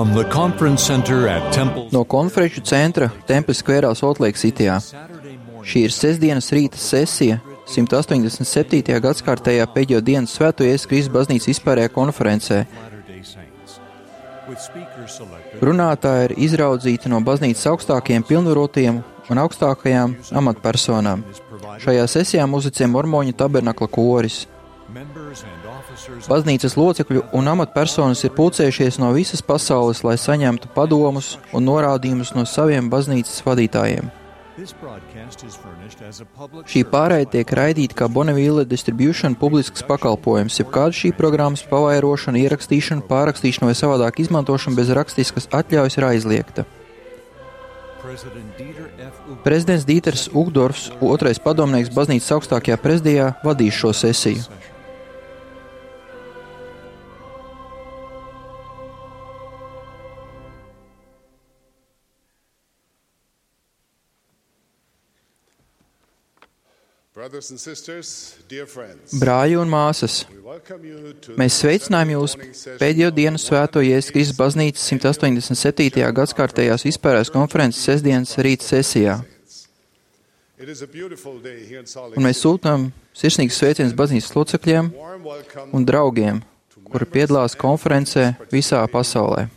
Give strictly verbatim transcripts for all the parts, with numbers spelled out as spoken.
From the conference center at Temple. No konferenču centra Temples skverā Soltleik Sitijā. Šī ir sestdienas rīta sesija simt astoņdesmit septītajā gadskārtējā pēdējo dienas Svēto Jēzus Kristus baznīcas vispārējā konferencē. Runātāji ir izraudzīti no baznīcas augstākajiem pilnvarotiem un augstākajām amatpersonām. Šajā sesijā muzicē Mormoņu tabernakla koris. Baznīcas locekļu un amatpersonas ir pulcējušies no visas pasaules, lai saņemtu padomus un norādījumus no saviem baznīcas vadītājiem. Šī pārēja tiek raidīta kā Bonneville Distribution publisks pakalpojums, jeb kāda šī programmas pavairošana, ierakstīšana, pārrakstīšana vai savādāk izmantošana bez rakstiskas atļaujas ir aizliegta. Prezidents Dīters Ugdorfs, otrais padomnieks baznīcas augstākajā prezidijā, vadīs šo sesiju. Brāļi un māsas, mēs sveicinām jūs pēdējo dienu Svēto Jēzus Kristus baznīcas simt astoņdesmit septītajā gadskārtējās vispārējās konferences sestdienas rīta sesijā. Un mēs sūtām sirsnīgas sveicienas baznīcas locekļiem un draugiem, kuri piedalās konferencē visā pasaulē.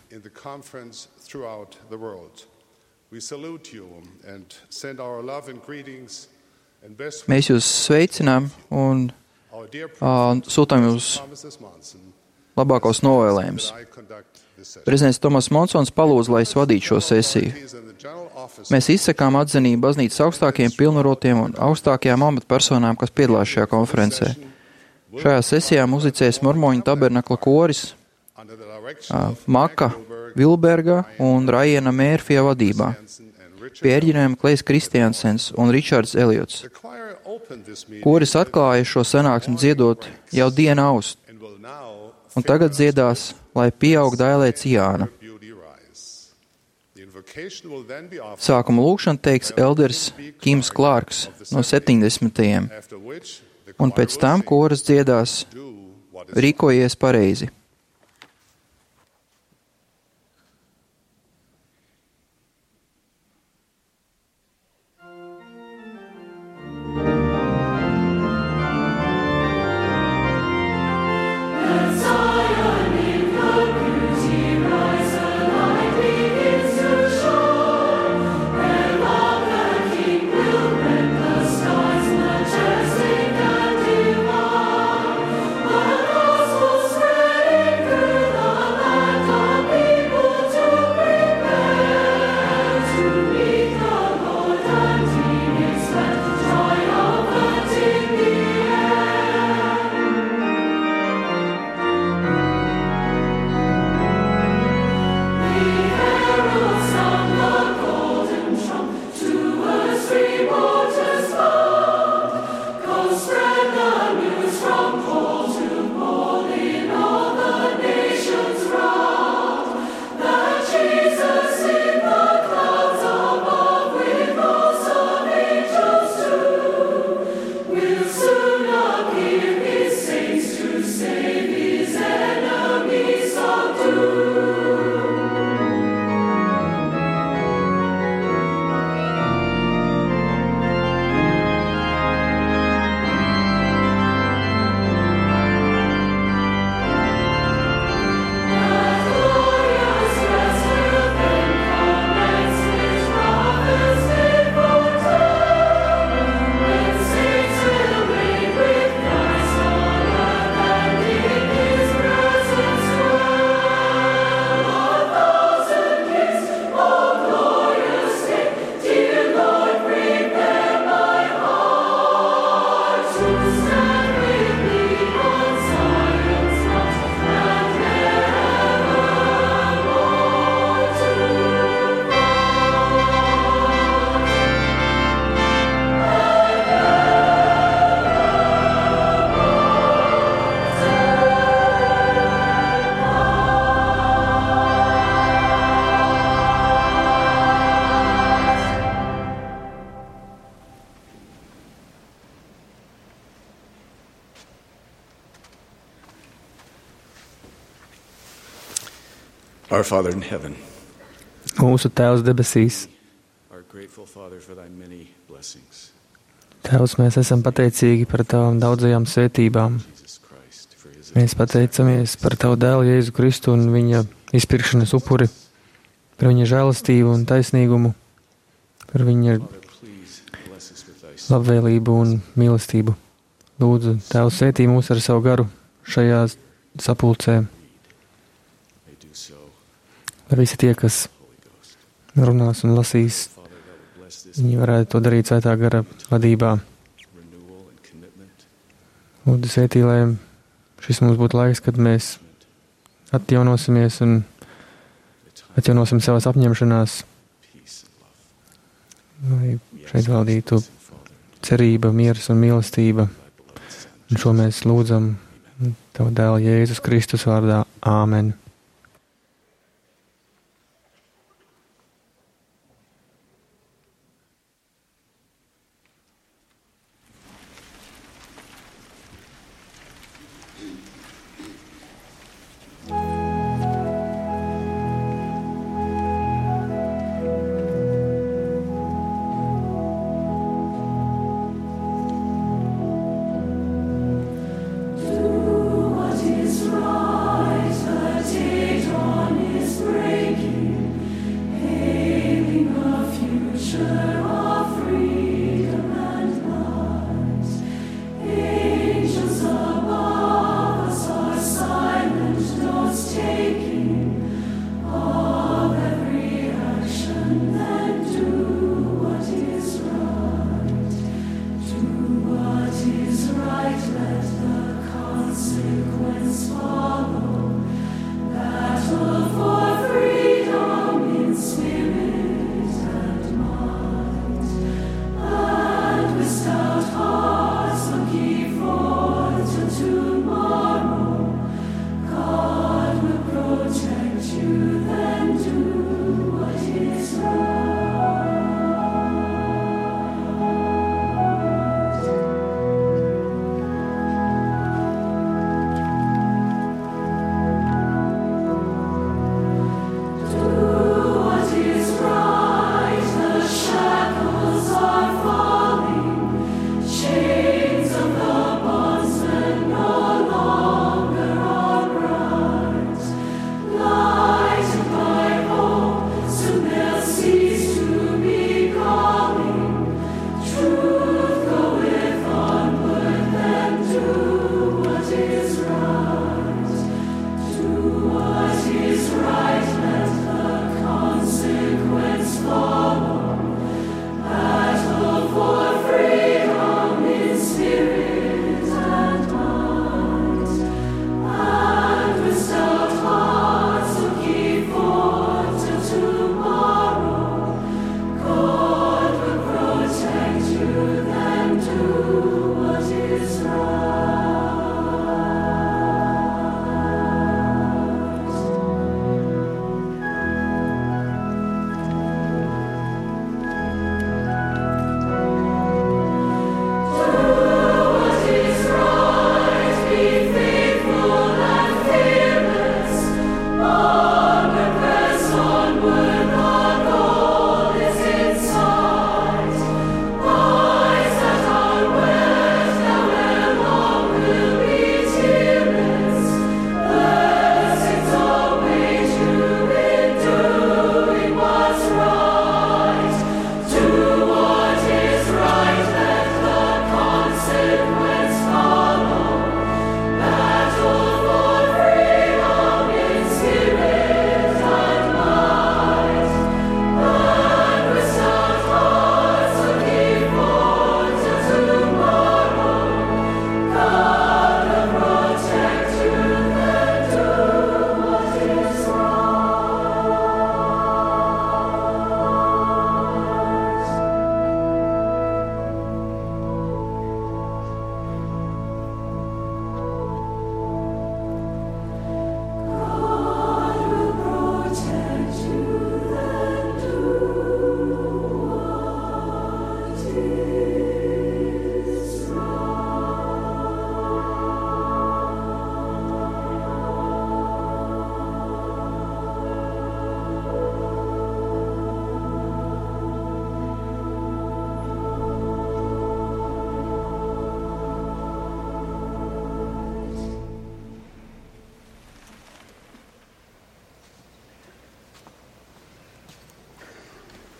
Mēs jūs sveicinām un uh, sūtām jūs labākos novēlējumus. Prezidents Tomas Monsons palūdza, lai es vadītu šo sesiju. Mēs izsakām atzinību baznīcas augstākajiem pilnvarotiem un augstākajām amatpersonām, kas piedalās šajā konferencē. Šajā sesijā muzicēs Mormoņu tabernakla koris uh, Maka Vilberga un Raiena Mērfija vadībā. Pie ērģinēm Klejs Kristiansens un Ričards Eliots. Koris atklāja šo sanāksmi dziedot jau dienu aust, un tagad dziedās, lai pieaug dailē Ciāna. Sākuma lūkšanu teiks elders Kims Klārks no septiņdesmitajiem, un pēc tam koris dziedās Rīkojies pareizi. Ready Our Father in heaven. Mūsu Tēvs debesīs. Our grateful Father for thy many blessings. Tēvs, mēs esam pateicīgi par tavām daudzajām svētībām. Mēs pateicamies par tavu dēlu Jēzu Kristu un viņa izpirkšanas upuri, par viņa žēlastību un taisnīgumu, par viņa labvēlību un mīlestību. Lūdzu, Tēvs, svētī mūs ar savu garu šajā sapulcē. Lai visi tie, kas runās un lasīs, viņi varētu to darīt svētā gara vadībā. Lūdzu, svētī, lai šis mums būtu laiks, kad mēs atjaunosimies un atjaunosim savas apņemšanās, lai šeit valdītu cerība, miers un mīlestība. Un šo mēs lūdzam tavu dēlu Jēzus Kristus vārdā. Āmen. Do what is right, but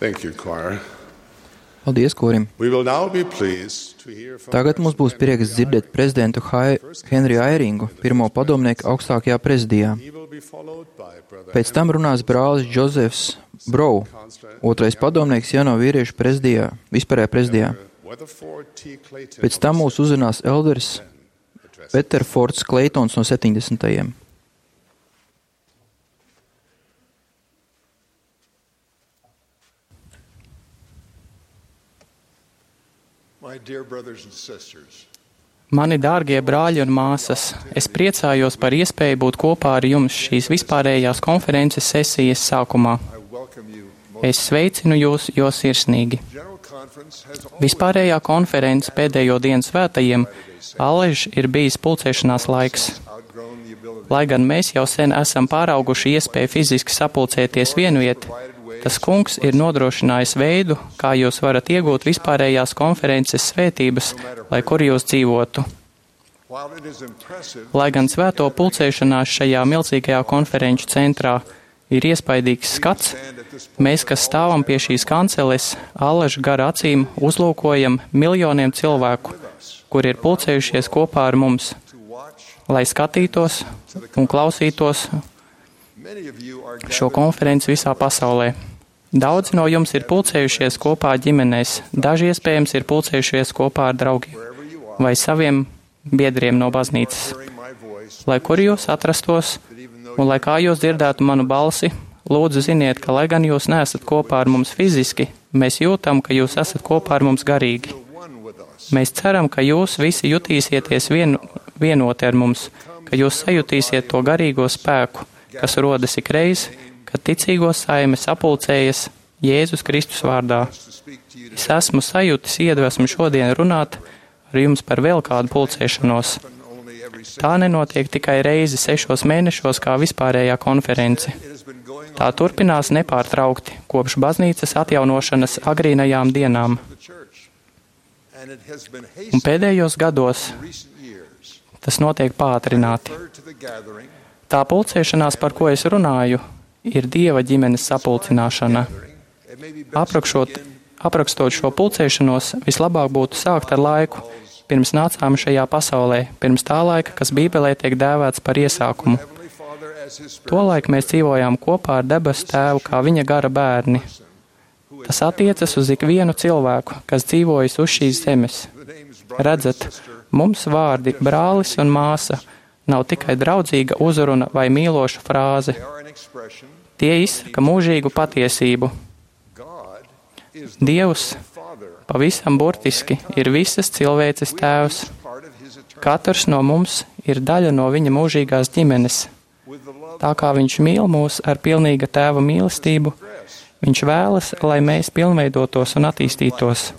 Thank you, choir. Paldies, korim. We will now be pleased to hear from Tagad mums būs prieks dzirdēt prezidentu Hai- Henriju Airingu, pirmo padomnieku augstākajā prezidijā. He will be followed by Brother Pēc tam runās brālis Džozefs Brou, otrais padomnieks jauno vīriešu prezidijā, vispārējā prezidijā. Weatherford T. Clayton. Pēc tam mūs uzrunās elderis Peterfords Kleitons no septiņdesmitajiem. My dear brothers and sisters, Mani dārgie brāļi un māsas, es priecājos par iespēju būt kopā ar jums šīs vispārējās konferences sesijas sākumā. I welcome you most. Es sveicinu jūs, jo sirsnīgi. General Conference has always Vispārējā konference pēdējo dienu svētajiem alež ir bijis pulcēšanās laiks. outgrown the ability Lai gan mēs jau sen esam pārauguši iespēju fiziski sapulcēties vienviet, tas kungs ir nodrošinājis veidu, kā jūs varat iegūt vispārējās konferences svētības, lai kur jūs dzīvotu. While it is impressive Lai gan svēto pulcēšanās šajā milzīgajā konferenču centrā ir iespaidīgs skats, mēs, kas stāvam pie šīs kanceles, alež gar acīm uzlūkojam miljoniem cilvēku, kur ir pulcējušies kopā ar mums, to watch, lai skatītos un klausītos many of you are šo gathered konferenci visā pasaulē. Daudzi no jums ir pulcējušies kopā ģimenēs, daži iespējams ir pulcējušies kopā ar draugiem wherever you are, vai saviem biedriem no baznīcas. hearing my voice, Lai kur jūs atrastos that even though un lai kā jūs dzirdētu manu balsi, lūdzu ziniet, ka lai gan jūs neesat kopā ar mums fiziski, mēs jūtam, ka jūs esat kopā ar mums garīgi. you're one with us, Mēs ceram, ka jūs visi jutīsieties vien, vienoti ar mums, ka jūs sajutīsiet to garīgo spēku, kas rodas ikreiz, kad ticīgo saime sapulcējas Jēzus Kristus vārdā. to speak to you Es esmu sajūtis iedvesmu šodien runāt ar jums par vēl kādu pulcēšanos. only every six. Tā nenotiek tikai reizi sešos mēnešos kā vispārējā konference. It has been going Tā on turpinās nepārtraukti kopš baznīcas atjaunošanas agrīnajām dienām. the church, and it has been Un hastened pēdējos gados in recent years. tas notiek pātrināti. Refer to the gathering, Tā pulcēšanās, par ko es runāju, ir Dieva ģimenes sapulcināšana. gathering. It may be best Aprakšot, to begin aprakstot šo pulcēšanos, vislabāk būtu sākt ar laiku, pirms nācām šajā pasaulē, pirms tā laika, kas Bībelē tiek dēvēts par iesākumu. Heavenly Father as His Spirit, Tolaik mēs dzīvojām kopā ar debesu tēvu kā viņa gara bērni. who is Tas attiecas uz ikvienu cilvēku, kas dzīvojas uz šīs zemes. the names brother and Redzat, sister, mums vārdi brālis un māsa nav tikai draudzīga uzruna vai mīloša frāze. they are an expression. Tie izsaka mūžīgu patiesību. God is the Dievs Father, pavisam burtiski ir visas cilvēces tēvs. part of His eternity. Katrs no mums ir daļa no viņa mūžīgās ģimenes. With the love Tā kā viņš mīl mūs ar pilnīga tēva mīlestību, viņš vēlas, lai mēs pilnveidotos un attīstītos,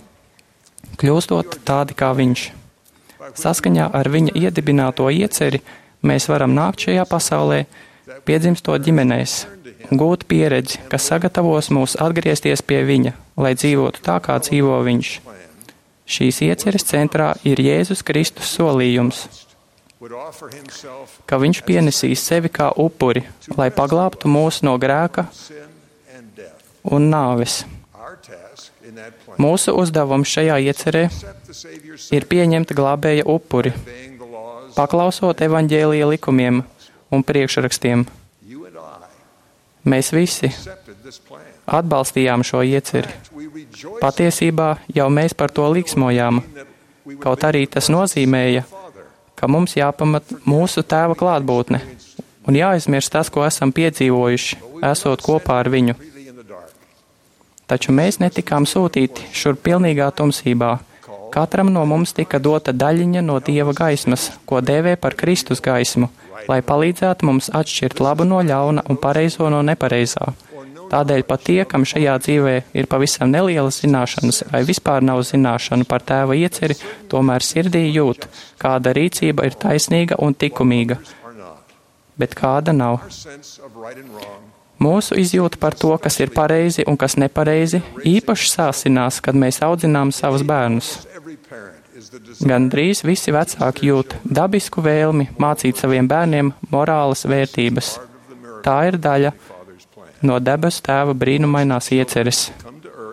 kļūstot tādi kā viņš. Saskaņā ar viņa iedibināto ieceri mēs varam nākt šajā pasaulē, piedzimstot ģimenēs, un gūt pieredzi, kas sagatavos mūs atgriezties pie viņa, lai dzīvotu tā, kā dzīvo viņš. Šīs ieceres centrā ir Jēzus Kristus solījums, would offer Himself ka viņš pienesīs sevi kā upuri, lai paglābtu mūs no grēka sin and death. un nāves. Our task in that plan Mūsu uzdevums šajā iecerē accept the Savior's ir pieņemt glābēja upuri, obeying the laws. paklausot evaņģēlija likumiem un priekšrakstiem. You and I Mēs visi accepted this plan. atbalstījām šo ieceri. We rejoice Patiesībā jau mēs par to liksmojām, that we would kaut arī tas nozīmēja, Father ka mums jāpamat mūsu tēva klātbūtne un jāaizmirst tas, ko esam piedzīvojuši, esot kopā ar viņu. completely in the dark. Taču mēs netikām sūtīti šur pilnīgā tumsībā. Katram no mums tika dota daļiņa no Dieva gaismas, ko dēvē par Kristus gaismu, lai palīdzētu mums atšķirt labu no ļauna un pareizo no nepareizā. Tādēļ pat tie, kam šajā dzīvē ir pavisam nelielas zināšanas vai vispār nav zināšanu par tēva ieceri, tomēr sirdī jūt, kāda rīcība ir taisnīga un likumīga, Are not. bet kāda nav. Our sense of right and wrong Mūsu izjūta par to, kas ir pareizi un kas nepareizi, īpaši sāsinās, kad mēs audzinām savus bērnus. every parent is the desire Gan drīz visi vecāki jūt dabisku vēlmi mācīt saviem bērniem morālas vērtības. of the miracle Tā ir daļa Father's plan. no debesu tēva brīnumainās ieceres. Come to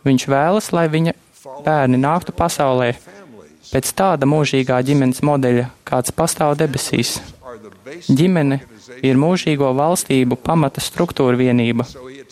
Viņš vēlas, lai viņa bērni nāktu pasaulē pēc tāda mūžīgā ģimenes modeļa, kāds pastāv debesīs. Ģimene ir mūžīgo valstību pamata struktūra vienība.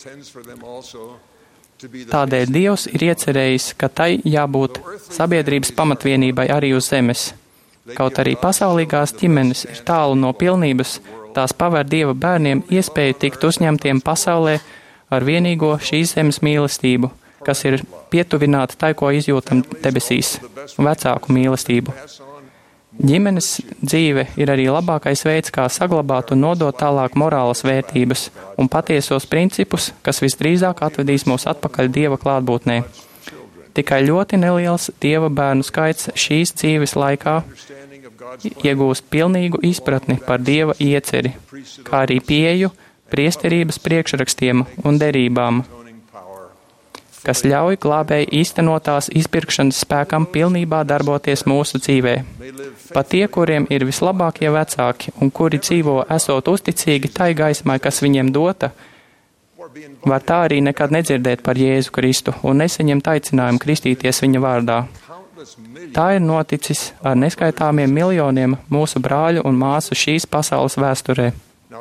Tādēļ Dievs ir iecerējis, ka tai jābūt sabiedrības pamatvienībai arī uz zemes. Kaut arī pasaulīgās ģimenes ir tālu no pilnības, tās paver Dieva bērniem iespēju tikt uzņemtiem pasaulē ar vienīgo šīs zemes mīlestību, kas ir pietuvināta tai, ko izjūtam debesīs, vecāku mīlestību. Ģimenes dzīve ir arī labākais veids, kā saglabāt un nodot tālāk morālas vērtības un patiesos principus, kas visdrīzāk atvedīs mūs atpakaļ Dieva klātbūtnē. Tikai ļoti neliels Dieva bērnu skaits šīs dzīves laikā iegūst pilnīgu izpratni par Dieva ieceri, kā arī pieeju priesterības priekšrakstiem un derībām, kas ļauj glābēji īstenotās izpirkšanas spēkam pilnībā darboties mūsu dzīvē. Pat tie, kuriem ir vislabākie vecāki un kuri dzīvo esot uzticīgi tai gaismai, kas viņiem dota, var tā arī nekad nedzirdēt par Jēzu Kristu un nesaņemt aicinājumu kristīties viņa vārdā. Tā ir noticis ar neskaitāmiem miljoniem mūsu brāļu un māsu šīs pasaules vēsturē.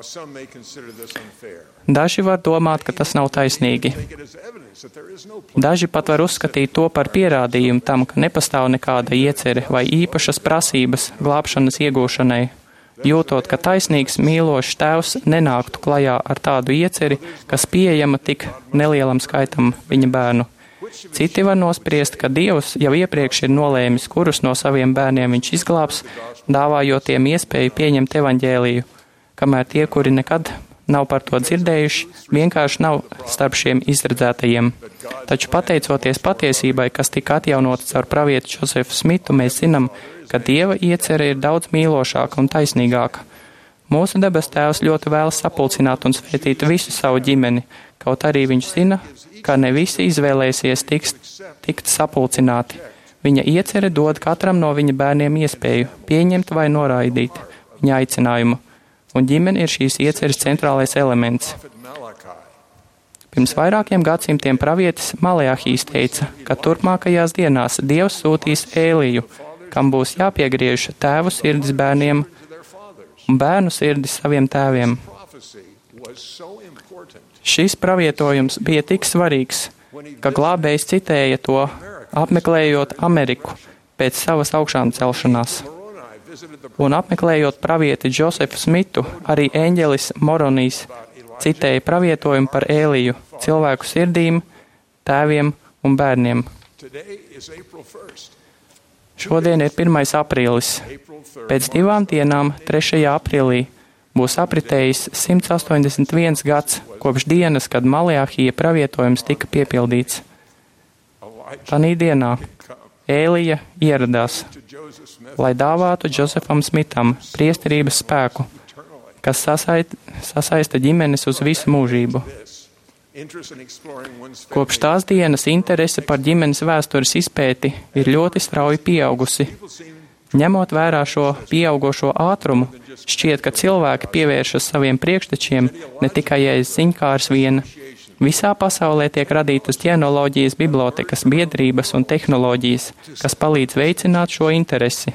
Daži var domāt, ka tas nav taisnīgi. Daži pat var uzskatīt to par pierādījumu tam, ka nepastāv nekāda iecere vai īpašas prasības glābšanas iegūšanai, jūtot, ka taisnīgs mīlošs tēvs nenāktu klajā ar tādu ieceri, kas pieejama tik nelielam skaitam viņa bērnu. Citi var nospriest, ka Dievs jau iepriekš ir nolēmis, kurus no saviem bērniem viņš izglābs, dāvājot tiem iespēju pieņemt evaņģēliju, kamēr tie, kuri nekad nav par to dzirdējuši, vienkārši nav starp šiem izredzētajiem. Taču pateicoties patiesībai, kas tika atjaunota caur pravietu Džosefu Smitu, mēs zinām, ka Dieva iecere ir daudz mīlošāka un taisnīgāka. Mūsu debes tēvs ļoti vēlas sapulcināt un svētīt visu savu ģimeni, kaut arī viņš zina, ka ne visi izvēlēsies tiks, tikt sapulcināti. Viņa iecere dod katram no viņa bērniem iespēju pieņemt vai noraidīt viņa aicinājumu. Un ģimene ir šīs ieceres centrālais elements. Pirms vairākiem gadsimtiem pravietis Malejahijs teica, ka turpmākajās dienās Dievs sūtīs Ēliju, kam būs jāpiegriež tēvu sirdis bērniem un bērnu sirdis saviem tēviem. Šis pravietojums bija tik svarīgs, ka glābējs citēja to, apmeklējot Ameriku pēc savas augšām celšanās. Un apmeklējot pravieti Džosefu Smitu, arī eņģelis Moronijs citēja pravietojumu par Ēliju, cilvēku sirdīm, tēviem un bērniem. Šodien ir pirmais aprīlis. Pēc divām dienām, trešajā aprīlī, būs apritējis simts astoņdesmit viens gads kopš dienas, kad Malejahija pravietojums tika piepildīts. Tanī dienā Ēlija ieradās, lai dāvātu Džosefam Smitam priesterības spēku, kas sasait, sasaista ģimenes uz visu mūžību. Kopš tās dienas interese par ģimenes vēstures izpēti ir ļoti strauji pieaugusi. Ņemot vērā šo pieaugošo ātrumu, šķiet, ka cilvēki pievēršas saviem priekštečiem ne tikai aiz ziņkārs viena. Visā pasaulē tiek radītas ģenealoģijas bibliotekas, biedrības un tehnoloģijas, kas palīdz veicināt šo interesi.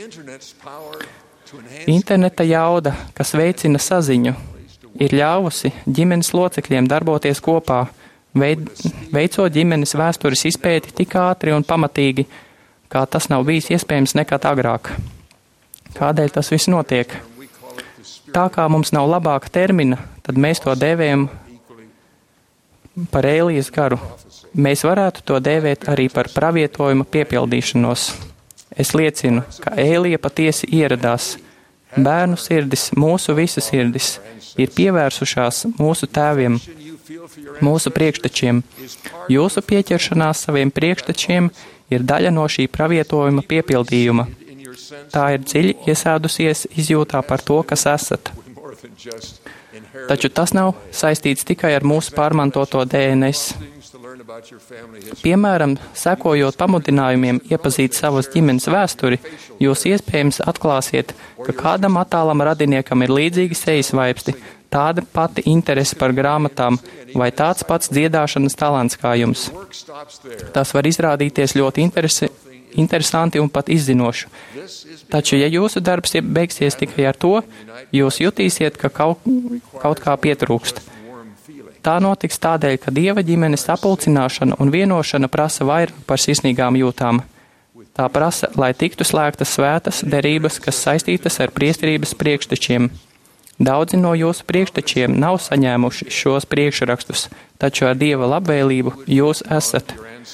Interneta jauda, kas veicina saziņu, ir ļāvusi ģimenes locekļiem darboties kopā, veid, veicot ģimenes vēstures izpēti tik ātri un pamatīgi, kā tas nav bijis iespējams nekad agrāk. Kādēļ tas viss notiek? Tā kā mums nav labāka termina, tad mēs to dēvējam par Ēlijas garu. Mēs varētu to dēvēt arī par pravietojumu piepildīšanos. Es liecinu, ka Ēlija patiesi ieradās. Bērnu sirdis, mūsu visu sirdis, ir pievērsušās mūsu tēviem, mūsu priekštečiem. Jūsu pieķeršanās saviem priekštečiem ir daļa no šī pravietojuma piepildījuma. Tā ir dziļi iesēdusies izjūtā par to, kas esat. Taču tas nav saistīts tikai ar mūsu pārmantoto D N S. Piemēram, sekojot pamudinājumiem iepazīt savas ģimenes vēsturi, jūs iespējams atklāsiet, ka kādam attālam radiniekam ir līdzīgi sejas vaipsti, tāda pati interese par grāmatām vai tāds pats dziedāšanas talants kā jums. Tas var izrādīties ļoti interesi, interesanti un pat izzinoši. Taču, ja jūsu darbs beigsies tikai ar to, jūs jutīsiet, ka kaut, kaut kā pietrūkst. Tā notiks tādēļ, ka Dieva ģimenes sapulcināšana un vienošana prasa vairāk par sirsnīgām jūtām. Tā prasa, lai tiktu slēgtas svētas derības, kas saistītas ar priesterības priekštečiem. Daudzi no jūsu priekštečiem nav saņēmuši šos priekšrakstus, taču ar Dieva labvēlību jūs esat.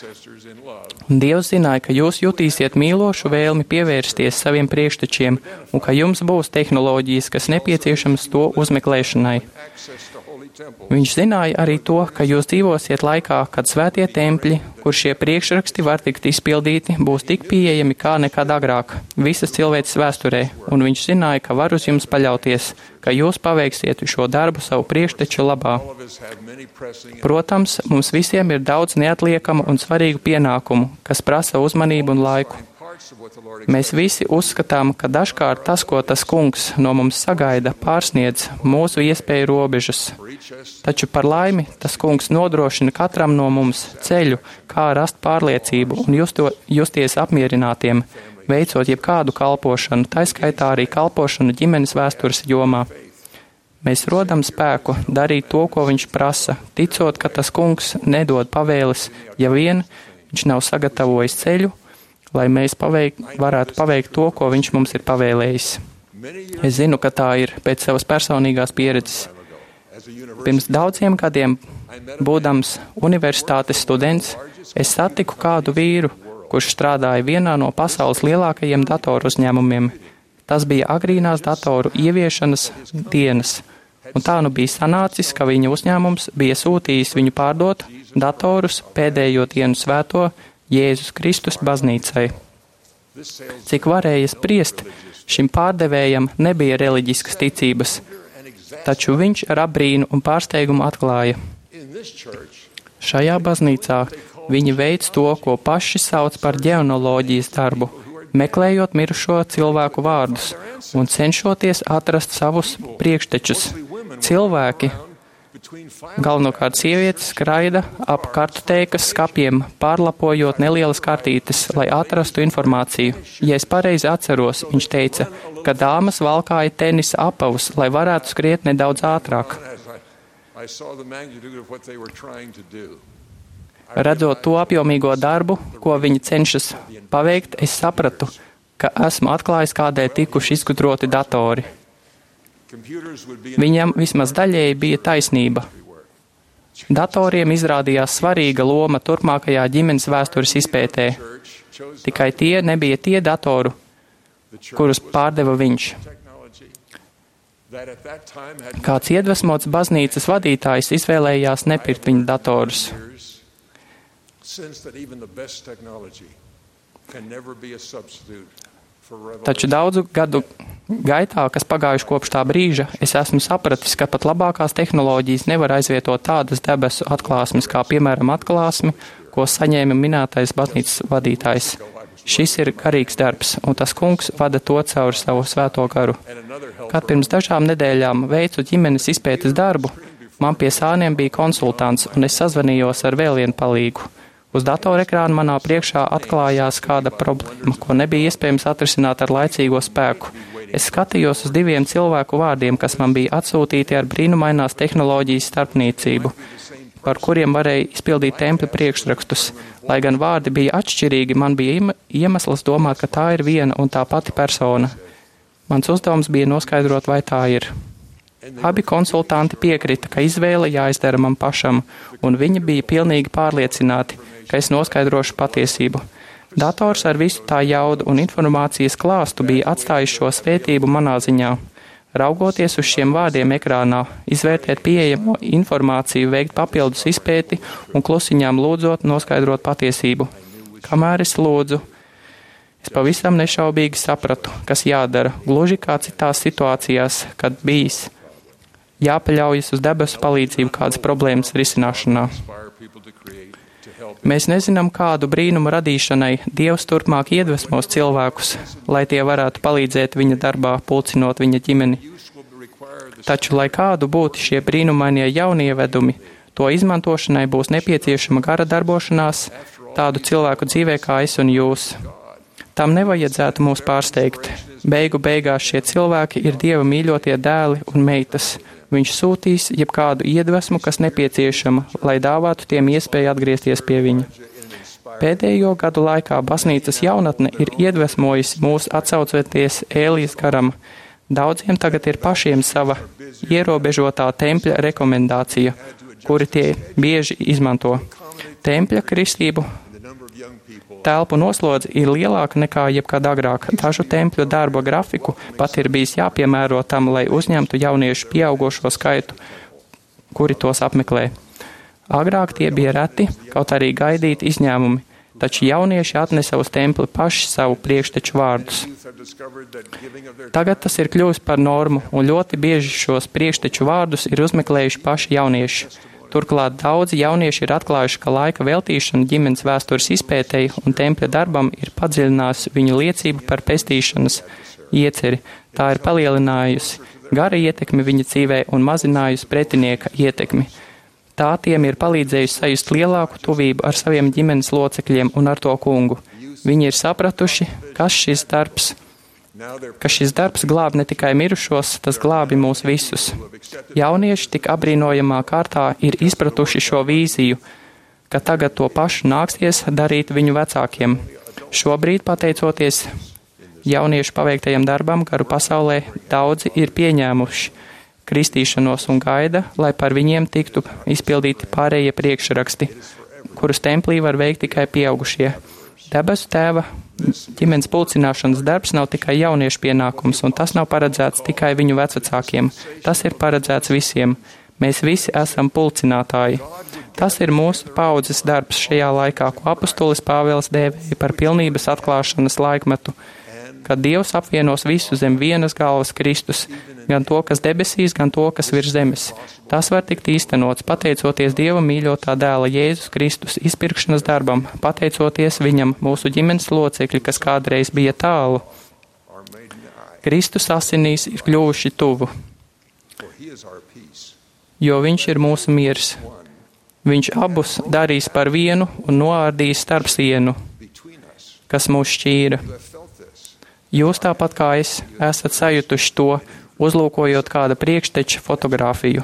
Dievs zināja, ka jūs jutīsiet mīlošu vēlmi pievērsties saviem priekštečiem un ka jums būs tehnoloģijas, kas nepieciešamas to uzmeklēšanai. Viņš zināja arī to, ka jūs dzīvosiet laikā, kad svētie tempļi, kur šie priekšraksti var tikt izpildīti, būs tik pieejami kā nekad agrāk, visas cilvēces vēsturē, un viņš zināja, ka var uz jums paļauties, ka jūs paveiksiet šo darbu savu priekšteču labā. Protams, mums visiem ir daudz neatliekamu un svarīgu pienākumu, kas prasa uzmanību un laiku. Mēs visi uzskatām, ka dažkārt tas, ko tas kungs no mums sagaida, pārsniedz mūsu iespēju robežas. Taču par laimi tas kungs nodrošina katram no mums ceļu, kā rast pārliecību un justo, justies apmierinātiem, veicot jebkādu kalpošanu, taiskaitā arī kalpošanu ģimenes vēstures jomā. Mēs rodam spēku darīt to, ko viņš prasa, ticot, ka tas kungs nedod pavēles, ja vien viņš nav sagatavojis ceļu, lai mēs paveik, varētu paveikt to, ko viņš mums ir pavēlējis. Es zinu, ka tā ir pēc savas personīgās pieredzes. Pirms daudziem gadiem, būdams universitātes students, es satiku kādu vīru, kurš strādāja vienā no pasaules lielākajiem datoru uzņēmumiem. Tas bija agrīnās datoru ieviešanas dienas, un tā nu bija sanācis, ka viņa uzņēmums bija sūtījis viņu pārdot datorus pēdējo dienu svēto Jēzus Kristus baznīcai. Cik varēja spriest, šim pārdevējam nebija reliģiskas ticības, taču viņš ar apbrīnu un pārsteigumu atklāja. Šajā baznīcā viņi veic to, ko paši sauc par ģenealoģijas darbu, meklējot mirušo cilvēku vārdus un cenšoties atrast savus priekštečus. Cilvēki, galvenokārt sievietes, skraida ap kartotēkas skapiem, pārlapojot nelielas kartītes, lai atrastu informāciju. Ja es pareizi atceros, viņš teica, ka dāmas valkāja tenisa apavus, lai varētu skriet nedaudz ātrāk. Redzot to apjomīgo darbu, ko viņi cenšas paveikt, es sapratu, ka esmu atklājis, kādēļ tikuši izgudroti datori. Viņam vismaz daļēji bija taisnība. Datoriem izrādījās svarīga loma turpmākajā ģimenes vēstures izpētē. Tikai tie nebija tie datori, kurus pārdeva viņš. Kāds iedvesmots baznīcas vadītājs izvēlējās nepirkt viņa datorus. Taču daudzu gadu gaitā, kas pagājuši kopš tā brīža, es esmu sapratis, ka pat labākās tehnoloģijas nevar aizvietot tādas debesu atklāsmes, kā piemēram atklāsmi, ko saņēma minētais baznīcas vadītājs. Šis ir garīgs darbs, un tas kungs vada to cauri savu svēto garu. Kad pirms dažām nedēļām veicu ģimenes izpētes darbu, man pie sāniem bija konsultants, un es sazvanījos ar vēl vienu palīgu. Uz datorekrāna manā priekšā atklājās kāda problēma, ko nebija iespējams atrisināt ar laicīgo spēku. Es skatījos uz diviem cilvēku vārdiem, kas man bija atsūtīti ar brīnumainās tehnoloģijas starpniecību, par kuriem varēja izpildīt tempļa priekšrakstus. Lai gan vārdi bija atšķirīgi, man bija iemesls domāt, ka tā ir viena un tā pati persona. Mans uzdevums bija noskaidrot, vai tā ir. Abi konsultanti piekrita, ka izvēle jāizdara man pašam, un viņi bija pilnīgi pārliecināti, ka es noskaidrošu patiesību. Dators ar visu tā jaudu un informācijas klāstu bija atstājis šo svētību manā ziņā. Raugoties uz šiem vārdiem ekrānā, izvērtēt pieejamo informāciju, veikt papildus izpēti un klusiņām lūdzot noskaidrot patiesību. Kamēr es lūdzu, es pavisam nešaubīgi sapratu, kas jādara, gluži kā citās situācijās, kad bijis jāpaļaujas uz debesu palīdzību kādas problēmas risināšanā. Mēs nezinām, kādu brīnumu radīšanai Dievs turpmāk iedvesmos cilvēkus, lai tie varētu palīdzēt viņa darbā, pulcinot viņa ģimeni. Taču, lai kādu būtu šie brīnumainie jaunievedumi, to izmantošanai būs nepieciešama gara darbošanās tādu cilvēku dzīvē kā es un jūs. Tam nevajadzētu mūs pārsteigt. Beigu beigās šie cilvēki ir Dieva mīļotie dēli un meitas. Viņš sūtīs jebkādu iedvesmu, kas nepieciešama, lai dāvātu tiem iespēju atgriezties pie viņa. Pēdējo gadu laikā baznīcas jaunatne ir iedvesmojusi mūs atsaucoties Ēlijas garam. Daudziem tagad ir pašiem sava ierobežotā tempļa rekomendācija, kuri tie bieži izmanto. Tempļa kristību telpu noslodze ir lielāka nekā jebkad agrāk. Dažu tempļu darba grafiku pat ir bijis jāpiemēro tam, lai uzņemtu jauniešu pieaugošo skaitu, kuri tos apmeklē. Agrāk tie bija reti, kaut arī gaidīti izņēmumi, taču jaunieši atnesa uz templi paši savu priekšteču vārdus. Tagad tas ir kļuvis par normu, un ļoti bieži šos priekšteču vārdus ir uzmeklējuši paši jaunieši. Turklāt daudzi jaunieši ir atklājuši, ka laika veltīšana ģimenes vēstures izpētei un tempļa darbam ir padziļinājusi viņu liecību par pestīšanas ieceri. Tā ir palielinājusi gara ietekmi viņa dzīvē un mazinājusi pretinieka ietekmi. Tā tiem ir palīdzējusi sajust lielāku tuvību ar saviem ģimenes locekļiem un ar to kungu. Viņi ir sapratuši, kas šis darbs, ka šis darbs glāb ne tikai mirušos, tas glābi mūs visus. Jaunieši tik apbrīnojamā kārtā ir izpratuši šo vīziju, ka tagad to pašu nāksies darīt viņu vecākiem. Šobrīd, pateicoties jauniešu paveiktajam darbam garu pasaulē, daudzi ir pieņēmuši kristīšanos un gaida, lai par viņiem tiktu izpildīti pārējie priekšraksti, kurus templī var veikt tikai pieaugušie. Debesu Tēva ģimenes pulcināšanas darbs nav tikai jauniešu pienākums, un tas nav paredzēts tikai viņu vecvecākiem. Tas ir paredzēts visiem. Mēs visi esam pulcinātāji. Tas ir mūsu paudzes darbs šajā laikā, ko apustulis Pāvils dēvēja par pilnības atklāšanas laikmetu, kad Dievs apvienos visu zem vienas galvas Kristus, gan to, kas debesīs, gan to, kas virs zemes. Tas var tikt īstenots, pateicoties Dieva mīļotā dēla Jēzus Kristus izpirkšanas darbam, pateicoties viņam mūsu ģimenes locekļi, kas kādreiz bija tālu. Kristus asinīs ir kļuvuši tuvu, jo viņš ir mūsu miers. Viņš abus darīs par vienu un noārdīs starp sienu, kas mūs šķīra. Jūs tāpat kā es esat sajutuši to, uzlūkojot kāda priekšteča fotogrāfiju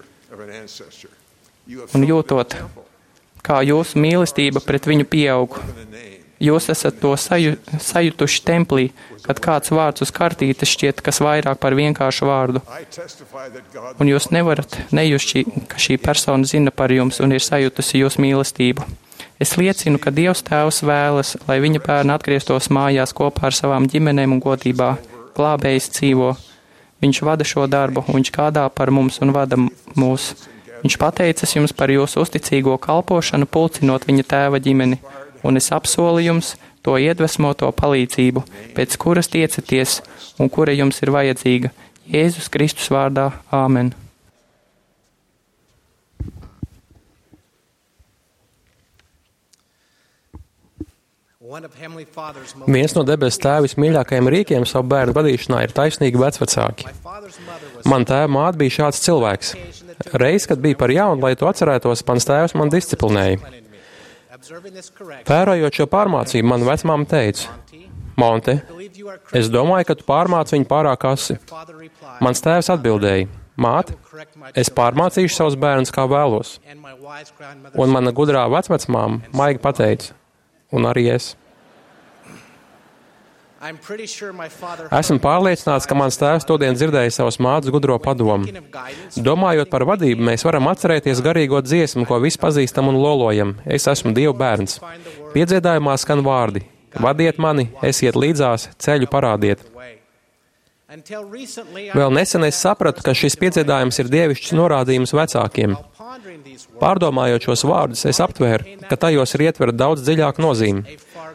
un jūtot, kā jūsu mīlestība pret viņu pieaug. Jūs esat to saju, sajutuši templī, kad kāds vārds uz kartītes šķiet kas vairāk par vienkāršu vārdu. Un jūs nevarat nejust, ka šī persona zina par jums un ir sajutusi jūsu mīlestību. Es liecinu, ka Dievs Tēvs vēlas, lai viņa bērni atgrieztos mājās kopā ar savām ģimenēm un godībā. Glābējs dzīvo. Viņš vada šo darbu, un viņš gādā par mums un vada mūs. Viņš pateicas jums par jūsu uzticīgo kalpošanu, pulcinot viņa tēva ģimeni, un es apsolu jums to iedvesmoto palīdzību, pēc kuras tiecaties un kura jums ir vajadzīga. Jēzus Kristus vārdā. Āmen. Viens no debesu Tēva vismīļākajiem rīkiem savu bērnu vadīšanā ir taisnīgi vecvecāki. Man tēva māte bija šāds cilvēks. Reiz, kad bija par jaunu, lai to atcerētos, mans tēvs man disciplinēja. Vērojot šo pārmācību, man vecmāma teica: Monte, es domāju, ka tu pārmāci viņu pārāk asi. Mans tēvs atbildēja: Māte, es pārmācīšu savus bērnus kā vēlos. Un mana gudrā vecvecmāma maigi pateica: un arī es. Esmu pārliecināts, ka mans tēvs todien dzirdēja savas mātes gudro padomu. Domājot par vadību, mēs varam atcerēties garīgo dziesmu, ko visi pazīstam un lolojam. Es esmu Dieva bērns. Piedziedājumā skan vārdi: Vadiet mani, esiet līdzās, ceļu parādiet. Vēl nesen es sapratu, ka šis piedziedājums ir dievišķs norādījums vecākiem. Pārdomājot šos vārdus, es aptvēru, ka tajos ir ietverta daudz dziļāka nozīme.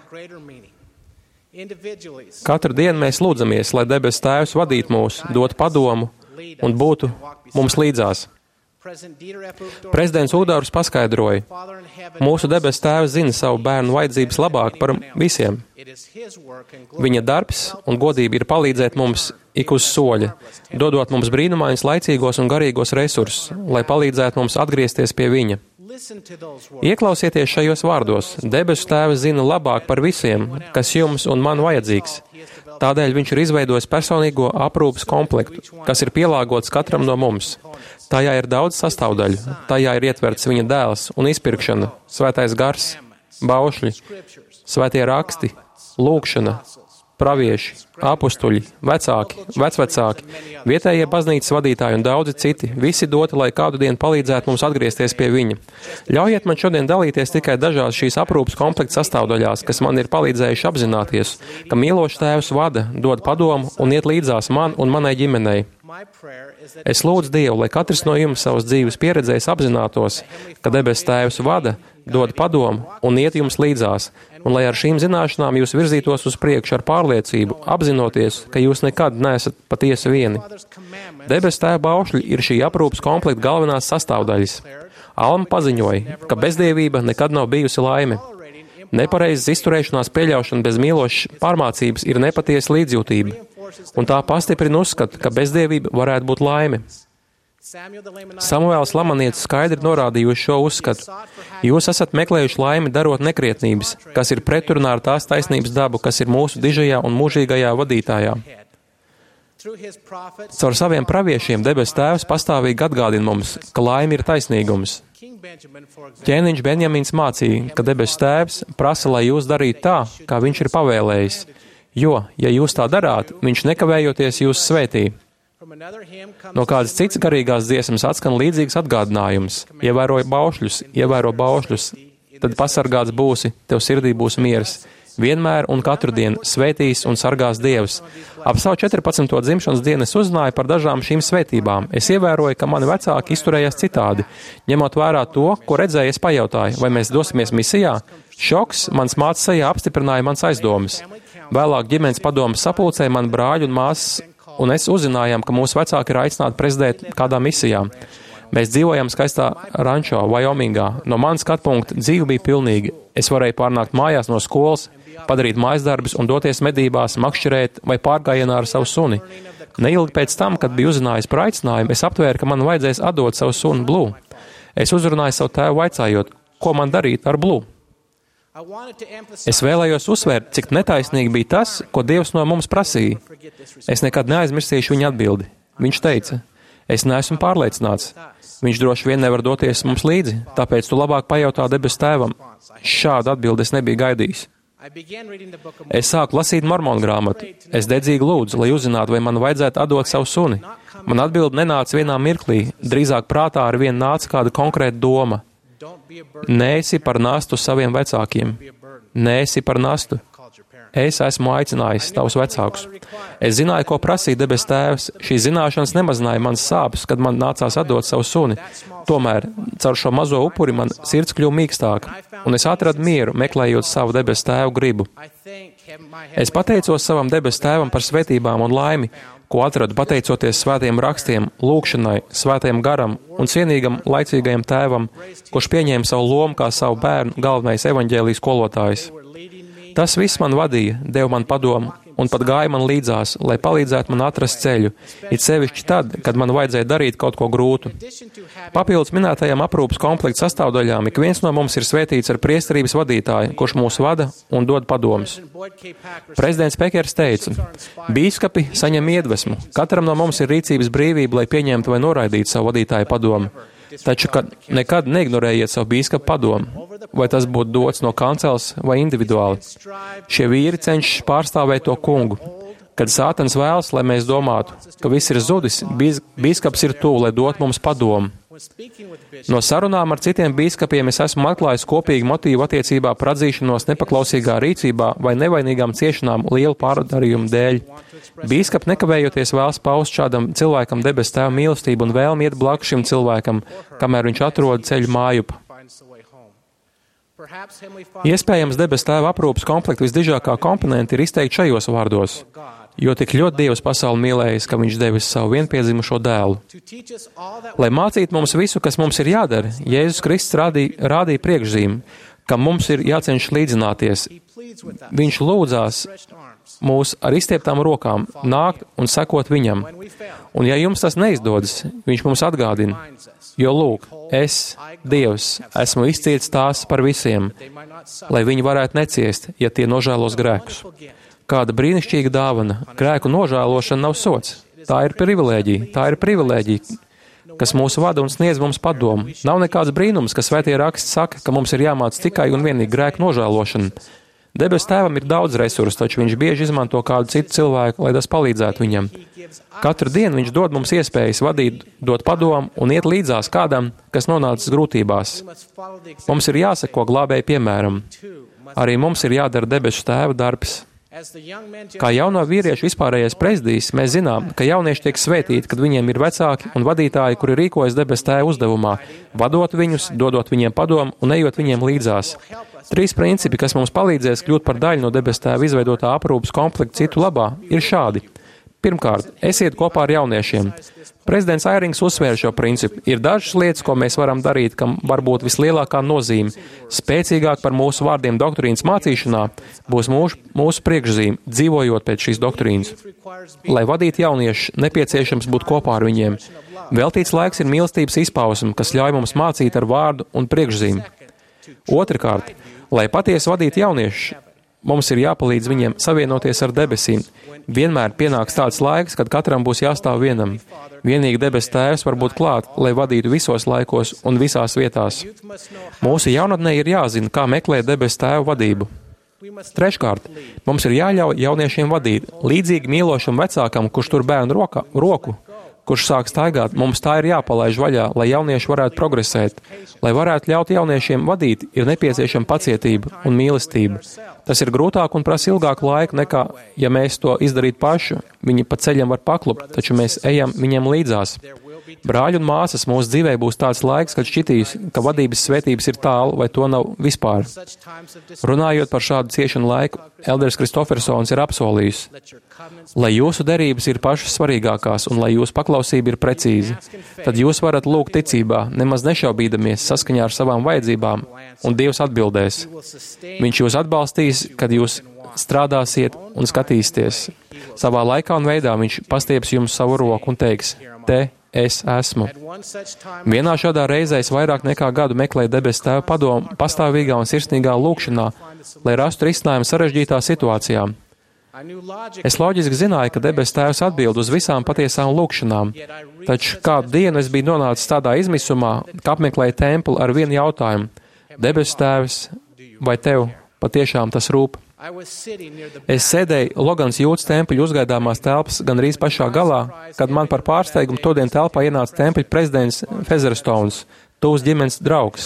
Katru dienu mēs lūdzamies, lai debesu Tēvs vadītu mūs, dotu padomu un būtu mums līdzās. Prezidents Udors paskaidroja, mūsu debes tēvs zina savu bērnu vajadzības labāk par visiem. Viņa darbs un godība ir palīdzēt mums ik uz soļa, dodot mums brīnumainus laicīgos un garīgos resursus, lai palīdzētu mums atgriezties pie viņa. Ieklausieties šajos vārdos. Debesu tēvs zina labāk par visiem, kas jums un man vajadzīgs. Tādēļ viņš ir izveidojis personīgo aprūpes komplektu, kas ir pielāgots katram no mums. Tajā ir daudz sastāvdaļu, tajā ir ietverts viņa dēls un izpirkšana, svētais gars, baušļi, svētie raksti, lūkšana, pravieši, apustuļi, vecāki, vecvecāki, vietējie baznīcas vadītāji un daudzi citi, visi doti, lai kādu dienu palīdzētu mums atgriezties pie viņa. Ļaujiet man šodien dalīties tikai dažās šīs aprūpas komplekta sastāvdaļās, kas man ir palīdzējuši apzināties, ka mīlošs tēvs vada, dod padomu un iet līdzās man un manai ģimenei. Es lūdzu Dievu, lai katrs no jums savas dzīves pieredzēs apzinātos, ka debes tēvs vada, dod padomu un iet jums līdzās, un lai ar šīm zināšanām jūs virzītos uz priekšu ar pārliecību, apzinoties, ka jūs nekad neesat patiesi vieni. Debes tēva baušļi ir šī aprūpas komplekta galvenās sastāvdaļas. Alma paziņoja, ka bezdievība nekad nav bijusi laime. Nepareizas izturēšanās pieļaušana bez mīlošas pārmācības ir nepatiesa līdzjūtība, un tā pastiprina uzskatu, ka bezdievība varētu būt laime. Samuēls Lamanietis skaidri norādījuši šo uzskatu. Jūs esat meklējuši laimi darot nekrietnības, kas ir pretrunā ar tās taisnības dabu, kas ir mūsu dižajā un mūžīgajā vadītājā. Caur saviem praviešiem debes tēvs pastāvīgi atgādina mums, ka laime ir taisnīgums. Ķēniņš Benjamins mācīja, ka debes tēvs prasa, lai jūs darītu tā, kā viņš ir pavēlējis, jo, ja jūs tā darāt, viņš nekavējoties jūs svētī. No kādas citas garīgās dziesmas atskan līdzīgs atgādinājums. Ievēroja baušļus, ievēro baušļus, tad pasargāts būsi, tev sirdī būs miers. Vienmēr un katru dienu svētīs un sargās Dievs. Ap savu četrpadsmito dzimšanas dienu es uzzināju par dažām šīm svētībām. Es ievēroju, ka mani vecāki izturējās citādi. Ņemot vērā to, ko redzēju, es pajautāju, vai mēs dosimies misijā? Šoks mans mācas sejā apstiprināja mans aizdomas. Vēlāk ģimenes padomas sapulcē man brāļi un māsas, un es uzzinājām, ka mūsu vecāki ir aicināti prezidēt kādā misijā. Mēs dzīvojam skaistā rančo, Vajomingā. No manas skatu punkta dzīve bija pilnīga. Es varēju pārnākt mājās no skolas, padarīt mājasdarbus un doties medībās, makšķerēt vai pārgājienā ar savu suni. Neilgi pēc tam, kad biju uzzinājis par aicinājumu, es aptvēru, ka man vajadzēs atdot savu suni Blū. Es uzrunāju savu tēvu vaicājot, ko man darīt ar Blū. Es vēlējos uzsvērt, cik netaisnīgi bija tas, ko Dievs no mums prasīja. Es nekad neaizmirsīšu viņa atbildi. Viņš teica, es neesmu pārliecināts. Viņš droši vien nevar doties mums līdzi, tāpēc tu labāk pajautā debes tēvam. Šādu atbildi es nebiju gaidījis. Es sāku lasīt mormonu grāmatu. Es dedzīgi lūdzu, lai uzzinātu, vai man vajadzētu atdot savu suni. Man atbildi nenāca vienā mirklī, drīzāk prātā ar vienu nāca kāda konkrēta doma. Neesi par nastu saviem vecākiem. Neesi par nastu. Es esmu aicinājis tavus vecākus. Es zināju, ko prasīja debes tēvs. Šīs zināšanas nemazināja manas sāpes, kad man nācās atdot savu suni. Tomēr, caur šo mazo upuri man sirds kļuva mīkstāka, un es atradu mieru, meklējot savu debes tēvu gribu. Es pateicos savam debes tēvam par svētībām un laimi, ko atradu pateicoties svētiem rakstiem, lūkšanai, svētajam garam un cienīgam laicīgajam tēvam, kurš pieņēma savu lomu kā savu bērnu galvenais evaņģēlijas skolotājs. Tas viss man vadīja, deva man padomu un pat gāja man līdzās, lai palīdzētu man atrast ceļu, it sevišķi tad, kad man vajadzēja darīt kaut ko grūtu. Papildus minētajām aprūpas komplekta sastāvdaļām, ik viens no mums ir svētīts ar priesterības vadītāju, kurš mūs vada un dod padomus. Prezidents Pekers teica, bīskapi saņem iedvesmu, katram no mums ir rīcības brīvība, lai pieņemtu vai noraidītu savu vadītāju padomu. Taču, kad nekad neignorējiet savu bīskapu padomu, vai tas būtu dots no kancels vai individuāli. Šie vīri cenšas pārstāvēt to kungu. Kad Sātans vēlas, lai mēs domātu, ka viss ir zudis, bīskaps ir tuvu, lai dot mums padomu. No sarunām ar citiem bīskapiem es esmu atklājis kopīgu motīvu attiecībā par atzīšanos nepaklausīgā rīcībā vai nevainīgām ciešanām lielu pārdarījumu dēļ. Bīskapi nekavējoties vēlas paust šādam cilvēkam debes tēva mīlestību un vēlmi iet blakus šim cilvēkam, kamēr viņš atrod ceļu mājup. Iespējams, debes tēva aprūpas komplekta visdižākā komponente ir izteikti šajos vārdos, jo tik ļoti Dievs pasauli mīlējis, ka viņš devis savu vienpiedzimušo dēlu. Lai mācītu mums visu, kas mums ir jādara, Jēzus Kristus rādīja, rādīja priekšzīmi, ka mums ir jācenšas līdzināties. Viņš lūdzās mūs ar izstieptām rokām nākt un sekot viņam. Un ja jums tas neizdodas, viņš mums atgādina, jo lūk, es, Dievs, esmu izcietis tās par visiem, lai viņi varētu neciest, ja tie nožēlos grēkus. Kāda brīnišķīga dāvana, grēku nožēlošana nav sots. Tā ir privilēģija, tā ir privilēģija, kas mūs vada un sniedz mums padomu. Nav nekāds brīnums, ka svētie raksti saka, ka mums ir jāmāc tikai un vienīgi grēku nožēlošana. Debes tēvam ir daudz resursu, taču viņš bieži izmanto kādu citu cilvēku, lai tas palīdzētu viņam. Katru dienu viņš dod mums iespējas vadīt, dot padomu un iet līdzās kādam, kas nonācis grūtībās. Mums ir jāseko glābēji piemēram. Arī mums ir jādara debesu tēva darbs. Kā jauno vīriešu vispārējais prezidijs, mēs zinām, ka jaunieši tiek svētīti, kad viņiem ir vecāki un vadītāji, kuri rīkojas debesu tēva uzdevumā, vadot viņus, dodot viņiem padomu un ejot viņiem līdzās. Trīs principi, kas mums palīdzēs kļūt par daļu no debesu tēva izveidotā aprūpas komplekta citu labā, ir šādi. Pirmkārt, esiet kopā ar jauniešiem. Prezidents Airings uzsvēra šo principu. Ir dažas lietas, ko mēs varam darīt, kam var būt vislielākā nozīme. Spēcīgāk par mūsu vārdiem doktrīnas mācīšanā būs mūsu, mūsu priekšzīme, dzīvojot pēc šīs doktrīnas. Lai vadītu jauniešus, nepieciešams būt kopā ar viņiem. Veltīts laiks ir mīlestības izpausme, kas ļauj mums mācīt ar vārdu un priekšzīmi. Otrkārt, lai patiesi vadītu jauniešus, mums ir jāpalīdz viņiem savienoties ar debesīm. Vienmēr pienāks tāds laiks, kad katram būs jāstāv vienam. Vienīgi debes tēvs var būt klāt, lai vadītu visos laikos un visās vietās. Mūsu jaunatnē ir jāzina, kā meklēt debes tēvu vadību. Treškārt, mums ir jāļauj jauniešiem vadīt. Līdzīgi mīlošam vecākam, kurš tur bērnu roka, roku, kurš sāk staigāt, mums tā ir jāpalaiž vaļā, lai jaunieši varētu progresēt. Lai varētu ļaut jauniešiem vadīt, ir nepieciešama pacietība un mīlestība. Tas ir grūtāk un prasa ilgāku laiku nekā, ja mēs to izdarītu paši. Viņi pa ceļam var paklupt, taču mēs ejam viņiem līdzās. Brāļi un māsas, mūsu dzīvē būs tāds laiks, kad šķitīs, ka vadības svētības ir tālu vai to nav vispār. Runājot par šādu ciešanu laiku, Elders Kristofersons ir apsolījis, lai jūsu derības ir pašas svarīgākās un lai jūsu paklausība ir precīza, tad jūs varat lūgt ticībā, nemaz nešaubīdamies saskaņā ar savām vajadzībām, un Dievs atbildēs. Viņš jūs atbalstīs, kad jūs strādāsiet un skatīsieties. Savā laikā un veidā viņš pastieps jums savu roku un teiks, te es esmu. Vienā šādā reizē es vairāk nekā gadu meklēju debesu tēva padomu pastāvīgā un sirsnīgā lūkšanā, lai rastu risinājumu sarežģītā situācijā. Es loģiski zināju, ka debesu tēvs atbild uz visām patiesām lūkšanām, taču kādu dienu es biju nonācis tādā izmisumā, ka apmeklēju templi ar vienu jautājumu. Debesu tēvs, vai tev patiešām tas rūp? Es sēdēju Logans jūtas tempļa uzgaidāmās telpas gandrīz pašā galā, kad man par pārsteigumu todien telpā ienāca tempļa prezidents Fezerstones, tuvs ģimenes draugs.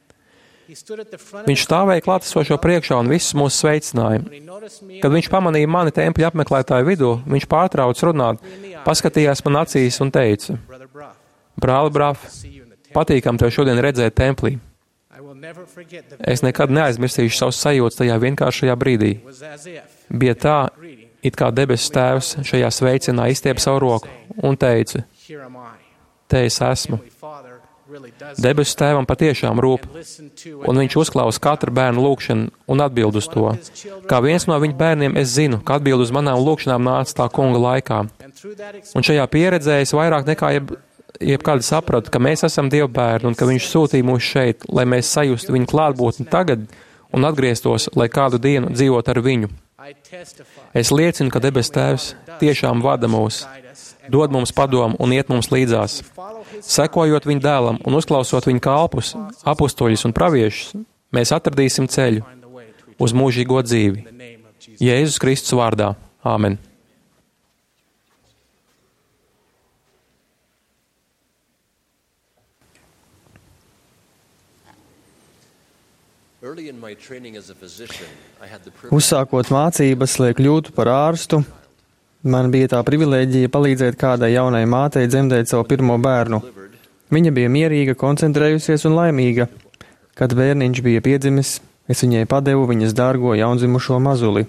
Viņš stāvēja klātesošo priekšā un visus mūs sveicināja. Kad viņš pamanīja mani tempļa apmeklētāju vidū, viņš pārtrauc runāt, paskatījās man acīs un teica, brāli Braf, patīkam tev šodien redzēt templī. Es nekad neaizmirsīšu savus sajūtas tajā vienkāršajā brīdī. Bija tā, it kā debesu tēvs šajā sveicienā izstiep savu roku un teica, te es esmu. Debesu tēvam patiešām rūp, un viņš uzklausa katru bērnu lūkšanu un atbild uz to. Kā viens no viņa bērniem es zinu, ka atbild uz manām lūkšanām nāca tā kunga laikā. Un šajā pieredzē es vairāk nekā jeb jebkad sapratu, ka mēs esam Dieva bērni un ka viņš sūtīja mūs šeit, lai mēs sajustu viņu klātbūtni tagad un atgrieztos, lai kādu dienu dzīvot ar viņu. Es liecinu, ka debes tēvs tiešām vada mūs, dod mums padomu un iet mums līdzās. Sekojot viņa dēlam un uzklausot viņa kalpus, apustoļus un praviešus, mēs atradīsim ceļu uz mūžīgo dzīvi. Jēzus Kristus vārdā. Āmen. Uzsākot mācības, lai kļūtu par ārstu, man bija tā privilēģija palīdzēt kādai jaunai mātei dzemdēt savu pirmo bērnu. Viņa bija mierīga, koncentrējusies un laimīga. Kad bērniņš bija piedzimis, es viņai padevu viņas dārgo jaundzimušo mazuli.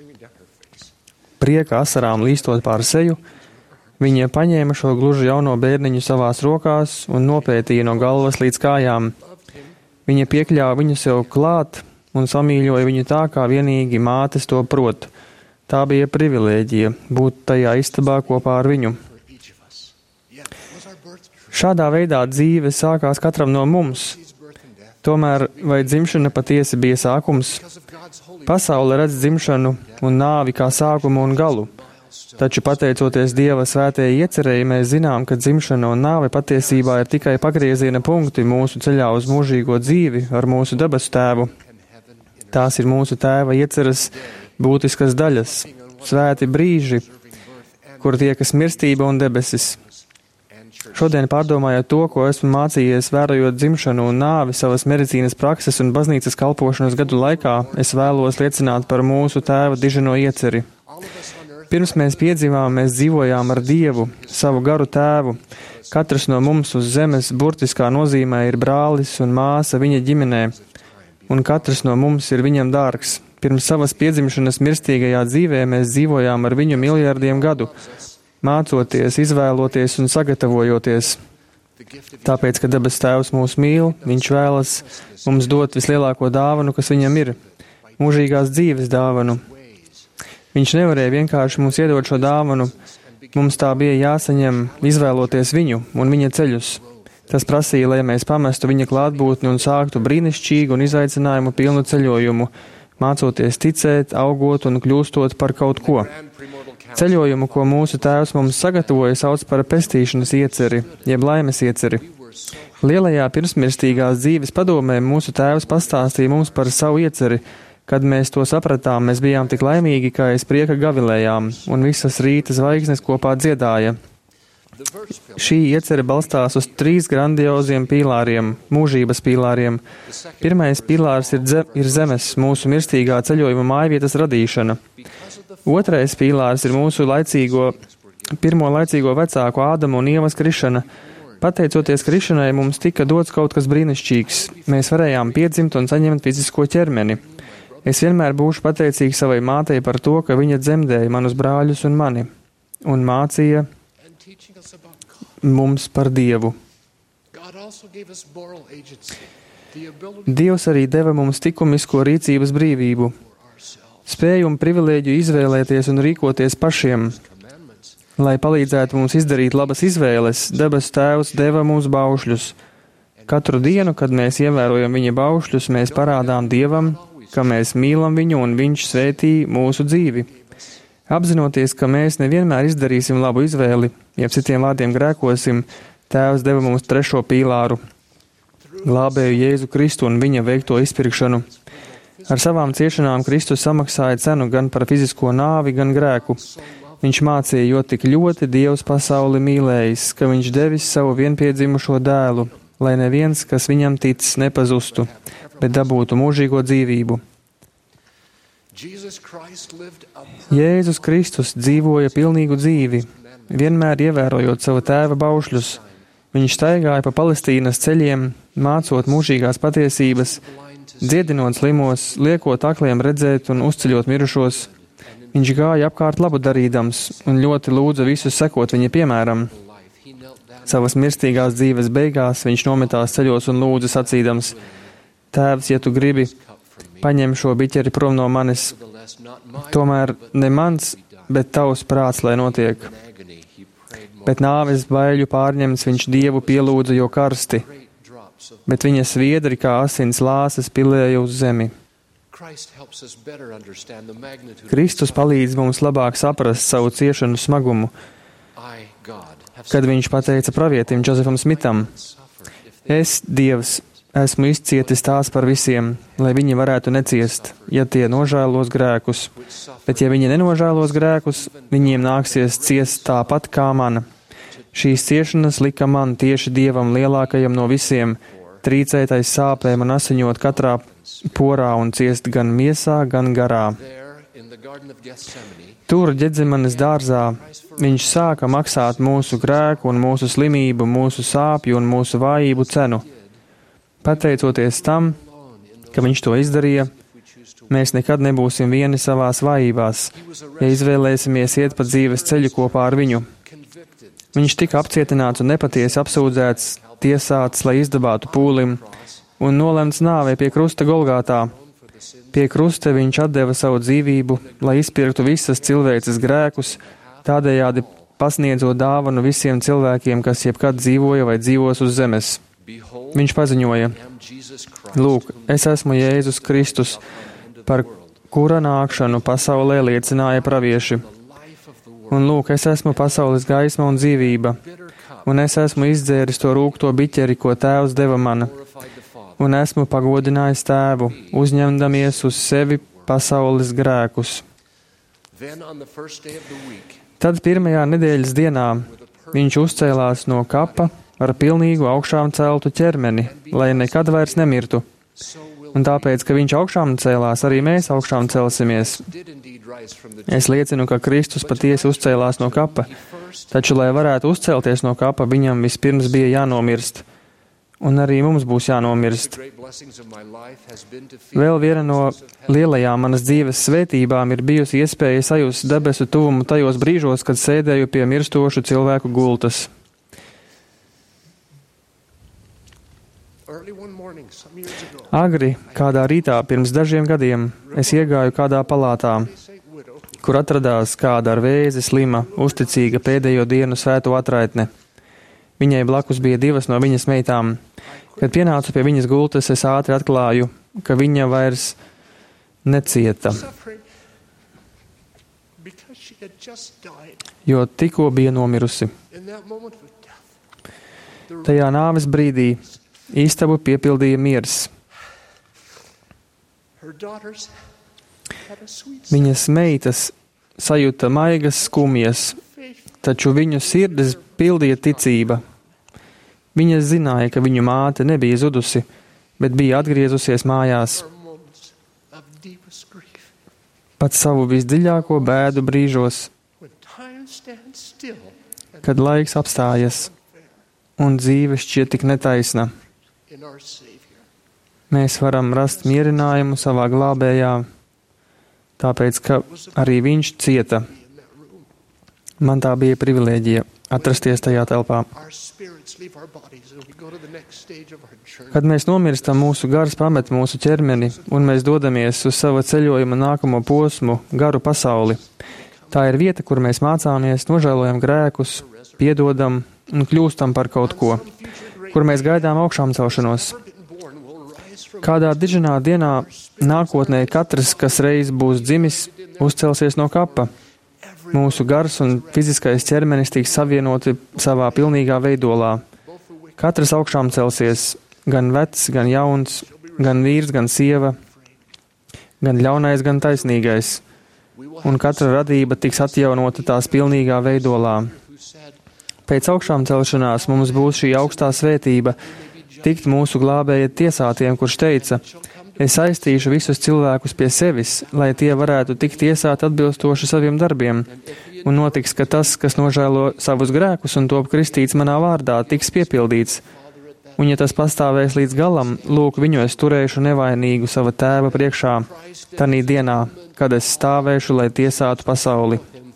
Prieka asarām līstot pār seju, viņa paņēma šo gluži jauno bērniņu savās rokās un nopētīja no galvas līdz kājām. Viņa piekļāva viņu sev klāt un samīļoja viņu tā, kā vienīgi mātes to prot. Tā bija privilēģija būt tajā istabā kopā ar viņu. Šādā veidā dzīve sākās katram no mums. Tomēr, vai dzimšana patiesi bija sākums? Pasaule redz dzimšanu un nāvi kā sākumu un galu. Taču, pateicoties Dieva svētajai iecerēji, mēs zinām, ka dzimšana un nāve patiesībā ir tikai pagrieziena punkti mūsu ceļā uz mūžīgo dzīvi ar mūsu debesu tēvu. Tās ir mūsu tēva ieceres būtiskas daļas, svēti brīži, kur tiekas mirstība un debesis. Šodien, pārdomājot to, ko esmu mācījies, vērojot dzimšanu un nāvi savas medicīnas prakses un baznīcas kalpošanas gadu laikā, es vēlos liecināt par mūsu tēva diženo ieceri. Pirms mēs piedzimām, mēs dzīvojām ar Dievu, savu garu tēvu. Katrs no mums uz zemes burtiskā nozīmē ir brālis un māsa viņa ģimenē, un katrs no mums ir viņam dārgs. Pirms savas piedzimšanas mirstīgajā dzīvē mēs dzīvojām ar viņu miljardiem gadu, mācoties, izvēloties un sagatavojoties. Tāpēc, ka debes tēvs mūs mīl, viņš vēlas mums dot vislielāko dāvanu, kas viņam ir, mūžīgās dzīves dāvanu. Viņš nevarēja vienkārši mums iedot šo dāvanu, mums tā bija jāsaņem, izvēloties viņu un viņa ceļus. Tas prasīja, lai mēs pamestu viņa klātbūtni un sāktu brīnišķīgu un izaicinājumu pilnu ceļojumu, mācoties ticēt, augot un kļūstot par kaut ko. Ceļojumu, ko mūsu tēvs mums sagatavoja, sauc par pestīšanas ieceri, jeb laimes ieceri. Lielajā pirmsmirstīgās dzīves padomē mūsu tēvs pastāstīja mums par savu ieceri. Kad mēs to sapratām, mēs bijām tik laimīgi, ka aiz prieka gavilējām, un visas rīta zvaigznes kopā dziedāja. Šī iecere balstās uz trīs grandioziem pīlāriem, mūžības pīlāriem. Pirmais pīlārs ir, dze, ir zemes, mūsu mirstīgā ceļojuma mājvietas radīšana. Otrais pīlārs ir mūsu laicīgo, pirmo laicīgo vecāku Ādama un Ievas krišana. Pateicoties krišanai, mums tika dots kaut kas brīnišķīgs. Mēs varējām piedzimt un saņemt fizisko ķermeni. Es vienmēr būšu pateicīgs savai mātei par to, ka viņa dzemdēja manus brāļus un mani un mācīja mums par Dievu. Dievs arī deva mums likumisko rīcības brīvību, spēju un privilēģiju izvēlēties un rīkoties pašiem. Lai palīdzētu mums izdarīt labas izvēles, debesu tēvs deva mums baušļus. Katru dienu, kad mēs ievērojam viņa baušļus, mēs parādām Dievam, ka mēs mīlam viņu un viņš svētī mūsu dzīvi. Apzinoties, ka mēs nevienmēr izdarīsim labu izvēli, jeb citiem vārdiem grēkosim, tēvs deva mums trešo pīlāru, glābēju Jēzu Kristu un viņa veikto izpirkšanu. Ar savām ciešanām Kristus samaksāja cenu gan par fizisko nāvi, gan grēku. Viņš mācīja, jo tik ļoti Dievs pasauli mīlējis, ka viņš devis savu vienpiedzimušo dēlu, lai neviens, kas viņam tic, nepazustu, bet dabūtu mūžīgo dzīvību. Jēzus Kristus dzīvoja pilnīgu dzīvi, vienmēr ievērojot sava tēva baušļus. Viņš staigāja pa Palestīnas ceļiem, mācot mūžīgās patiesības, dziedinot slimos, liekot akliem redzēt un uzceļot mirušos. Viņš gāja apkārt labu darīdams un ļoti lūdza visus sekot viņa piemēram. Savas mirstīgās dzīves beigās viņš nometās ceļos un lūdza sacīdams: Tēvs, ja tu gribi, paņem šo biķeri prom no manis. Tomēr ne mans, bet tavs prāts, lai notiek. Bet nāves baiļu pārņemts viņš Dievu pielūdza jo karsti, bet viņa sviedri kā asins lāses pilēja uz zemi. Kristus palīdz mums labāk saprast savu ciešanu smagumu, kad viņš pateica pravietim Džozefam Smitam: Es, Dievs, esmu izcietis tās par visiem, lai viņi varētu neciest, ja tie nožēlos grēkus, bet ja viņi nenožēlos grēkus, viņiem nāksies ciest tāpat kā mana. Šīs ciešanas lika man tieši Dievam lielākajam no visiem, trīcētais sāpēm un asiņot katrā porā un ciest gan miesā, gan garā. Tur, Ģedzemanes dārzā, viņš sāka maksāt mūsu grēku un mūsu slimību, mūsu sāpju un mūsu vājību cenu. Pateicoties tam, ka viņš to izdarīja, mēs nekad nebūsim vieni savās vājībās, ja izvēlēsimies iet pa dzīves ceļu kopā ar viņu. Viņš tika apcietināts un nepatiesi apsūdzēts, tiesāts, lai izdabātu pūlim, un nolemts nāvei pie krusta Golgātā. Pie krusta viņš atdeva savu dzīvību, lai izpirktu visas cilvēces grēkus, tādējādi pasniedzot dāvanu visiem cilvēkiem, kas jebkad dzīvoja vai dzīvos uz zemes. Viņš paziņoja: Lūk, es esmu Jēzus Kristus, par kura nākšanu pasaulē liecināja pravieši. Un lūk, es esmu pasaules gaisma un dzīvība, un es esmu izdzēris to rūgto biķeri, ko Tēvs deva man, un esmu pagodinājis Tēvu, uzņemdamies uz sevi pasaules grēkus. Tad pirmajā nedēļas dienā viņš uzcēlās no kapa ar pilnīgu augšām celtu ķermeni, lai nekad vairs nemirtu. Un tāpēc, ka viņš augšām cēlās, arī mēs augšām celsimies. Es liecinu, ka Kristus patiesi uzcēlās no kapa, taču, lai varētu uzcelties no kapa, viņam vispirms bija jānomirst. Un arī mums būs jānomirst. Vēl viena no lielajām manas dzīves svētībām ir bijusi iespēja sajust debesu tuvumu tajos brīžos, kad sēdēju pie mirstošu cilvēku gultas. Agri, kādā rītā pirms dažiem gadiem, es iegāju kādā palātā, kur atradās kāda ar vēzi slima, uzticīga pēdējo dienu svēto atraitne. Viņai blakus bija divas no viņas meitām. Kad pienācu pie viņas gultas, es ātri atklāju, ka viņa vairs necieta, jo tikko bija nomirusi. Tajā nāves brīdī istabu piepildīja miers. Viņas meitas sajūta maigas skumjas, taču viņu sirdis pildīja ticība. Viņa zināja, ka viņu māte nebija zudusi, bet bija atgriezusies mājās. Pat savu visdziļāko bēdu brīžos, kad laiks apstājas un dzīve šķiet tik netaisna. Mēs varam rast mierinājumu savā glābējā, tāpēc, ka arī viņš cieta. Man tā bija privilēģija atrasties tajā telpā. Kad mēs nomirstam, mūsu gars pamet mūsu ķermeni, un mēs dodamies uz sava ceļojuma nākamo posmu, garu pasauli. Tā ir vieta, kur mēs mācāmies, nožēlojam grēkus, piedodam un kļūstam par kaut ko, kur mēs gaidām augšām celšanos. Kādā diženā dienā nākotnē katrs, kas reiz būs dzimis, uzcelsies no kapa. Mūsu gars un fiziskais ķermenis tiks savienoti savā pilnīgā veidolā. Katrs augšām celsies, gan vecs, gan jauns, gan vīrs, gan sieva, gan ļaunais, gan taisnīgais. Un katra radība tiks atjaunota tās pilnīgā veidolā. Pēc augšām celšanās mums būs šī augstā svētība, tikt mūsu glābēja tiesātiem, kurš teica: es aiztīšu visus cilvēkus pie sevis, lai tie varētu tikt tiesāti atbilstoši saviem darbiem. Un notiks, ka tas, kas nožēlo savus grēkus un top kristīts manā vārdā, tiks piepildīts. Un ja tas pastāvēs līdz galam, lūk, viņu es turēšu nevainīgu sava tēva priekšā, tanī dienā, kad es stāvēšu, lai tiesātu pasauli.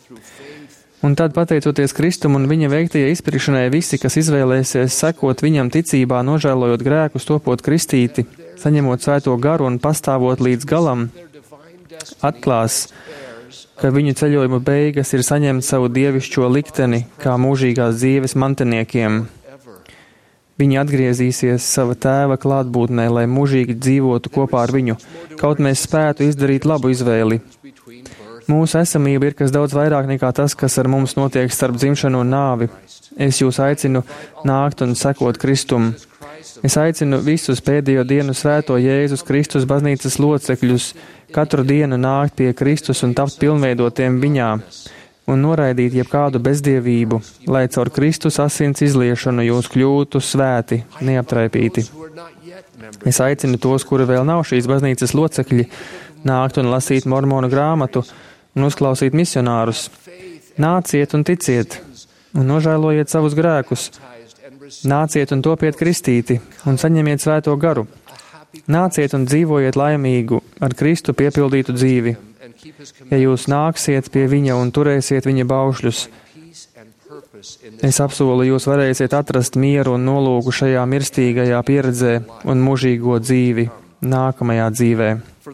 Un tad, pateicoties Kristum un viņa veiktajai izpirkšanai, visi, kas izvēlēsies sekot viņam ticībā, nožēlojot grēkus, topot kristīti, saņemot svēto garu un pastāvot līdz galam, atklās, ka viņu ceļojuma beigas ir saņemt savu dievišķo likteni kā mūžīgās dzīves mantiniekiem. Viņi atgriezīsies sava tēva klātbūtnē, lai mūžīgi dzīvotu kopā ar viņu, kaut mēs spētu izdarīt labu izvēli. Mūsu esamība ir kas daudz vairāk nekā tas, kas ar mums notiek starp dzimšanu un nāvi. Es jūs aicinu nākt un sekot Kristum. Es aicinu visus pēdējo dienu svēto Jēzus Kristus baznīcas locekļus katru dienu nākt pie Kristus un tapt pilnveidotiem viņā un noraidīt jebkādu bezdievību, lai caur Kristus asins izliešanu jūs kļūtu svēti, neaptraipīti. Es aicinu tos, kuri vēl nav šīs baznīcas locekļi, nākt un lasīt mormonu grāmatu un uzklausīt misionārus. Nāciet un ticiet, un nožēlojiet savus grēkus, Nāciet un topiet kristīti un saņemiet svēto garu. Nāciet un dzīvojiet laimīgu, ar Kristu piepildītu dzīvi. Ja jūs nāksiet pie viņa un turēsiet viņa baušļus, es apsolu, jūs varēsiet atrast mieru un nolūku šajā mirstīgajā pieredzē un mūžīgo dzīvi nākamajā dzīvē.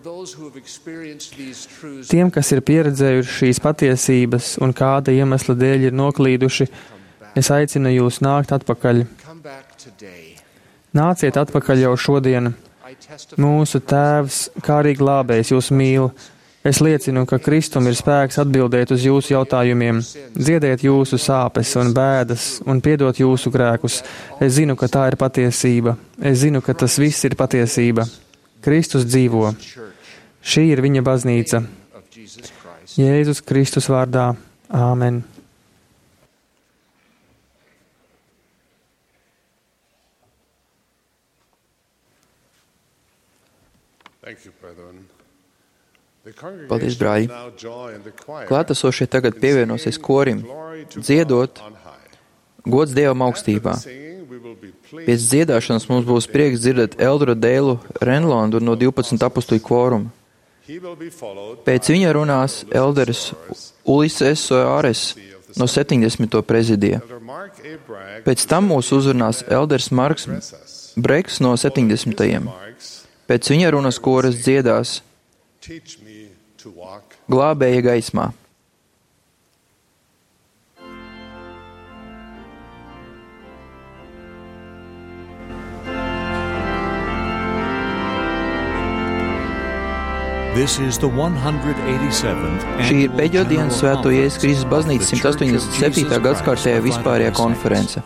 Tiem, kas ir pieredzējuši šīs patiesības un kāda iemesla dēļ ir noklīduši, es aicinu jūs nākt atpakaļ. Nāciet atpakaļ jau šodien. Mūsu Tēvs, kā arī glābējs, jūs mīl. Es liecinu, ka Kristum ir spēks atbildēt uz jūsu jautājumiem, dziedēt jūsu sāpes un bēdas un piedot jūsu grēkus. Es zinu, ka tā ir patiesība. Es zinu, ka tas viss ir patiesība. Kristus dzīvo. Šī ir viņa baznīca. Jēzus Kristus vārdā. Āmen. Paldies, brāļi! Klātesošie tagad pievienosies korim, dziedot gods Dievam augstībā. Pēc dziedāšanas mums būs prieks dzirdēt Eldru Dēlu Renlondu no divpadsmit apustuļu kvoruma. Pēc viņa runās Elderis Ulises Soares no septiņdesmito prezidija. Pēc tam mūs uzrunās Elders Marks Breks no septiņdesmitajiem. Pēc viņa runas koras dziedās Glābēja gaismā. Šī ir pēdējo dienu Svēto Jēzus Kristus baznīcas simt astoņdesmit septītā gadskārtējā vispārējā konference.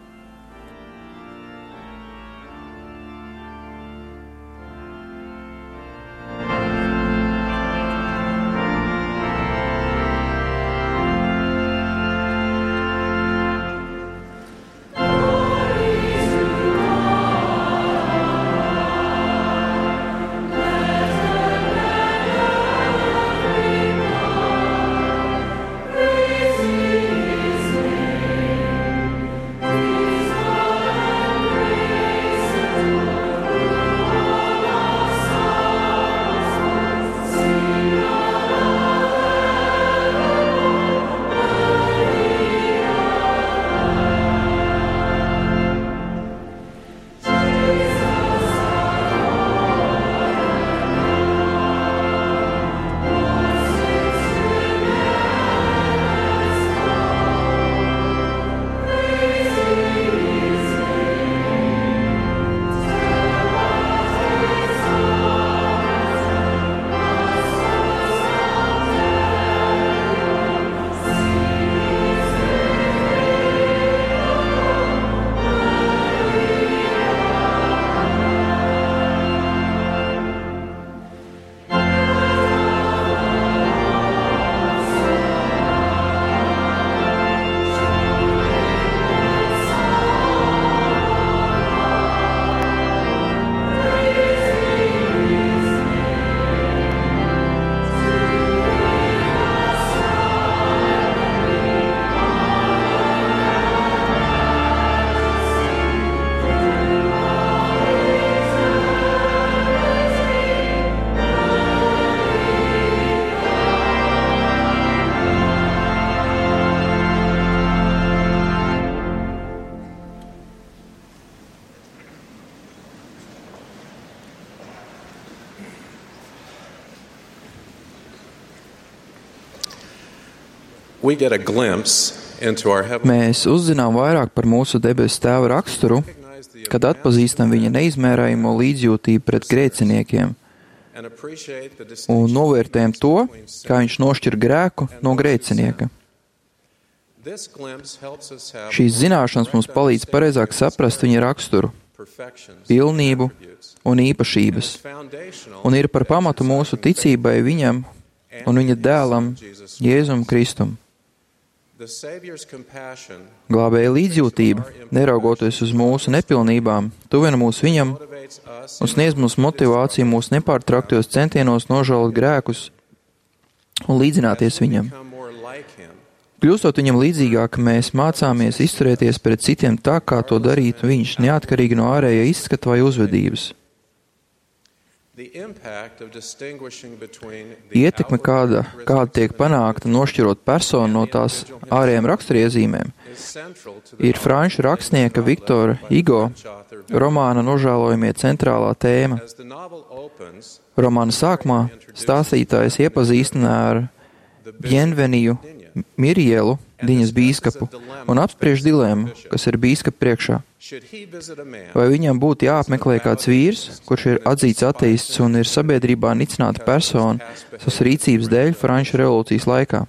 Mēs uzzinām vairāk par mūsu debesu Tēva raksturu, kad atpazīstam viņa neizmērājamo līdzjūtību pret grēciniekiem un novērtējam to, kā viņš nošķir grēku no grēcinieka. Šīs zināšanas mums palīdz pareizāk saprast viņa raksturu, pilnību un īpašības, un ir par pamatu mūsu ticībai viņam un viņa dēlam Jēzum Kristum. Glābēja līdzjūtība, neraugoties uz mūsu nepilnībām, tuvina mūs viņam un sniedz mums motivāciju mūsu Kļūstot viņam līdzīgāk, mēs mācāmies izturēties pret citiem tā, kā to darītu viņš, neatkarīgi no ārēja izskata vai uzvedības. Ietekme, kāda, kāda tiek panākta nošķirot personu no tās ārējām raksturiezīmēm, ir franču rakstnieka Viktora Hugo romāna Nožēlojamie centrālā tēma. Romāna sākumā stāstītājs iepazīstina ar Bienveniju Mirjelu, Diņas bīskapu, un apspriež dilēmu, kas ir bīskapa priekšā. Vai viņam būtu jāapmeklē kāds vīrs, kurš ir atzīts ateists un ir sabiedrībā nicināta persona savas rīcības dēļ Franču revolūcijas laikā?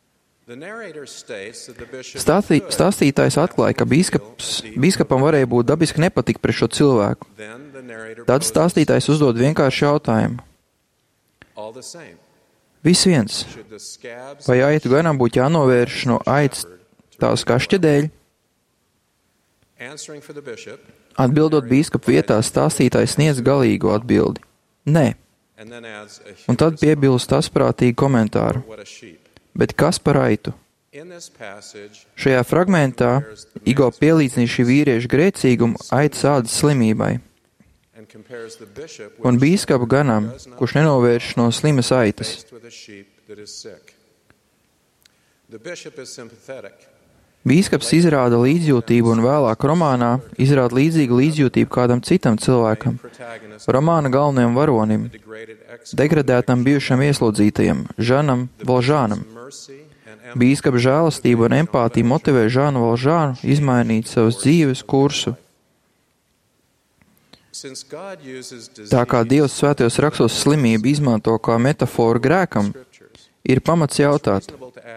Stāstī, stāstītājs atklāja, ka bīskaps, bīskapam varēja būt dabiski nepatikt pret šo cilvēku. Tad stāstītājs uzdod vienkārši jautājumu. Viss viens. Vai aitu ganam būtu jānovērš no aitas tās kašķa dēļ? Atbildot bīskapa vietā, stāstītājs sniedz galīgo atbildi. Nē. Un tad piebilst asprātīgu komentāru. Bet kas par aitu? Šajā fragmentā Hugo pielīdzina šī vīrieša grēcīgumu aitas ādas slimībai. Un bīskapa ganam, kurš nenovērš no slimas aitas. Bīskaps izrāda līdzjūtību un vēlāk romānā izrāda līdzīgu līdzjūtību kādam citam cilvēkam, romāna galvenajam varonim, degradētam bijušam ieslodzītajam, Žanam Valžānam. Bīskapa žēlastība un empātija motivē Žanu Valžānu izmainīt savas dzīves kursu. Tā kā Dievs svētajos rakstos slimību izmanto kā metaforu grēkam, ir pamats jautāt,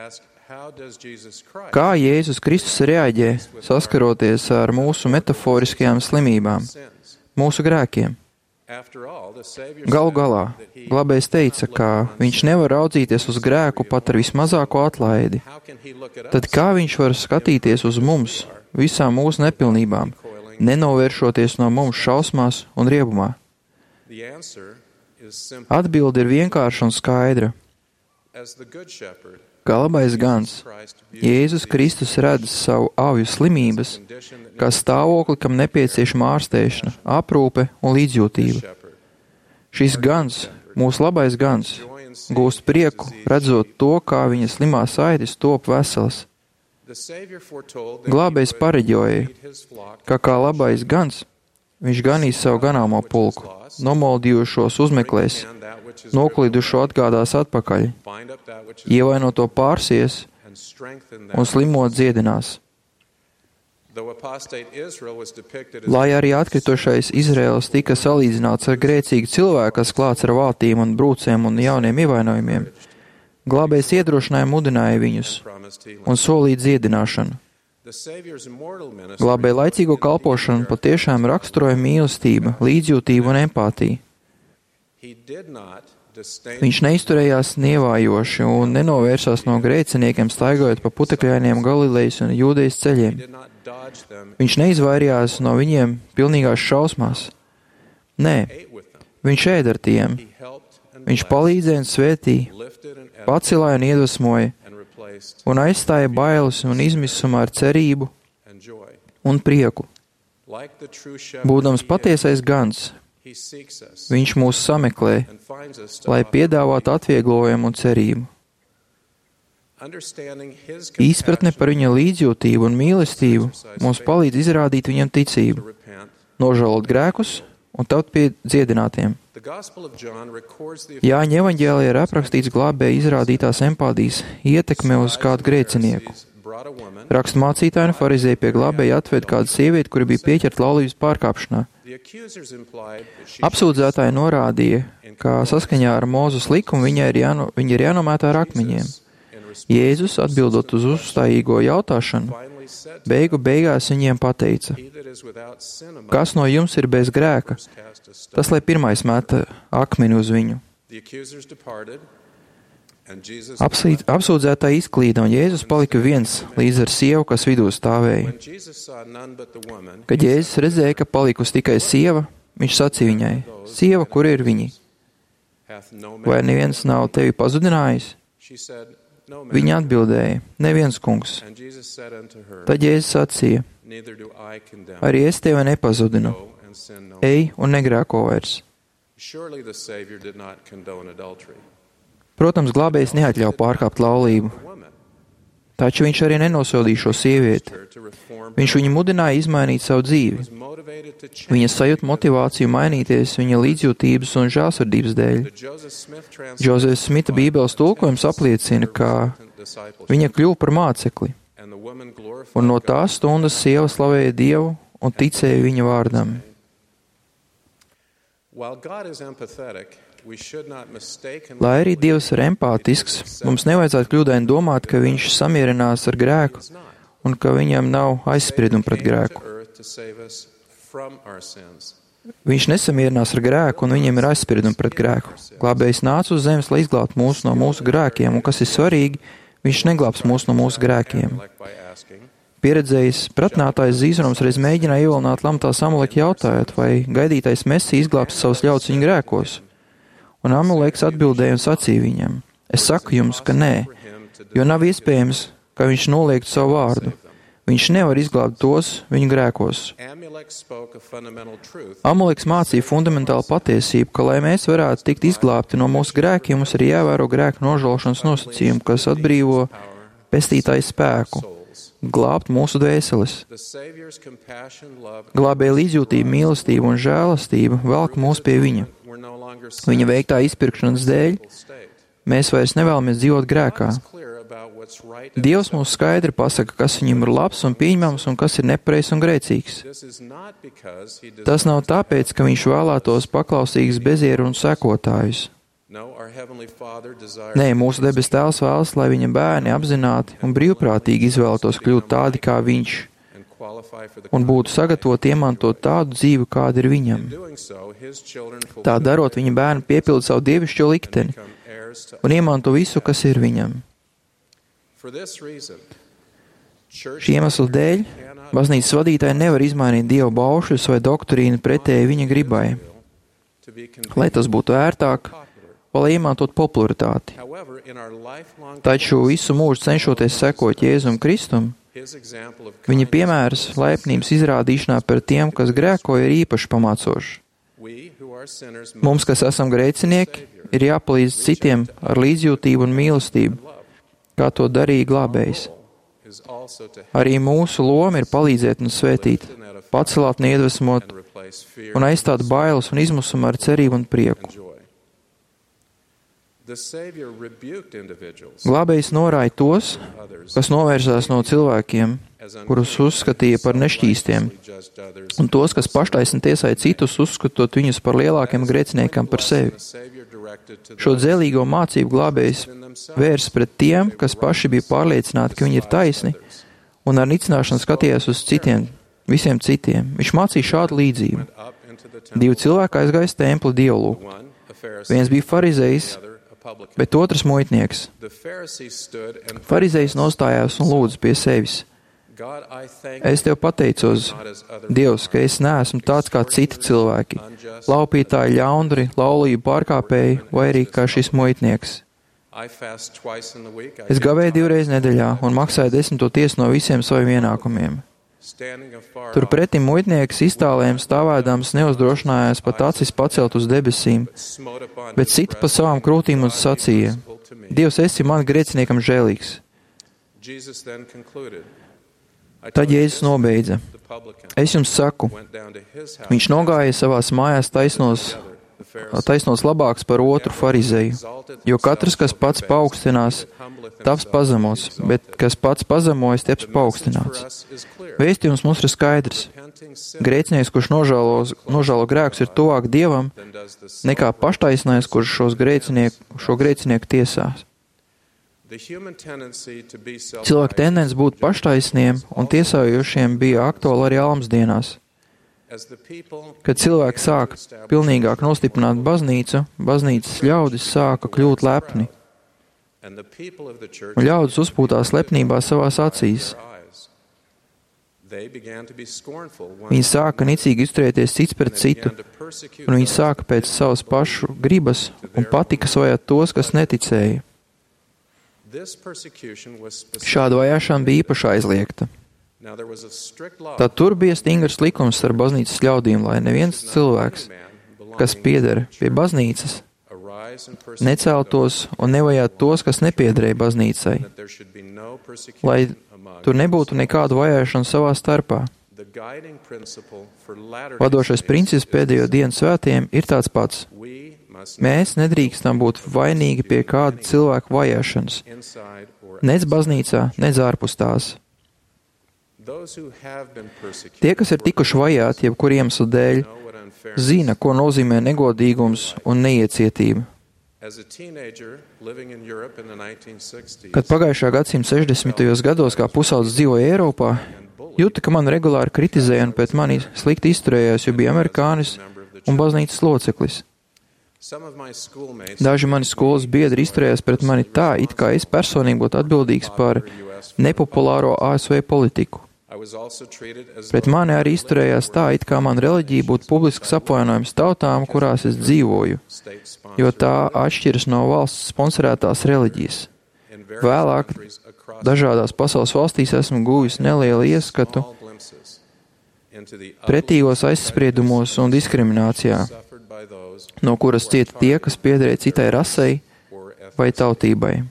kā Jēzus Kristus reaģē saskaroties ar mūsu metaforiskajām slimībām, mūsu grēkiem. Galu galā, glābējs teica, ka viņš nevar raudzīties uz grēku pat ar vismazāko atlaidi. Tad kā viņš var skatīties uz mums, visām mūsu nepilnībām, nenovēršoties no mums šausmās un riebumā? Atbilde ir vienkārša un skaidra. Kā labais gans, Jēzus Kristus redz savu avju slimības, kā stāvokli, kam nepieciešama ārstēšana, aprūpe un līdzjūtība. Šis gans, mūsu labais gans, gūst prieku, redzot to, kā viņa slimās aitas top veselas. Glābējs pareģoja, ka kā labais gans, viņš ganīs savu ganāmo pulku, nomoldījušos uzmeklēs, noklidušo atgādās atpakaļ, ievainoto pārsies un slimot dziedinās. Lai arī atkritušais Izraels tika salīdzināts ar grēcīgu cilvēku, kas klāts ar vātīm un brūcēm un jauniem ievainojumiem, glābējs iedrošināja mudināja viņus un solīja dziedināšanu. Glābēja laicīgo kalpošanu patiešām raksturoja mīlestība, līdzjūtība un empātija. Viņš neizturējās nievājoši un nenovērsās no grēciniekiem staigājot pa putekļainiem Galilejas un Jūdejas ceļiem. Viņš neizvairījās no viņiem pilnīgās šausmās. Nē, viņš ēd ar tiem. Viņš palīdzēja un svētīja, pacilāja un iedvesmoja, un aizstāja bailes un izmisumu ar cerību un prieku. Būdams patiesais gans, viņš mūs sameklē, lai piedāvātu atvieglojumu un cerību. Izpratne par viņa līdzjūtību un mīlestību mums palīdz izrādīt viņam ticību, nožēlot grēkus un taut pie dziedinātiem. Jāņa evaņģēlijā ir aprakstīts glābēja izrādītās empātijas ietekme uz kādu grēcinieku. Rakstmācītāji un farizēji pie glābēja atved kādu sievieti, kura bija pieķerta laulības pārkāpšanā. Apsūdzētāji norādīja, ka saskaņā ar Mūzes likumu viņai ir, jāno, viņa ir jānomētā ar akmeņiem. Jēzus, atbildot uz uzstājīgo jautāšanu, beigu beigās viņiem pateica: kas no jums ir bez grēka, tas lai pirmais meta akmeni uz viņu. Apsīt, apsūdzētāji izklīda, un Jēzus palika viens līdz ar sievu, kas vidū stāvēja. Kad Jēzus redzēja, ka palikusi tikai sieva, viņš sacīja viņai: sieva, kur ir viņi? Vai neviens nav tevi pazudinājis? Viņa atbildēja, neviens kungs. Tad Jēzus sacīja, arī es tevi nepazudinu. Ej un negrēko vairs. Protams, glābējs neatļauj pārkāpt laulību, taču viņš arī nenosodīja šo sievieti. Viņš viņu mudināja izmainīt savu dzīvi. Viņa sajūta motivāciju mainīties viņa līdzjūtības un žēlsirdības dēļ. Džozefs Smita Bībeles tulkojums apliecina, ka viņa kļuva par mācekli, un no tās stundas sieva slavēja Dievu un ticēja viņa vārdam. Lai arī Dievs ir empātisks, mums nevajadzētu kļūdaini domāt, ka viņš samierinās ar grēku un ka viņam nav aizsprieduma pret grēku. Viņš nesamierinās ar grēku un viņam ir aizsprieduma pret grēku. Glābējs nāca uz zemes, lai izglābtu mūs no mūsu grēkiem, un kas ir svarīgi, viņš neglābs mūs no mūsu grēkiem. Pieredzējis pratinātājs Zīzrums reiz mēģināja ievilināt lamtās Amuleka jautājot, vai gaidītais Mesija izglābs savus ļauts viņa grēkos. Un Amuleks atbildēja un sacīja viņam, es saku jums, ka nē, jo nav iespējams, ka viņš noliegtu savu vārdu. Viņš nevar izglābt tos viņu grēkos. Amuleks mācīja fundamentālu patiesību, ka, lai mēs varētu tikt izglābti no mūsu grēkiem, mums ir jāvēro grēku nožēlošanas nosacījumi, kas atbrīvo pestītāju spēku, glābt mūsu dvēseles. Glābēja līdzjūtība, mīlestība un žēlastība velk mūs pie viņa. Viņa veiktā izpirkšanas dēļ mēs vairs nevēlamies dzīvot grēkā. Dievs mums skaidri pasaka, kas viņam ir labs un pieņemams un kas ir nepareizs un grēcīgs. Tas nav tāpēc, ka viņš vēlētos paklausīgus bezieru un sekotājus. Nē, mūsu debes Tēvs vēlas, lai viņa bērni apzināti un brīvprātīgi izvēlētos kļūt tādi kā viņš un būtu sagatavoti iemantot tādu dzīvi, kāda ir viņam. Tā darot, viņa bērni piepilda savu dievišķo likteni un iemanto visu, kas ir viņam. Šī iemesla dēļ baznīcas vadītāji nevar izmainīt Dieva baušļus vai doktrīnu pretēji viņa gribai, lai tas būtu ērtāk, vai lai iemantot popularitāti. Taču visu mūžu cenšoties sekot Jēzum Kristum, viņa piemērs laipnības izrādīšanā par tiem, kas grēko, ir īpaši pamācošs. Mums, kas esam grēcinieki, ir jāpalīdz citiem ar līdzjūtību un mīlestību, kā to darīja glābējs. Arī mūsu loma ir palīdzēt un svētīt, pacelāt un iedvesmot un aizstāt bailes un izmusumu ar cerību un prieku. Glābējs norāja tos, kas novērsās no cilvēkiem, kurus uzskatīja par nešķīstiem, un tos, kas paštaisni tiesāja citus, uzskatot viņus par lielākiem grēciniekam par sevi. Šo dzelīgo mācību glābējs vērs pret tiem, kas paši bija pārliecināti, ka viņi ir taisni, un ar nicināšanu skatījās uz citiem, visiem citiem. Viņš mācīja šādu līdzību. Divi cilvēki aizgāja templi dievlūgt. Viens bija farizejs, bet otrs muitnieks. Farizejs nostājās un lūdza pie sevis. Es tev pateicos, Dievs, ka es neesmu tāds kā citi cilvēki, laupītāji, ļaundri, laulību pārkāpēji vai arī kā šis muitnieks. Es gavēju divreiz nedēļā un maksāju desmito tiesu no visiem saviem ienākumiem. Turpretim muitnieks iztālēm stāvēdams neuzdrošinājās pat acis pacelt uz debesīm, bet sita pa savām krūtīm un sacīja, Dievs, esi man grēciniekam žēlīgs. Tad Jēzus nobeidza. Es jums saku, viņš nogāja savās mājās taisnos, taisnos labāks par otru farizeju, jo katrs, kas pats paaugstinās, taps pazemots, bet kas pats pazemojas, taps paaugstināts. Vēstījums mums ir skaidrs. Grēcinieks, kurš nožēlo, nožēlo grēkus, ir tuvāk Dievam, nekā paštaisnais, kurš šos grēcinieku, šo grēcinieku tiesās. Cilvēka tendence būt paštaisniem un tiesājošiem bija aktuāla arī almsdienās. Kad cilvēki sāka pilnīgāk nostiprināt baznīcu, baznīcas ļaudis sāka kļūt lepni. Un ļaudis uzpūtās lepnībā savās acīs. Viņi sāka nicīgi izturēties cits pret citu, un viņi sāka pēc savas pašu gribas un patikas vajāt tos, kas neticēja. Šāda vajāšana bija īpaši aizliegta. Tad tur bija stingrs likums ar baznīcas ļaudīm, lai neviens cilvēks, kas pieder pie baznīcas, neceltos un nevajātu tos, kas nepiederēja baznīcai, lai tur nebūtu nekādu vajāšanu savā starpā. Vadošais princips pēdējo dienu svētiem ir tāds pats. Mēs nedrīkstam būt vainīgi pie kāda cilvēka vajāšanas, nec baznīcā, nec ārpus tās. Tie, kas ir tikuši vajāti jebkur iemeslu dēļ, zina, ko nozīmē negodīgums un neiecietība. Kad pagājušā gadsimta sešdesmitajos gados kā pusaudzis dzīvoja Eiropā, jūta, ka man regulāri kritizēja un pēc mani slikti izturējās, jo bija amerikānis un baznīcas loceklis. Daži mani skolas biedri izturējās pret mani tā, it kā es personīgi būtu atbildīgs par nepopulāro A S V politiku. Pret mani arī izturējās tā, it kā man reliģija būtu publisks apvainojums tautām, kurās es dzīvoju, jo tā atšķiras no valsts sponsorētās reliģijas. Vēlāk, dažādās pasaules valstīs esmu guvis nelielu ieskatu pretīgos aizspriedumos un diskriminācijā, no kuras cieta tie, kas piederēja citai rasei vai tautībai.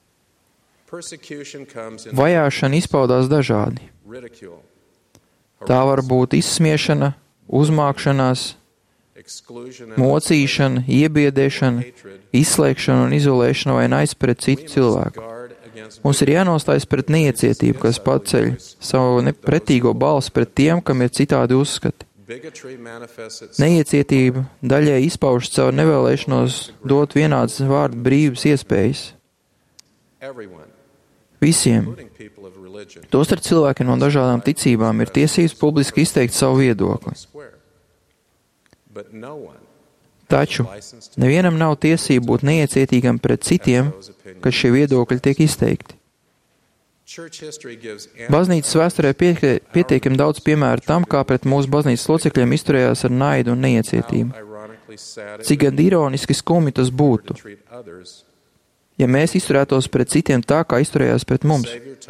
Vajāšana izpaudās dažādi. Tā var būt izsmiešana, uzmākšanās, mocīšana, iebiedēšana, izslēgšana un izolēšana vai naids pret citu cilvēku. Mums ir jānostājas pret neiecietību, kas paceļ savu pretīgo balsi pret tiem, kam ir citādi uzskati. Neiecietība daļai izpaužas caur nevēlēšanos dot vienādas vārdu brīvas iespējas. Visiem, tostarp cilvēki no dažādām ticībām, ir tiesības publiski izteikt savu viedokli. Taču nevienam nav tiesība būt neiecietīgam pret citiem, kad šie viedokļi tiek izteikti. Baznīcas vēsturē pietiekami daudz piemēru tam, kā pret mūsu baznīcas locekļiem izturējās ar naidu un neiecietību. Cik gan ironiski skumji tas būtu, ja mēs izturētos pret citiem tā, kā izturējās pret mums.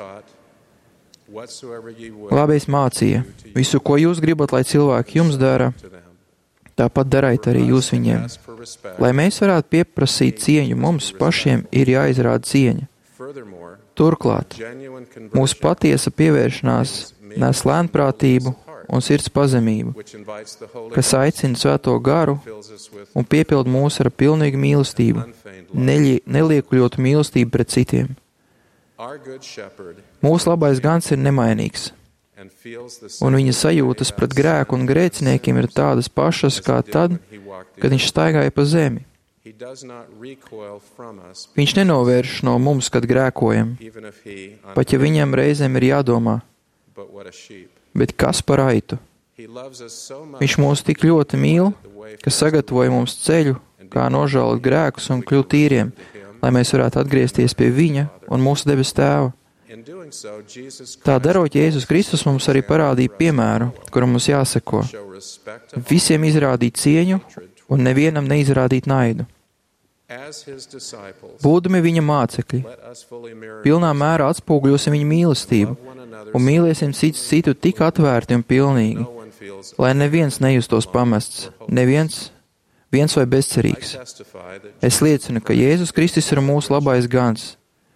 Labais mācīja, visu, ko jūs gribat, lai cilvēki jums dara, tāpat dariet arī jūs viņiem. Lai mēs varētu pieprasīt cieņu, mums pašiem ir jāizrāda cieņa. Turklāt, mūsu patiesa pievēršanās nes lēnprātību un sirds pazemību, kas aicina Svēto garu un piepild mūs ar pilnīgu mīlestību, neliekuļotu mīlestību pret citiem. Mūsu labais gans ir nemainīgs, un viņa sajūtas pret grēku un grēciniekiem ir tādas pašas kā tad, kad viņš staigāja pa zemi. Viņš nenovērš no mums, kad grēkojam, pat ja viņam reizēm ir jādomā, bet kas par aitu? Viņš mūs tik ļoti mīl, ka sagatavoja mums ceļu, kā nožēlot grēkus un kļūt tīriem, lai mēs varētu atgriezties pie viņa un mūsu debes tēva. Tā darot, Jēzus Kristus mums arī parādīja piemēru, kuram mums jāseko. Visiem izrādīt cieņu un nevienam neizrādīt naidu. Būdami viņa mācekļi, pilnā mērā atspūgļosim viņa mīlestību un mīlēsim citu citu tik atvērti un pilnīgi, lai neviens nejustos pamests, neviens viens vai bezcerīgs. Es liecinu, ka Jēzus Kristus ir mūsu labais gans,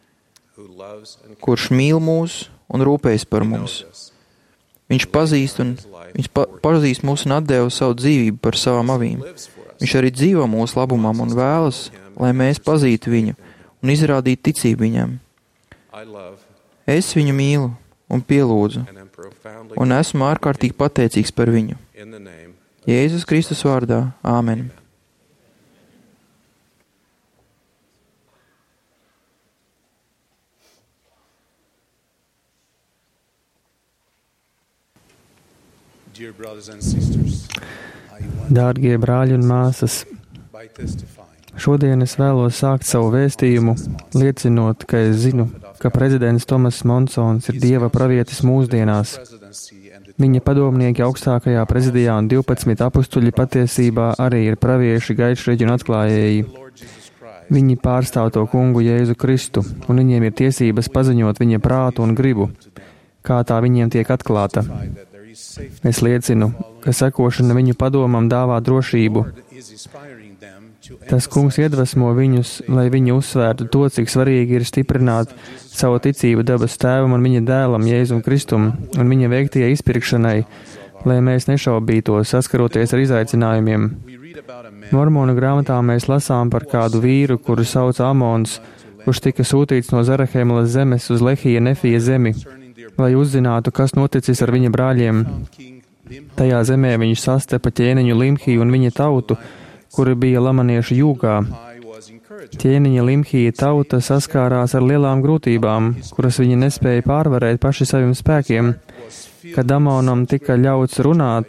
kurš mīl mūs un rūpējas par mums. Viņš pazīst, un, viņš pa, pazīst mūs un atdeva savu dzīvību par savām avīm. Viņš arī dzīvo mūsu labumam un vēlas, lai mēs pazītu viņu un izrādītu ticību viņam. Es viņu mīlu un pielūdzu, un esmu ārkārtīgi pateicīgs par viņu. Jēzus Kristus vārdā. Āmen. Dārgie brāļi un māsas, šodien es vēlos sākt savu vēstījumu, liecinot, ka es zinu, ka prezidents Tomas Monsons ir Dieva pravietis mūsdienās. Viņa padomnieki augstākajā prezidijā un divpadsmit apustuļi patiesībā arī ir pravieši, gaišreģi un atklājēji. Viņi pārstāv to kungu Jēzu Kristu, un viņiem ir tiesības paziņot viņa prātu un gribu, kā tā viņiem tiek atklāta. Es liecinu, ka sekošana viņu padomam dāvā drošību. Tas kungs iedvesmo viņus, lai viņi uzsvērtu to, cik svarīgi ir stiprināt savu ticību dabas tēvam un viņa dēlam Jēzum Kristum un viņa veiktajai izpirkšanai, lai mēs nešaubītos saskaroties ar izaicinājumiem. Mormonu grāmatā mēs lasām par kādu vīru, kuru sauc Amons, kurš tika sūtīts no Zarahemlas zemes uz Lehija Nefija zemi, lai uzzinātu, kas noticis ar viņa brāļiem. Tajā zemē viņš sastepa ķēniņu Limhiju un viņa tautu, kuri bija lamaniešu jūgā. Ķēniņa Limhija tauta saskārās ar lielām grūtībām, kuras viņi nespēja pārvarēt paši saviem spēkiem. Kad Amonam tika ļauts runāt,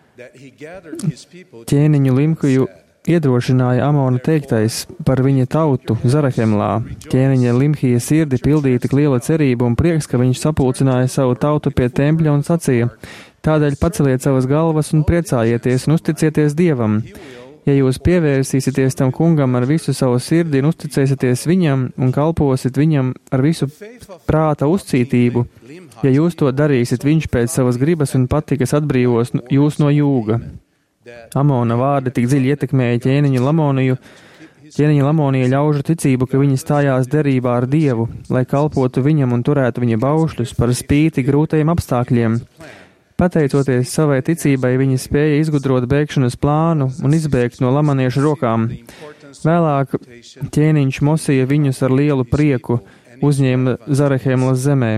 ķēniņu Limhiju iedrošināja Amona teiktais par viņa tautu Zarahemlā. Ķēniņa Limhija sirdi pildīja tik liela cerība un prieks, ka viņš sapulcināja savu tautu pie tempļa un sacīja: tādēļ paceliet savas galvas un priecājieties un uzticieties Dievam. Ja jūs pievērsīsieties tam kungam ar visu savu sirdi un uzticēsieties viņam un kalposit viņam ar visu prāta uzcītību, ja jūs to darīsiet, viņš pēc savas gribas un patikas atbrīvos jūs no jūga. Amona vārdi tik dziļi ietekmēja ķēniņa Lamoniju, ķēniņa Lamonija ļaužu ticību, ka viņi stājās derībā ar Dievu, lai kalpotu viņam un turētu viņa baušļus par spīti grūtajiem apstākļiem. Pateicoties savai ticībai, viņi spēja izgudrot bēgšanas plānu un izbēgt no lamaniešu rokām. Vēlāk ķēniņš Mosija viņus ar lielu prieku uzņēma Zarahemlas zemē.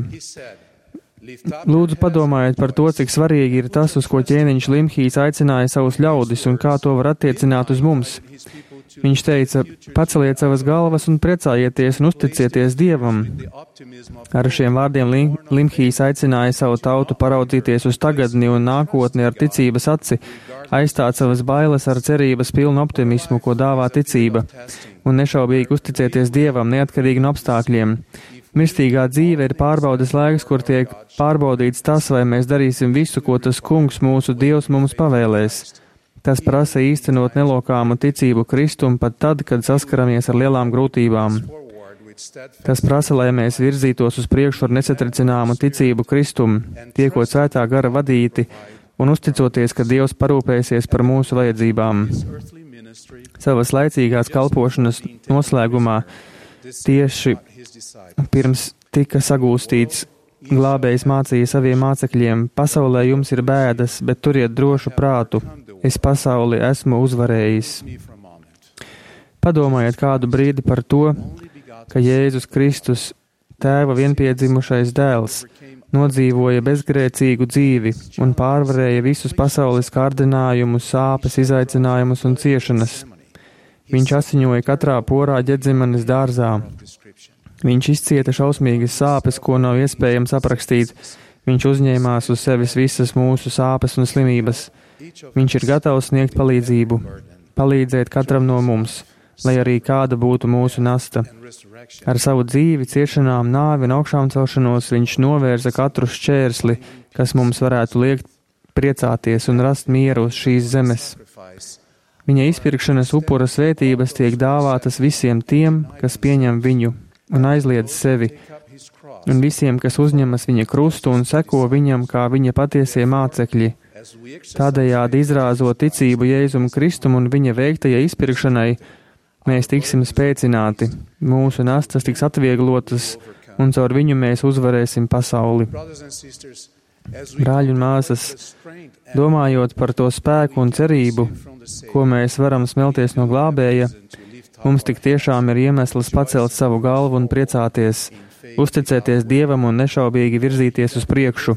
Lūdzu, padomājiet par to, cik svarīgi ir tas, uz ko ķēniņš Limhijs aicināja savus ļaudis un kā to var attiecināt uz mums. Viņš teica: paceliet savas galvas un priecājieties un uzticieties Dievam. Ar šiem vārdiem Lim, Limhijs aicināja savu tautu paraudzīties uz tagadni un nākotni ar ticības aci, aizstāt savas bailes ar cerības pilnu optimismu, ko dāvā ticība, un nešaubīgi uzticēties Dievam neatkarīgi no apstākļiem. Mirstīgā dzīve ir pārbaudes laiks, kur tiek pārbaudīts tas, vai mēs darīsim visu, ko tas kungs, mūsu Dievs, mums pavēlēs. Tas prasa īstenot nelokāmu ticību Kristum pat tad, kad saskaramies ar lielām grūtībām. Tas prasa, lai mēs virzītos uz priekšu ar nesatricināmu ticību Kristum, tiekot svētā gara vadīti un uzticoties, ka Dievs parūpēsies par mūsu vajadzībām. Savas laicīgās kalpošanas noslēgumā tieši pirms tika sagūstīts, glābējs mācīja saviem mācekļiem: pasaulē jums ir bēdas, bet turiet drošu prātu, es pasauli esmu uzvarējis. Padomājiet kādu brīdi par to, ka Jēzus Kristus, Tēva vienpiedzimušais dēls, nodzīvoja bezgrēcīgu dzīvi un pārvarēja visus pasaules kārdinājumus, sāpes, izaicinājumus un ciešanas. Viņš asiņoja katrā porā Ģedzimanes dārzā. Viņš izcieta šausmīgas sāpes, ko nav iespējams aprakstīt. Viņš uzņēmās uz sevis visas mūsu sāpes un slimības. Viņš ir gatavs sniegt palīdzību, palīdzēt katram no mums, lai arī kāda būtu mūsu nasta. Ar savu dzīvi, ciešanām, nāvi un augšām celšanos viņš novērsa katru šķērsli, kas mums varētu liekt priecāties un rast mieru uz šīs zemes. Viņa izpirkšanas upura svētības tiek dāvātas visiem tiem, kas pieņem viņu un aizliedz sevi, un visiem, kas uzņemas viņa krustu un seko viņam kā viņa patiesie mācekļi. Tādējādi izrāzot ticību Jēzum Kristum un viņa veiktajai izpirkšanai, mēs tiksim spēcināti, mūsu nastas tiks atvieglotas, un caur viņu mēs uzvarēsim pasauli. Brāļi un māsas, domājot par to spēku un cerību, ko mēs varam smelties no glābēja, mums tik tiešām ir iemesls pacelt savu galvu un priecāties, uzticēties Dievam un nešaubīgi virzīties uz priekšu.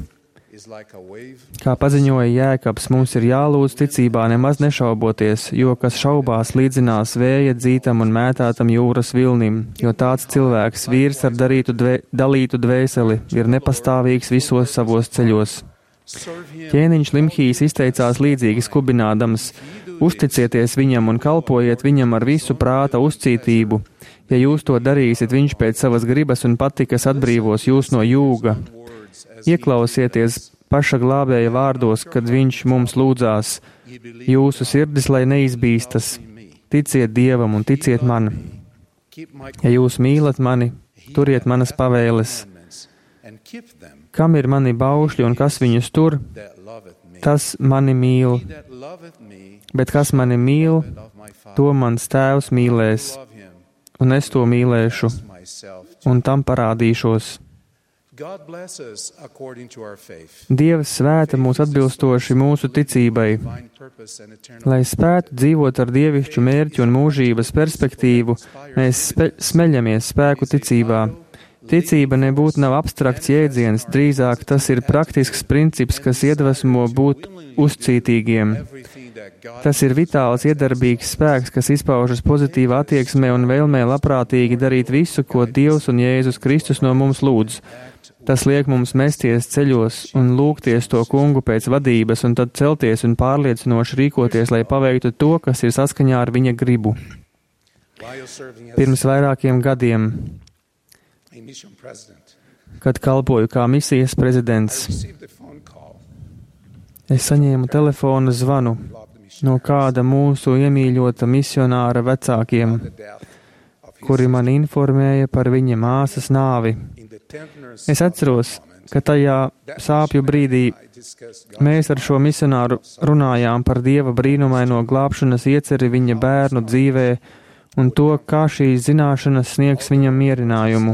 Kā paziņoja Jēkabs, mums ir jālūdz ticībā nemaz nešauboties, jo kas šaubās līdzinās vēja dzītam un mētātam jūras vilnim, jo tāds cilvēks, vīrs ar darītu dvē, dalītu dvēseli, ir nepastāvīgs visos savos ceļos. Ķēniņš Limhijs izteicās līdzīgi skubinādams: uzticieties viņam un kalpojiet viņam ar visu prāta uzcītību. Ja jūs to darīsiet, viņš pēc savas gribas un patikas atbrīvos jūs no jūga. Ieklausieties paša glābēja vārdos, kad viņš mums lūdzās: jūsu sirdis lai neizbīstas, ticiet Dievam un ticiet man. Ja jūs mīlat mani, turiet manas pavēles. Kam ir mani baušļi un kas viņus tur, tas mani mīl. Bet kas mani mīl, to mans tēvs mīlēs, un es to mīlēšu, un tam parādīšos. Dievs svēta mūs atbilstoši mūsu ticībai, lai spētu dzīvot ar dievišķu mērķu un mūžības perspektīvu, mēs spe- smeļamies spēku ticībā. Ticība nebūtu nav abstrakts jēdziens, drīzāk tas ir praktisks princips, kas iedvesmo būt uzcītīgiem. Tas ir vitāls, iedarbīgs spēks, kas izpaužas pozitīvā attieksmē un vēlmē labprātīgi darīt visu, ko Dievs un Jēzus Kristus no mums lūdz. Tas liek mums mesties ceļos un lūgties to kungu pēc vadības un tad celties un pārliecinoši rīkoties, lai paveiktu to, kas ir saskaņā ar viņa gribu. Pirms vairākiem gadiem, kad kalpoju kā misijas prezidents, es saņēmu telefona zvanu no kāda mūsu iemīļota misionāra vecākiem, kuri man informēja par viņa māsas nāvi. Es atceros, ka tajā sāpju brīdī mēs ar šo misionāru runājām par Dieva brīnumaino glābšanas ieceri viņa bērnu dzīvē un to, kā šīs zināšanas sniegs viņam mierinājumu.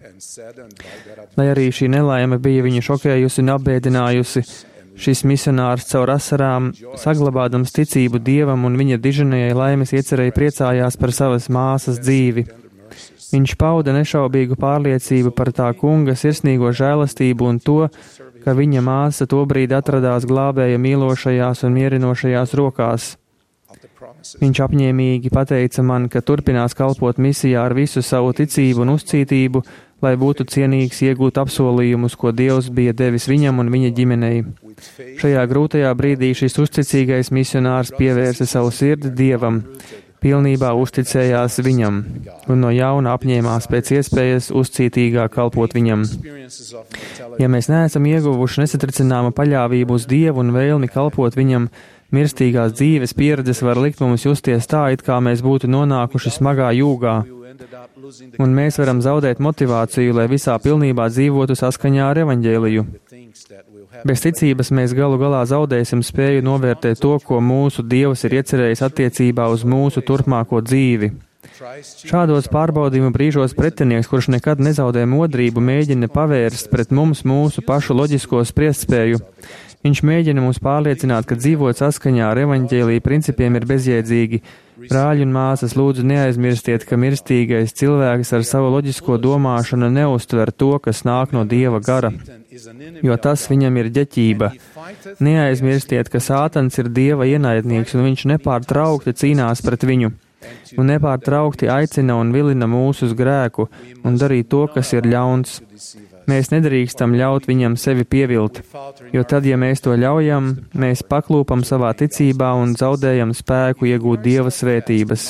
Lai arī šī nelaime bija viņu šokējusi un apbēdinājusi, šis misionārs caur asarām, saglabādams ticību Dievam un viņa diženajai laimes iecerēji priecājās par savas māsas dzīvi. Viņš pauda nešaubīgu pārliecību par tā kunga sirsnīgo žēlastību un to, ka viņa māsa tobrīd atradās glābēja mīlošajās un mierinošajās rokās. Viņš apņēmīgi pateica man, ka turpinās kalpot misijā ar visu savu ticību un uzcītību, lai būtu cienīgs iegūt apsolījumus, ko Dievs bija devis viņam un viņa ģimenei. Šajā grūtajā brīdī šis uzticīgais misionārs pievērsa savu sirdi Dievam, pilnībā uzticējās viņam un no jauna apņēmās pēc iespējas uzcītīgāk kalpot viņam. Ja mēs neesam ieguvuši nesatricināma paļāvību uz Dievu un vēlmi kalpot viņam, mirstīgās dzīves pieredzes var likt mums justies tā, it kā mēs būtu nonākuši smagā jūgā, un mēs varam zaudēt motivāciju, lai visā pilnībā dzīvotu saskaņā ar evaņģēliju. Bez ticības mēs galu galā zaudēsim spēju novērtēt to, ko mūsu Dievs ir iecerējis attiecībā uz mūsu turpmāko dzīvi. Šādos pārbaudījumu brīžos pretinieks, kurš nekad nezaudē modrību, mēģina pavērst pret mums mūsu pašu loģisko spriestspēju. Viņš mēģina mums pārliecināt, ka dzīvot saskaņā ar evaņģēliju principiem ir bezjēdzīgi. Brāļi un māsas, lūdzu neaizmirstiet, ka mirstīgais cilvēks ar savu loģisko domāšanu neuztver to, kas nāk no Dieva gara, jo tas viņam ir ģeķība. Neaizmirstiet, ka Sātans ir Dieva ienaidnieks un viņš nepārtraukti cīnās pret viņu un nepārtraukti aicina un vilina mūs uz grēku un darīt to, kas ir ļauns. Mēs nedrīkstam ļaut viņam sevi pievilt, jo tad, ja mēs to ļaujam, mēs paklūpam savā ticībā un zaudējam spēku iegūt Dieva svētības.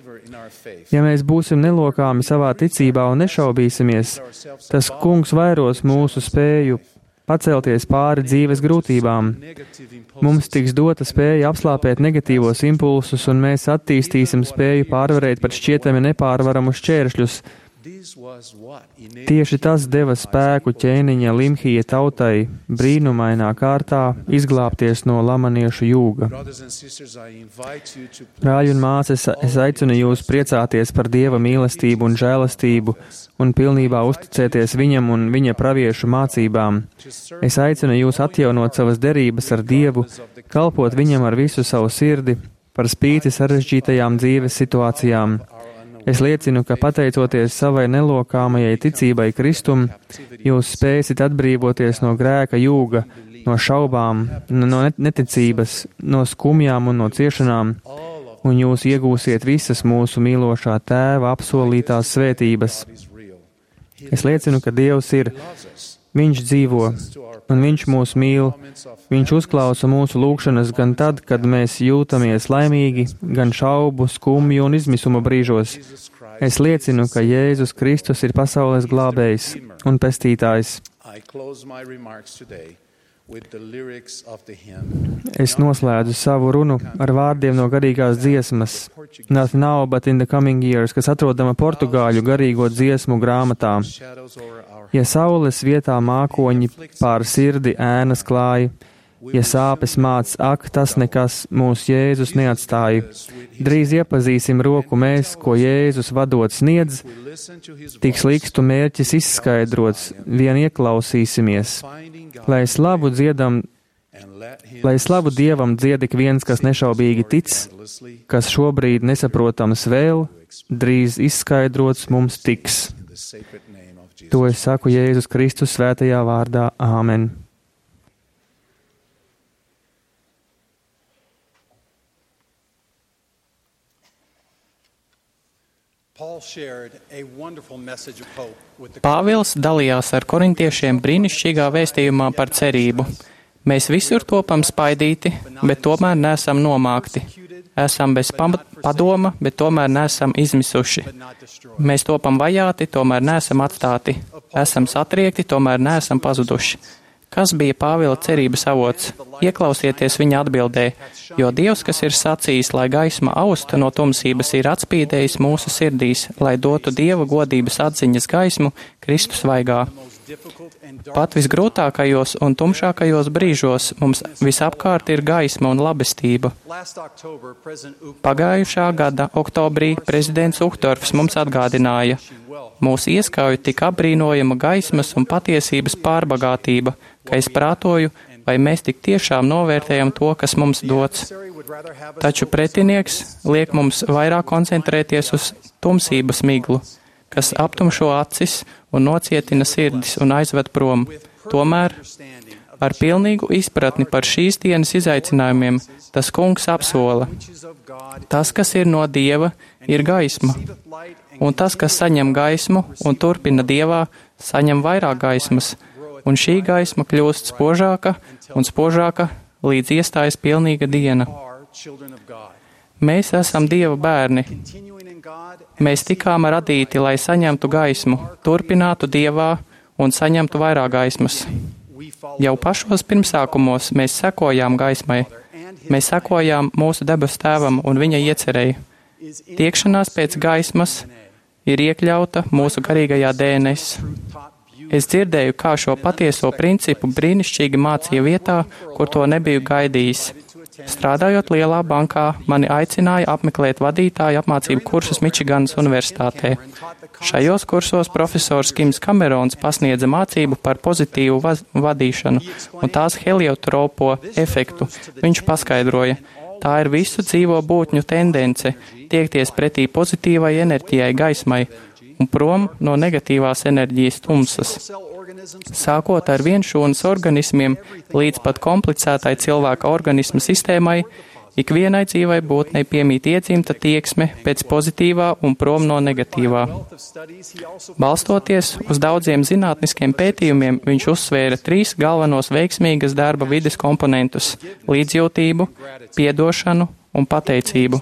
Ja mēs būsim nelokāmi savā ticībā un nešaubīsimies, tas kungs vairos mūsu spēju pacelties pāri dzīves grūtībām. Mums tiks dota spēja apslāpēt negatīvos impulsus, un mēs attīstīsim spēju pārvarēt pat šķietami nepārvaramus šķēršļus. Tieši tas deva spēku ķēniņa Limhija tautai brīnumainā kārtā izglābties no lamaniešu jūga. Brāļi un māsas, es aicinu jūs priecāties par Dieva mīlestību un žēlastību un pilnībā uzticēties viņam un viņa praviešu mācībām. Es aicinu jūs atjaunot savas derības ar Dievu, kalpot viņam ar visu savu sirdi, par spīti sarežģītajām dzīves situācijām. Es liecinu, ka pateicoties savai nelokāmajai ticībai Kristum, jūs spēsit atbrīvoties no grēka jūga, no šaubām, no neticības, no skumjām un no ciešanām, un jūs iegūsiet visas mūsu mīlošā Tēva apsolītās svētības. Es liecinu, ka Dievs ir, Viņš dzīvo, un Viņš mūs mīl. Viņš uzklausa mūsu lūgšanas gan tad, kad mēs jūtamies laimīgi, gan šaubu, skumju un izmisuma brīžos. Es liecinu, ka Jēzus Kristus ir pasaules glābējs un pestītājs. Es noslēdzu savu runu ar vārdiem no garīgās dziesmas Not Now, But in the Coming Years, kas atrodama portugāļu garīgo dziesmu grāmatā. Ja saules vietā mākoņi pār sirdi ēnas klāja, ja sāpes māc, ak, tas nekas, mūs Jēzus neatstāja. Drīz iepazīsim roku mēs, ko Jēzus vadot sniedz, tiks likstu mērķis izskaidrots, vien ieklausīsimies. Lai slavu dziedam, lai slavu Dievam dzied ik viens, kas nešaubīgi tic, kas šobrīd nesaprotams vēl, drīz izskaidrots mums tiks. To es saku Jēzus Kristus svētajā vārdā. Āmen. Pāvils dalījās ar korintiešiem brīnišķīgā vēstījumā par cerību. Mēs visur topam spaidīti, bet tomēr neesam nomākti. Esam bez padoma, bet tomēr neesam izmisuši. Mēs topam vajāti, tomēr neesam atstāti. Esam satriekti, tomēr neesam pazuduši. Kas bija Pāvila cerības avots? Ieklausieties viņa atbildē, jo Dievs, kas ir sacījis, lai gaisma austa no tumsības, ir atspīdējis mūsu sirdīs, lai dotu Dieva godības atziņas gaismu Kristus vaigā. Pat visgrūtākajos un tumšākajos brīžos mums visapkārt ir gaisma un labestība. Pagājušā gada oktobrī prezidents Uchtdorfs mums atgādināja, mūs ieskauj tik apbrīnojama gaismas un patiesības pārbagātība, ka es prātoju, vai mēs tik tiešām novērtējam to, kas mums dots. Taču pretinieks liek mums vairāk koncentrēties uz tumsības miglu, kas aptumšo acis un nocietina sirdis un aizved prom. Tomēr, ar pilnīgu izpratni par šīs dienas izaicinājumiem, tas kungs apsola. Tas, kas ir no Dieva, ir gaisma, un tas, kas saņem gaismu un turpina Dievā, saņem vairāk gaismas, un šī gaisma kļūst spožāka un spožāka, līdz iestājas pilnīga diena. Mēs esam Dieva bērni. Mēs tikām radīti, lai saņemtu gaismu, turpinātu Dievā un saņemtu vairāk gaismas. Jau pašos pirmsākumos mēs sekojām gaismai. Mēs sekojām mūsu debesu tēvam un viņa iecerēja. Tiekšanās pēc gaismas ir iekļauta mūsu garīgajā D N S. Es dzirdēju, kā šo patieso principu brīnišķīgi mācīja vietā, kur to nebiju gaidījis. Strādājot lielā bankā, mani aicināja apmeklēt vadītāju apmācību kursus Mičiganas universitātē. Šajos kursos profesors Kims Kamerons pasniedza mācību par pozitīvu vadīšanu un tās heliotropo efektu. Viņš paskaidroja, tā ir visu dzīvo būtņu tendence tiekties pretī pozitīvai enerģijai gaismai un prom no negatīvās enerģijas tumsas. Sākot ar vienšūnas organismiem līdz pat komplicētai cilvēka organisma sistēmai, ikvienai dzīvai būtnei piemīt iedzimta tieksme pēc pozitīvā un prom no negatīvā. Balstoties uz daudziem zinātniskiem pētījumiem, viņš uzsvēra trīs galvenos veiksmīgas darba vides komponentus – līdzjūtību, piedošanu un pateicību.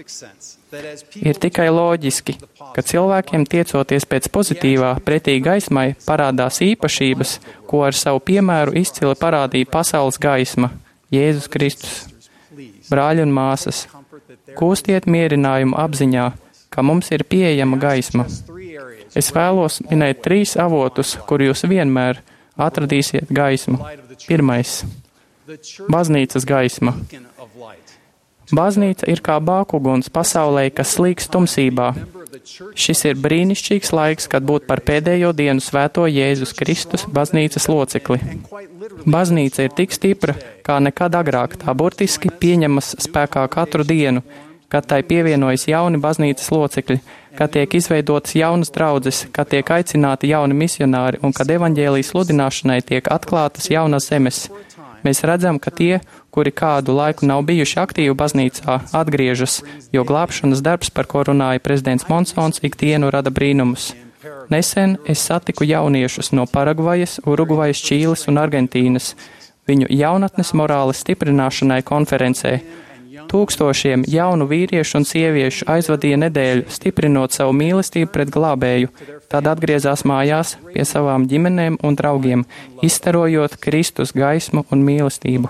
Ir tikai loģiski, ka cilvēkiem tiecoties pēc pozitīvā pretī gaismai parādās īpašības, ko ar savu piemēru izcili parādīja pasaules gaisma, Jēzus Kristus. Brāļi un māsas, kūstiet mierinājumu apziņā, ka mums ir pieejama gaisma. Es vēlos minēt trīs avotus, kur jūs vienmēr atradīsiet gaismu. Pirmais – baznīcas gaisma. Baznīca ir kā bākuguns pasaulē, kas slīgs tumsībā. Šis ir brīnišķīgs laiks, kad būt par pēdējo dienu svēto Jēzus Kristus baznīcas locekli. Baznīca ir tik stipra, kā nekad agrāk, tā burtiski pieņemas spēkā katru dienu, kad tai pievienojas jauni baznīcas locekļi, kad tiek izveidotas jaunas draudzes, kad tiek aicināti jauni misionāri un kad evaņģēlijas sludināšanai tiek atklātas jaunas zemes. Mēs redzam, ka tie, kuri kādu laiku nav bijuši aktīvi baznīcā, atgriežas, jo glābšanas darbs, par ko runāja prezidents Monsons, ikdienu rada brīnumus. Nesen es satiku jauniešus no Paragvajas, Urugvajas, Čīles un Argentīnas viņu jaunatnes morāles stiprināšanai konferencē. Tūkstošiem jaunu vīriešu un sieviešu aizvadīja nedēļu, stiprinot savu mīlestību pret glābēju, tad atgriezās mājās pie savām ģimenēm un draugiem, izstarojot Kristus gaismu un mīlestību.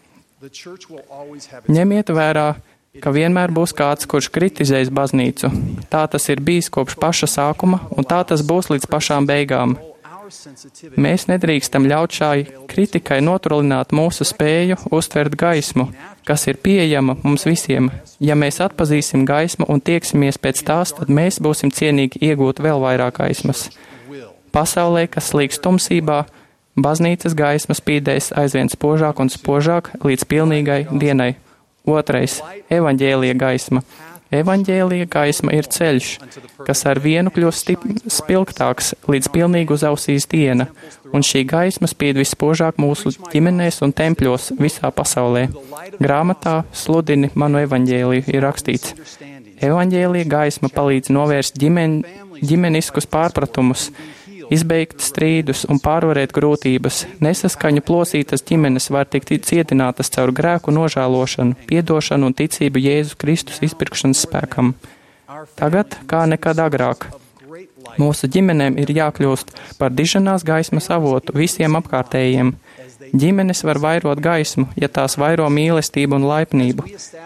Ņemiet vērā, ka vienmēr būs kāds, kurš kritizēs baznīcu. Tā tas ir bijis kopš paša sākuma, un tā tas būs līdz pašām beigām. Mēs nedrīkstam ļaut šai kritikai notrolināt mūsu spēju uztvert gaismu, kas ir pieejama mums visiem. Ja mēs atpazīsim gaismu un tieksimies pēc tās, tad mēs būsim cienīgi iegūt vēl vairāk gaismas. Pasaulē, kas slīgs tumsībā, baznīcas gaisma spīdēs aizvien spožāk un spožāk līdz pilnīgai dienai. Otrais – evaņģēlija gaisma. Evaņģēlija gaisma ir ceļš, kas ar vienu kļūst spilgtāks, līdz pilnīgi uzausīs diena, un šī gaisma spīd vispožāk mūsu ģimenēs un tempļos visā pasaulē. Grāmatā Sludini manu evaņģēliju ir rakstīts. Evaņģēlija gaisma palīdz novērst ģimen, ģimeniskus pārpratumus, izbeigt strīdus un pārvarēt grūtības. Nesaskaņu plosītas ģimenes var tikt cietinātas caur grēku nožēlošanu, piedošanu un ticību Jēzus Kristus izpirkšanas spēkam. Tagad, kā nekad agrāk, mūsu ģimenēm ir jākļūst par diženās gaismas avotu visiem apkārtējiem. Ģimenes var vairot gaismu, ja tās vairo mīlestību un laipnību.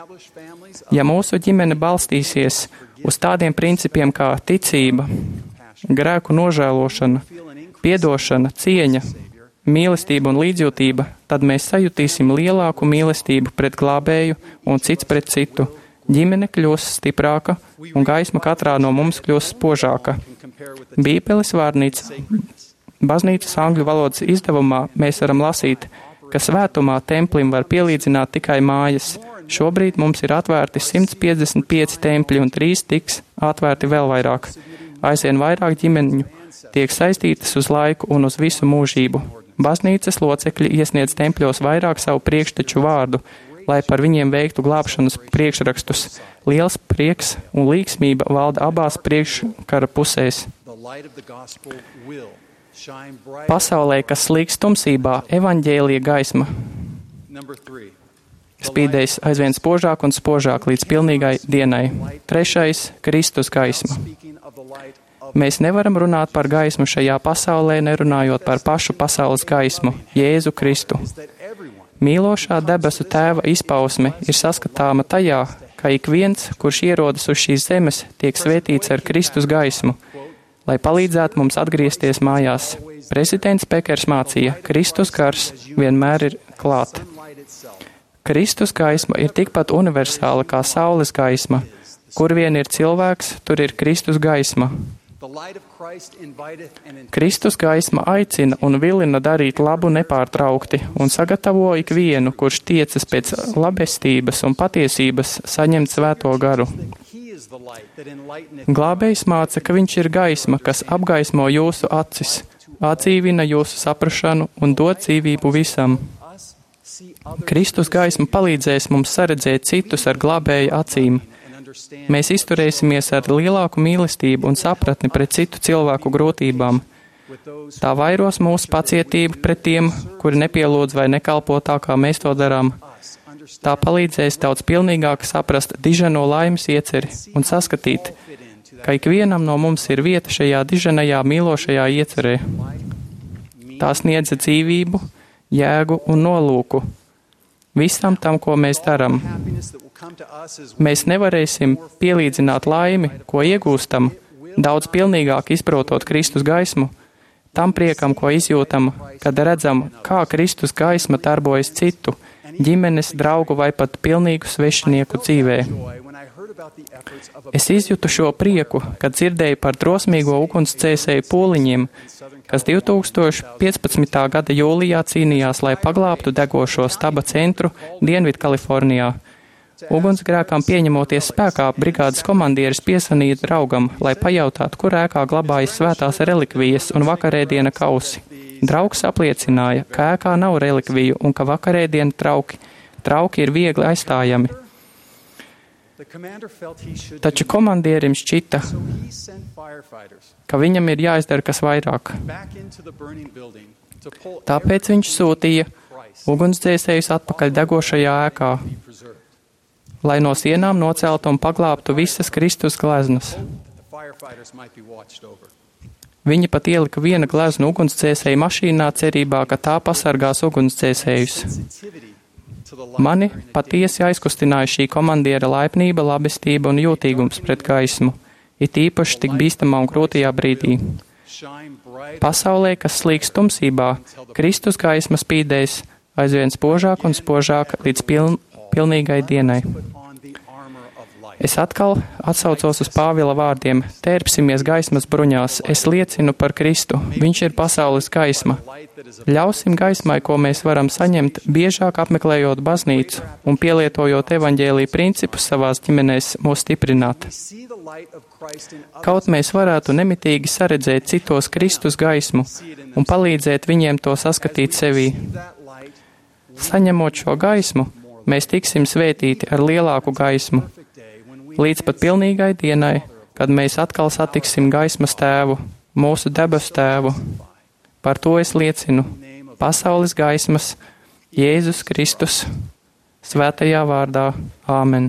Ja mūsu ģimene balstīsies uz tādiem principiem kā ticība, grēku nožēlošana, piedošana, cieņa, mīlestība un līdzjūtība, tad mēs sajutīsim lielāku mīlestību pret glābēju un cits pret citu. Ģimene kļūs stiprāka un gaisma katrā no mums kļūs spožāka. Bībeles vārnīca, baznīcas angļu valodas izdevumā mēs varam lasīt, ka svētumā templim var pielīdzināt tikai mājas. Šobrīd mums ir atvērti simt piecdesmit pieci tempļi un trīs tiks atvērti vēl vairāk. Aizvien vairāk ģimeņu tiek saistītas uz laiku un uz visu mūžību. Baznīcas locekļi iesniedz tempļos vairāk savu priekšteču vārdu, lai par viņiem veiktu glābšanas priekšrakstus. Liels prieks un līgsmība valda abās priekškara pusēs. Pasaulē, kas slīgs tumsībā, evaņģēlija gaisma spīdēs aizvien spožāk un spožāk līdz pilnīgai dienai. Trešais – Kristus gaisma. Mēs nevaram runāt par gaismu šajā pasaulē, nerunājot par pašu pasaules gaismu, Jēzu Kristu. Mīlošā debesu Tēva izpausme ir saskatāma tajā, ka ik viens, kurš ierodas uz šīs zemes, tiek svētīts ar Kristus gaismu, lai palīdzētu mums atgriezties mājās. Prezidents Pekers mācīja, Kristus gars vienmēr ir klāt. Kristus gaisma ir tikpat universāla kā saules gaisma. Kur vien ir cilvēks, tur ir Kristus gaisma. Kristus gaisma aicina un vilina darīt labu nepārtraukti un sagatavo ikvienu, kurš tiecas pēc labestības un patiesības saņemt svēto garu. Glābējs māca, ka viņš ir gaisma, kas apgaismo jūsu acis, atdzīvina jūsu saprašanu un dod dzīvību visam. Kristus gaisma palīdzēs mums saredzēt citus ar glābēja acīm. Mēs izturēsimies ar lielāku mīlestību un sapratni pret citu cilvēku grūtībām. Tā vairos mūsu pacietību pret tiem, kuri nepielūdz vai nekalpo tā, kā mēs to darām. Tā palīdzēs daudz pilnīgāk saprast diženo laimes ieceri un saskatīt, ka ikvienam no mums ir vieta šajā diženajā mīlošajā iecerē. Tā sniedza dzīvību, jēgu un nolūku visam tam, ko mēs darām. Mēs nevarēsim pielīdzināt laimi, ko iegūstam, daudz pilnīgāk izprotot Kristus gaismu, tam priekam, ko izjūtam, kad redzam, kā Kristus gaisma darbojas citu, ģimenes, draugu vai pat pilnīgu svešinieku dzīvē. Es izjūtu šo prieku, kad dzirdēju par drosmīgo ugunsdzēsēju pūliņiem, kas divi tūkstoši piecpadsmitā gada jūlijā cīnījās, lai paglābtu degošo staba centru Dienvidkalifornijā. Ugunsgrēkam pieņemoties spēkā, brigādes komandieris piesanīja draugam, lai pajautātu, kur ēkā glabājas svētās relikvijas un vakarēdiena kausi. Draugs apliecināja, ka ēkā nav relikviju un ka vakarēdiena trauki, trauki ir viegli aizstājami. Taču komandierim šķita, ka viņam ir jāizdara kas vairāk. Tāpēc viņš sūtīja ugunsdzēsējus atpakaļ degošajā ēkā, lai no sienām noceltu un paglābtu visas Kristus gleznas. Viņi pat ielika viena gleznu ugunsdzēsēju mašīnā cerībā, ka tā pasargās ugunsdzēsējus. Mani patiesi aizkustināja šī komandiera laipnība, labestība un jūtīgums pret gaismu, it īpaši tik bīstamā un grūtajā brīdī. Pasaulē, kas slīgs tumsībā, Kristus gaisma spīdēs aizvien spožāk un spožāk līdz piln, pilnīgai dienai. Es atkal atsaucos uz Pāvila vārdiem: tērpsimies gaismas bruņās, es liecinu par Kristu, viņš ir pasaules gaisma. Ļausim gaismai, ko mēs varam saņemt, biežāk apmeklējot baznīcu un pielietojot evaņģēlī principus savās ģimenēs, mūs stiprināt. Kaut mēs varētu nemitīgi saredzēt citos Kristus gaismu un palīdzēt viņiem to saskatīt sevī. Saņemot šo gaismu, mēs tiksim svētīti ar lielāku gaismu, līdz pat pilnīgai dienai, kad mēs atkal satiksim gaismas tēvu, mūsu debesu tēvu. Par to es liecinu pasaules gaismas, Jēzus Kristus, svētajā vārdā. Āmen.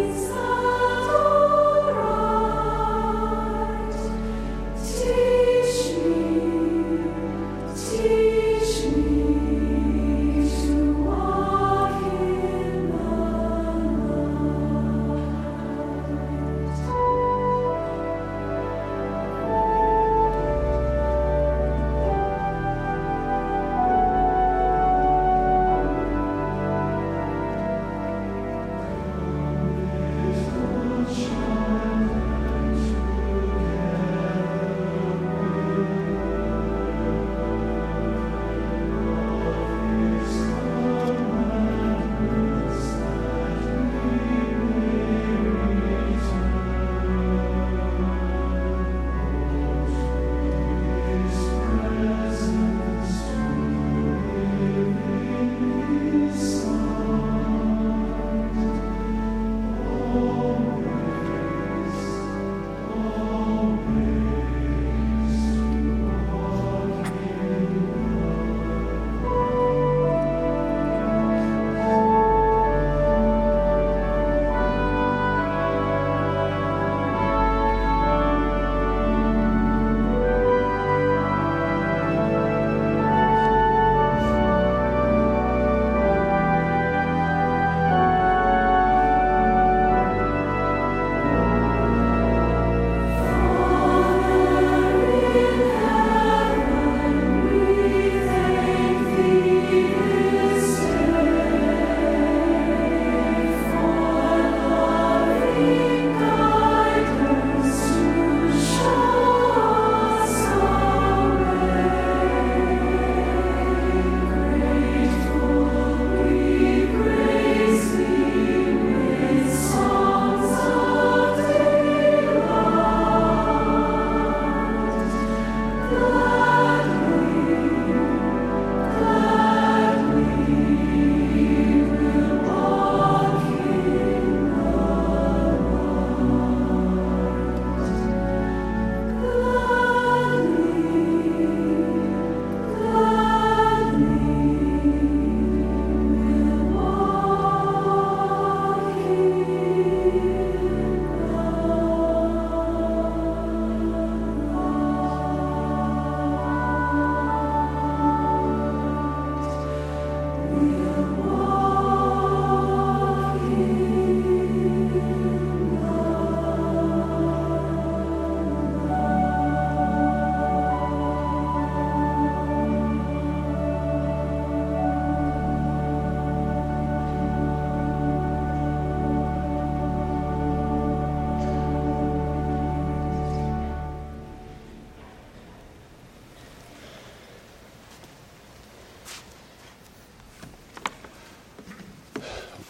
Teach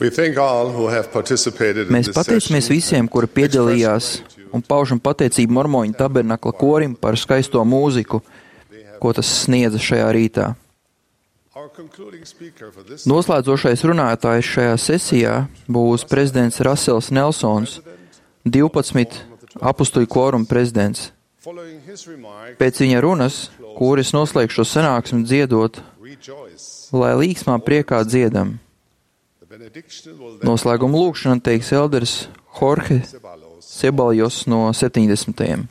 Mēs pateicamies visiem, kuri piedalījās, un paužam pateicību Mormoņu tabernakla korim par skaisto mūziku, ko tas sniedza šajā rītā. Noslēdzošais runātājs šajā sesijā būs prezidents Rasels Nelsons, divpadsmit apustuļu kvoruma prezidents. Pēc viņa runas, kuras noslēgšu sanāksmi dziedot, lai līksmā priekā dziedam. Noslēguma lūgšana teiks elders Jorge Ceballos no septiņdesmitajiem.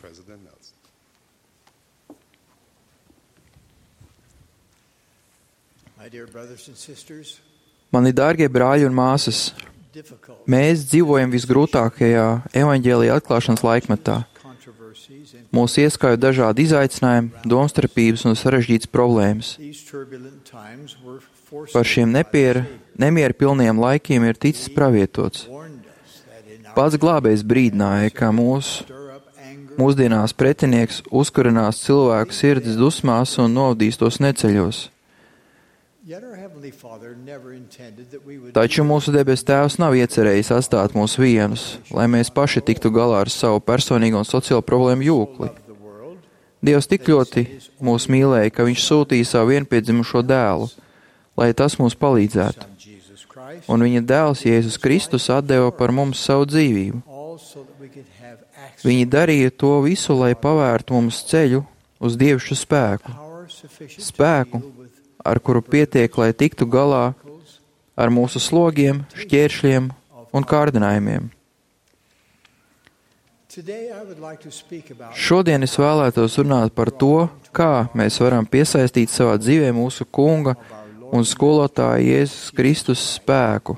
Mani dārgie brāļi un māsas, mēs dzīvojam visgrūtākajā evaņģēlija atklāšanas laikmetā. Mūs ieskauj dažādi izaicinājumi, domstarpības un sarežģītas problēmas. Par šiem nepiera, nemieru pilniem laikiem ir ticis pravietots. Pats glābējs brīdināja, ka mūs, mūsdienās pretinieks uzkurinās cilvēku sirdis dusmās un novadīs tos neceļos. Taču mūsu debes Tēvs nav iecerējis atstāt mūs vienus, lai mēs paši tiktu galā ar savu personīgo un sociālo problēmu jūkli. Dievs tik ļoti mūs mīlēja, ka Viņš sūtīja savu vienpiedzimušo dēlu, lai tas mums palīdzētu. Un Viņa dēls Jēzus Kristus atdeva par mums savu dzīvību. Viņi darīja to visu, lai pavērtu mums ceļu uz dievišķu spēku. Spēku, ar kuru pietiek, lai tiktu galā ar mūsu slogiem, šķēršļiem un kārdinājumiem. Šodien es vēlētos runāt par to, kā mēs varam piesaistīt savā dzīvē mūsu Kunga un skolotāja Jēzus Kristus spēku.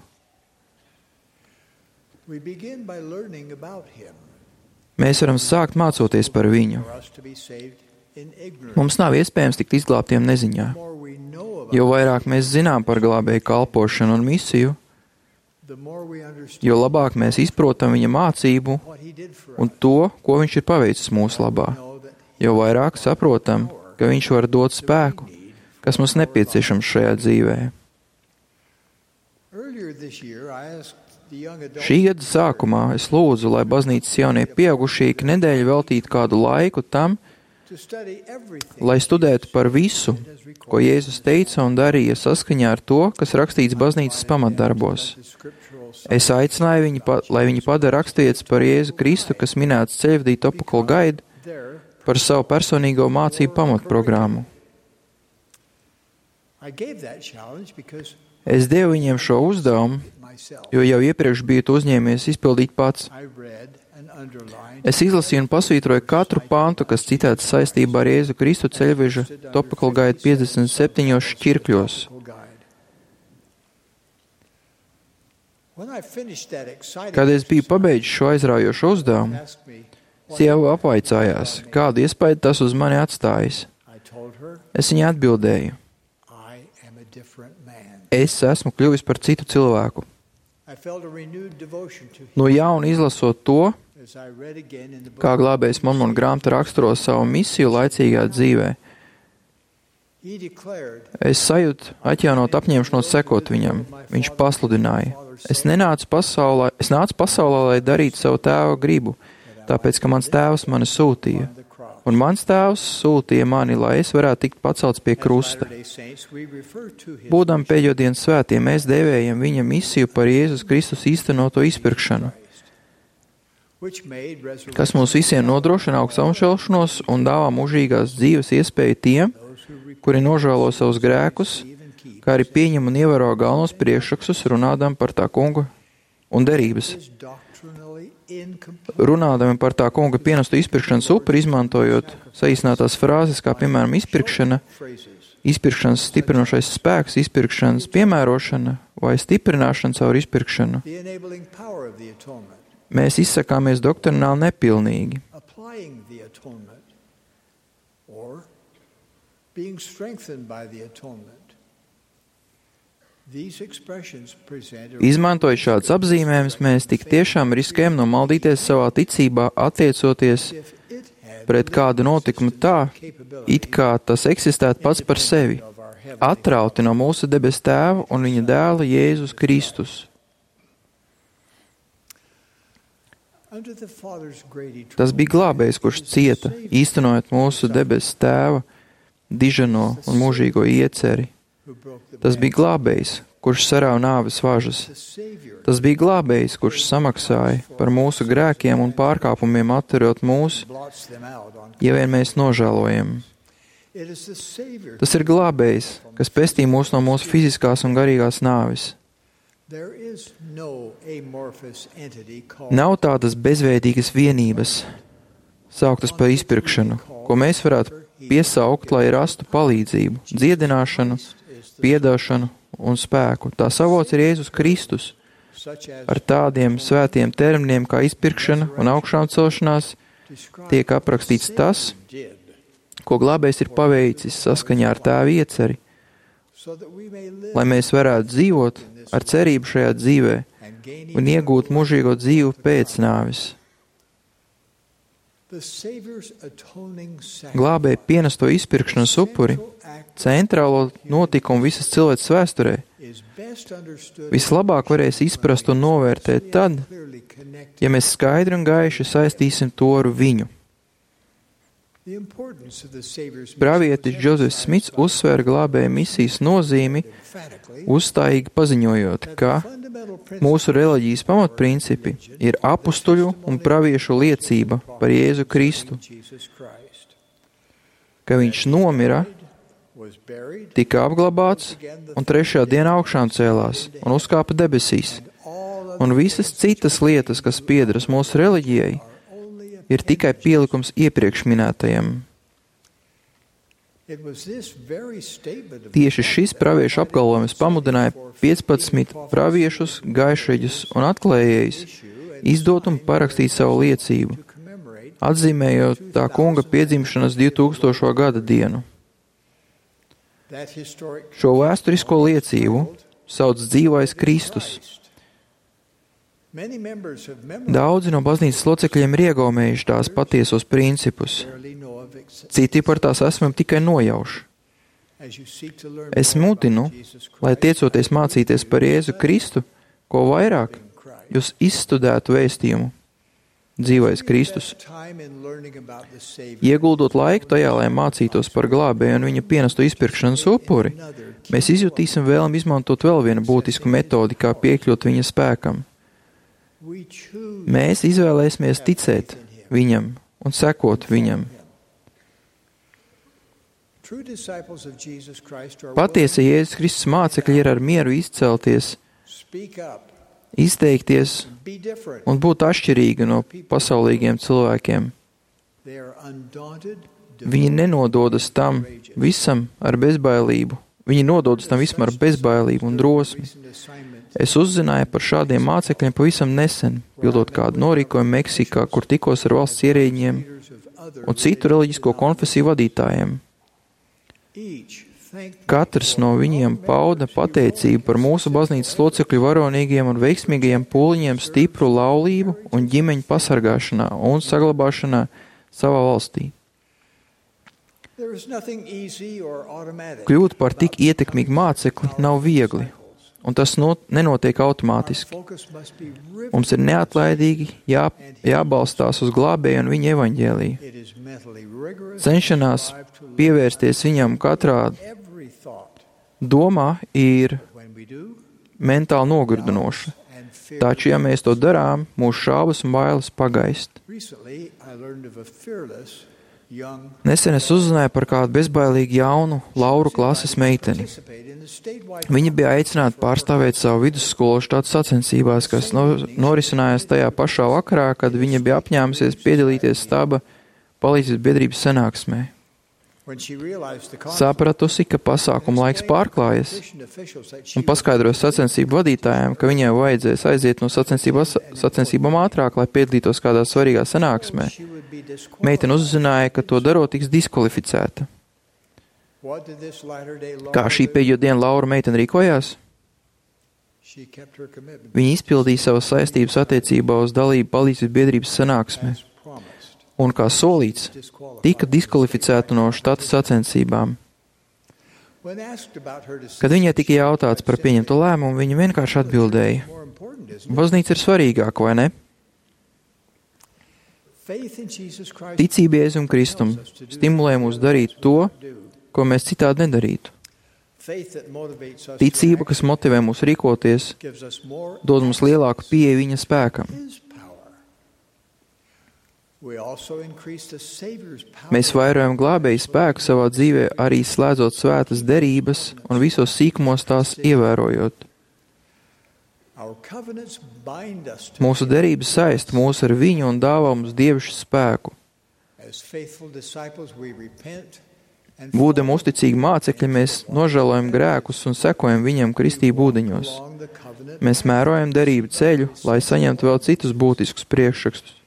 Mēs varam sākt mācoties par Viņu. Mums nav iespējams tikt izglābtiem neziņā. Jo vairāk mēs zinām par glābēju kalpošanu un misiju, jo labāk mēs izprotam Viņa mācību un to, ko Viņš ir paveicis mūsu labā. Jo vairāk saprotam, ka Viņš var dot spēku, kas mums nepieciešams šajā dzīvē. Šī gada sākumā es lūdzu, lai baznīcas jaunie pieaugušie ik nedēļu veltītu kādu laiku tam, lai studētu par visu, ko Jēzus teica un darīja saskaņā ar to, kas rakstīts baznīcas pamatdarbos. Es aicināju viņu, lai viņi padara rakstīts par Jēzu Kristu, kas minēts ceļvedī Topical Guide, par savu personīgo mācību pamatprogrammu. Es devu viņiem šo uzdevumu, jo jau iepriekš biju to uzņēmies izpildīt pats. Es izlasīju un pasvītroju katru pāntu, kas citēts saistībā ar Jēzu Kristu ceļveža Topical Guide piecdesmit septiņos šķirkļos. Kad es biju pabeidzis šo aizraujošo uzdevumu, sieva apvaicājās, kādu iespēju tas uz mani atstājis. Es viņai atbildēju, es esmu kļuvis par citu cilvēku. No jauna izlasot to, kā glābējs Mormonu grāmata raksturo savu misiju laicīgā dzīvē, es sajūtu atjaunot apņemšanos sekot viņam. Viņš pasludināja, es nenācu pasaulē, es nācu pasaulē, lai darītu savu tēva gribu, tāpēc, ka mans tēvs mani sūtīja. Un mans tēvs sūtīja mani, lai es varētu tikt pacelts pie krusta. Būdam pēdējo dienu svētie, mēs dēvējam viņa misiju par Jēzus Kristus īstenoto izpirkšanu, kas mums visiem nodrošina augstu celšanos un dāvā mūžīgās dzīves iespēju tiem, kuri nožēlo savus grēkus, kā arī pieņem un ievēro galvenos priekšrakstus, runādam par tā kunga un derības. Runādami par tā kunga pienestu izpirkšanas upuri, izmantojot saīsinātās frāzes, kā piemēram izpirkšana, izpirkšanas stiprinošais spēks, izpirkšanas piemērošana vai stiprināšana caur izpirkšanu. Mēs izsakāmies doktrināli nepilnīgi. Izmantojot šādus apzīmējumus, mēs tik tiešām riskējam nomaldīties savā ticībā, attiecoties pret kādu notikumu tā, it kā tas eksistētu pats par sevi, atrauti no mūsu debes Tēva un Viņa dēla Jēzus Kristus. Tas bija glābējs, kurš cieta, īstenojot mūsu debesu Tēva, diženo un mūžīgo ieceri. Tas bija glābējs, kurš sarāva nāves važas. Tas bija glābējs, kurš samaksāja par mūsu grēkiem un pārkāpumiem, atturot mūs, ja vien mēs nožēlojam. Tas ir glābējs, kas pestīja mūs no mūsu fiziskās un garīgās nāves. Nav tādas bezveidīgas vienības, sauktas par izpirkšanu, ko mēs varētu piesaukt, lai rastu palīdzību, dziedināšanu, piedāšanu un spēku. Tā savots ir Jēzus Kristus. Ar tādiem svētiem terminiem kā izpirkšana un augšām celšanās tiek aprakstīts tas, ko glābējs ir paveicis saskaņā ar Tēva ieceri, lai mēs varētu dzīvot ar cerību šajā dzīvē un iegūt mūžīgo dzīvi pēc nāves. Glābēja pienesto izpirkšanas upuri, centrālo notikumu visas cilvēces vēsturē, vislabāk varēs izprast un novērtēt tad, ja mēs skaidri un gaiši saistīsim to ar viņu. Pravietis Džozefs Smits uzsvēra glābēja misijas nozīmi, uzstājīgi paziņojot, ka mūsu reliģijas pamatprincipi ir apustuļu un praviešu liecība par Jēzu Kristu, ka viņš nomira, tika apglabāts un trešajā dienā augšām cēlās un uzkāpa debesīs, un visas citas lietas, kas piederas mūsu reliģijai, ir tikai pielikums iepriekš minētajam. Tieši šis praviešu apgalvojums pamudināja piecpadsmit praviešus, gaišreģus un atklējējus izdot un parakstīt savu liecību, atzīmējot tā kunga piedzimšanas divtūkstošo gada dienu. Šo vēsturisko liecību sauc dzīvais Kristus. Daudzi no baznīcas locekļiem ir iegaumējuši tās patiesos principus. Citi par tās esmēm tikai nojauš. Es mudinu, lai tiecoties mācīties par Jēzu Kristu, ko vairāk jūs izstudētu vēstījumu. Dzīvais Kristus. Ieguldot laiku tajā, lai mācītos par glābēju un viņa pienesto izpirkšanas upuri, mēs izjutīsim vēlmi izmantot vēl vienu būtisku metodi, kā piekļūt viņa spēkam. Mēs izvēlēsimies ticēt viņam un sekot viņam. Patiesi Jēzus Kristus mācekļi ir ar mieru izcelties, izteikties un būt atšķirīgi no pasaulīgiem cilvēkiem. Viņi nenododas tam visam ar bezbailību. Viņi nododas tam visam ar bezbailību un drosmi. Es uzzināju par šādiem mācekļiem pavisam nesen, pildot kādu norīkojumu Meksikā, kur tikos ar valsts ierēģiem un citu reliģisko konfesiju vadītājiem. Katrs no viņiem pauda pateicību par mūsu baznīcas locekļu varonīgiem un veiksmīgajiem pūliņiem stipru laulību un ģimeņu pasargāšanā un saglabāšanā savā valstī. Kļūt par tik ietekmīgu mācekli nav viegli, un tas not, nenotiek automātiski. Mums ir neatlaidīgi jā, jābalstās uz glābēju un viņa evaņģēliju. Cenšanās pievērsties viņam katrā domā ir mentāli nogurdinoša. Taču, ja mēs to darām, mūsu šaubas un bailes pagaist. Nesen es uzzināju par kādu bezbailīgu jaunu Lauru klases meiteni. Viņa bija aicināta pārstāvēt savu vidusskolu štata sacensībās, kas norisinājās tajā pašā vakarā, kad viņa bija apņēmusies piedalīties staba palīdzības biedrības sanāksmē. Sapratusi, ka pasākuma laiks pārklājas, un paskaidroja sacensību vadītājiem, ka viņai vajadzēs aiziet no sacensībām ātrāk, lai piedalītos kādā svarīgā sanāksmē. Meitene uzzināja, ka to darot tiks diskvalificēta. Kā šī pēdējo dienu Laura meitene rīkojās? Viņa izpildīja savas saistības attiecībā uz dalību palīdzības biedrības sanāksmē. Un, kā solīts, tika diskvalificēta no štata sacensībām. Kad viņai tika jautāts par pieņemto lēmumu, viņa vienkārši atbildēja: baznīca ir svarīgāka, vai ne? Ticība Jēzum Kristum stimulē mūs darīt to, ko mēs citādi nedarītu. Ticība, kas motivē mūs rīkoties, dod mums lielāku pieeju viņa spēkam. Mēs vairojam glābēju spēku savā dzīvē, arī slēdzot svētas derības un visos sīkumos tās ievērojot. Mūsu derības saist mūs ar viņu un dāvā mums dievišķu spēku. Būdam uzticīgi mācekļi, mēs nožēlojam grēkus un sekojam viņam kristību ūdeņos. Mēs mērojam derību ceļu, lai saņemtu vēl citus būtiskus priekšrakstus.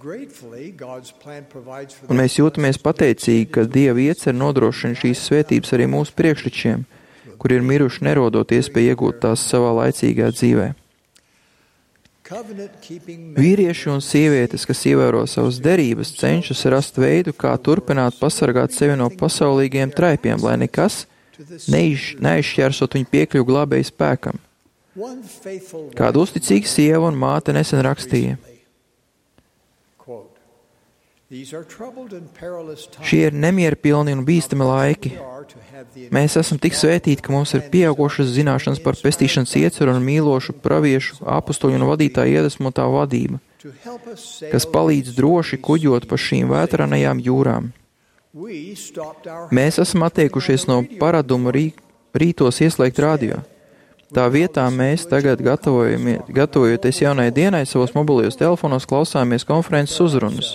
Un mēs jūtamies pateicīgi, ka Dieva iecer nodrošina šīs svētības arī mūsu priekšličiem, kur ir miruši nerodot iespēju iegūt tās savā laicīgajā dzīvē. Vīrieši un sievietes, kas ievēro savas derības, cenšas rast veidu, kā turpināt pasargāt sevi no pasaulīgiem traipiem, lai nekas neiz, neizšķērsot viņu piekļuvu glābēju spēkam. Kāda uzticīga sieva un māte nesen rakstīja: šie ir nemierpilni un bīstami laiki. Mēs esam tik svētīti, ka mums ir pieaugušas zināšanas par pestīšanas ieceru un mīlošu praviešu, apustuļu un vadītāju iedvesmotā vadība, kas palīdz droši kuģot pa šīm vētranajām jūrām. Mēs esam attiekušies no paraduma rī, rītos ieslēgt radio. Tā vietā mēs tagad gatavojoties jaunai dienai savos mobilajos telefonos klausāmies konferences uzrunas.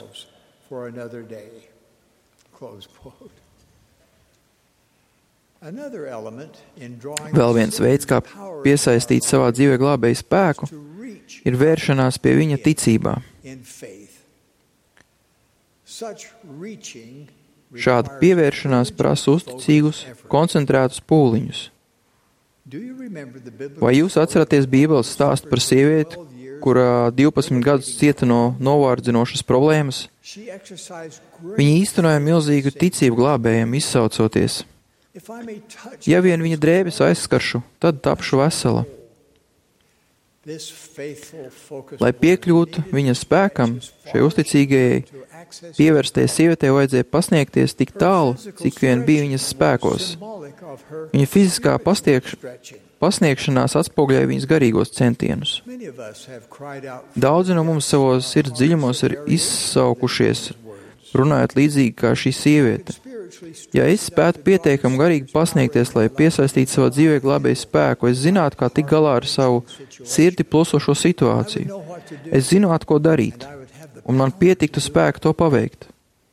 Vēl viens veids, kā piesaistīt savā dzīvē glābēju spēku, ir vēršanās pie viņa ticībā. Šāda pievēršanās prasa uzticīgus, koncentrētus pūliņus. Vai jūs atceraties Bībeles stāstu par sievieti, kurā divpadsmit gadus cieta no novārdzinošas problēmas? Viņa īstenoja milzīgu ticību glābējiem, izsaucoties: ja vien viņa drēbes aizskaršu, tad tapšu vesela. Lai piekļūtu viņa spēkam, šai uzticīgajai pievērstajai sievietei vajadzēja pasniegties tik tālu, cik vien bija viņas spēkos. Viņa fiziskā pastiekš, pasniegšanās atspoguļoja viņas garīgos centienus. Daudzi no mums savos sirds dziļumos ir izsaukušies, runājot līdzīgi kā šī sieviete. Ja es spētu pietiekami garīgi pasniegties, lai piesaistītu savā dzīvē glābēju spēku, es zinātu, kā tikt galā ar savu sirdi plusošo situāciju. Es zinātu, ko darīt, un man pietiktu spēku to paveikt.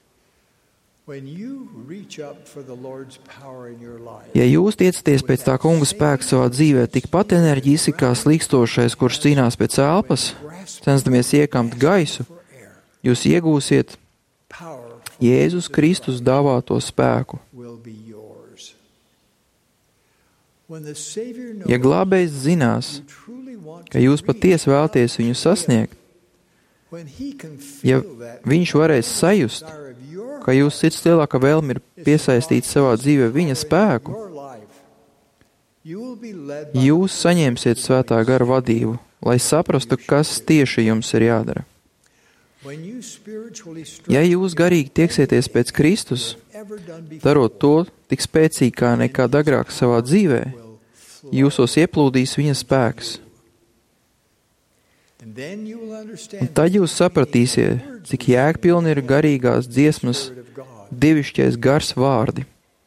Ja jūs tiecaties pēc tā kunga spēka savā dzīvē, tikpat enerģiski kā slīkstošais, kurš cīnās pēc elpas, censdamies iekamt gaisu, jūs iegūsiet Jēzus Kristus dāvāto spēku. Ja glābējs zinās, ka jūs patiesi vēlaties viņu sasniegt, ja viņš varēs sajust, ka jūsu sirds lielākā vēlme ir piesaistīt savā dzīvē viņa spēku, jūs saņemsiet svētā gara vadību, lai saprastu, kas tieši jums ir jādara. Ja jūs garīgi tieksieties pēc Kristus, darot to tik spēcīgi kā nekad agrāk savā dzīvē, jūsos ieplūdīs viņa spēks. Un tad jūs sapratīsiet, cik jēgpilni ir garīgās dziesmas dievišķais gars vārdi.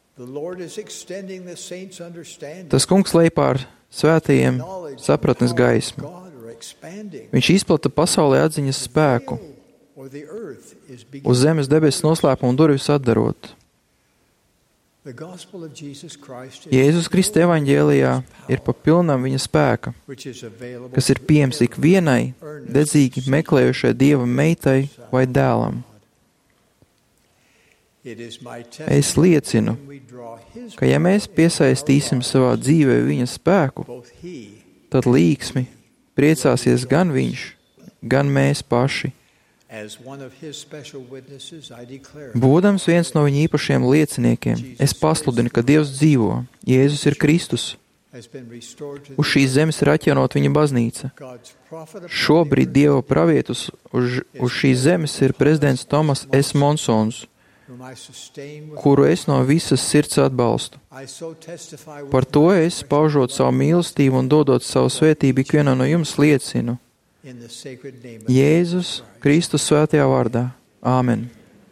Tas kungs lej pār svētajiem sapratnes gaismu. Viņš izplata pasaulē atziņas spēku, uz zemes debesis noslēpumu durvis atdarot. Jēzus Krista evaņģēlijā ir pa pilnam viņa spēka, kas ir pieejams ik vienai dedzīgi meklējušai Dieva meitai vai dēlam. Es liecinu, ka ja mēs piesaistīsim savā dzīvē viņa spēku, tad līksmi priecāsies gan viņš, gan mēs paši. Būdams viens no viņa īpašiem lieciniekiem, es pasludinu, ka Dievs dzīvo, Jēzus ir Kristus, Uz šīs zemes ir atjaunot viņa baznīca. Šobrīd Dieva pravietus uz, uz šīs zemes ir prezidents Tomas S. Monsons, kuru es no visas sirds atbalstu. Par to es, paužot savu mīlestību un dodot savu svētību ikvienam no jums, liecinu. Jēzus Kristus svētajā vārdā. Āmen.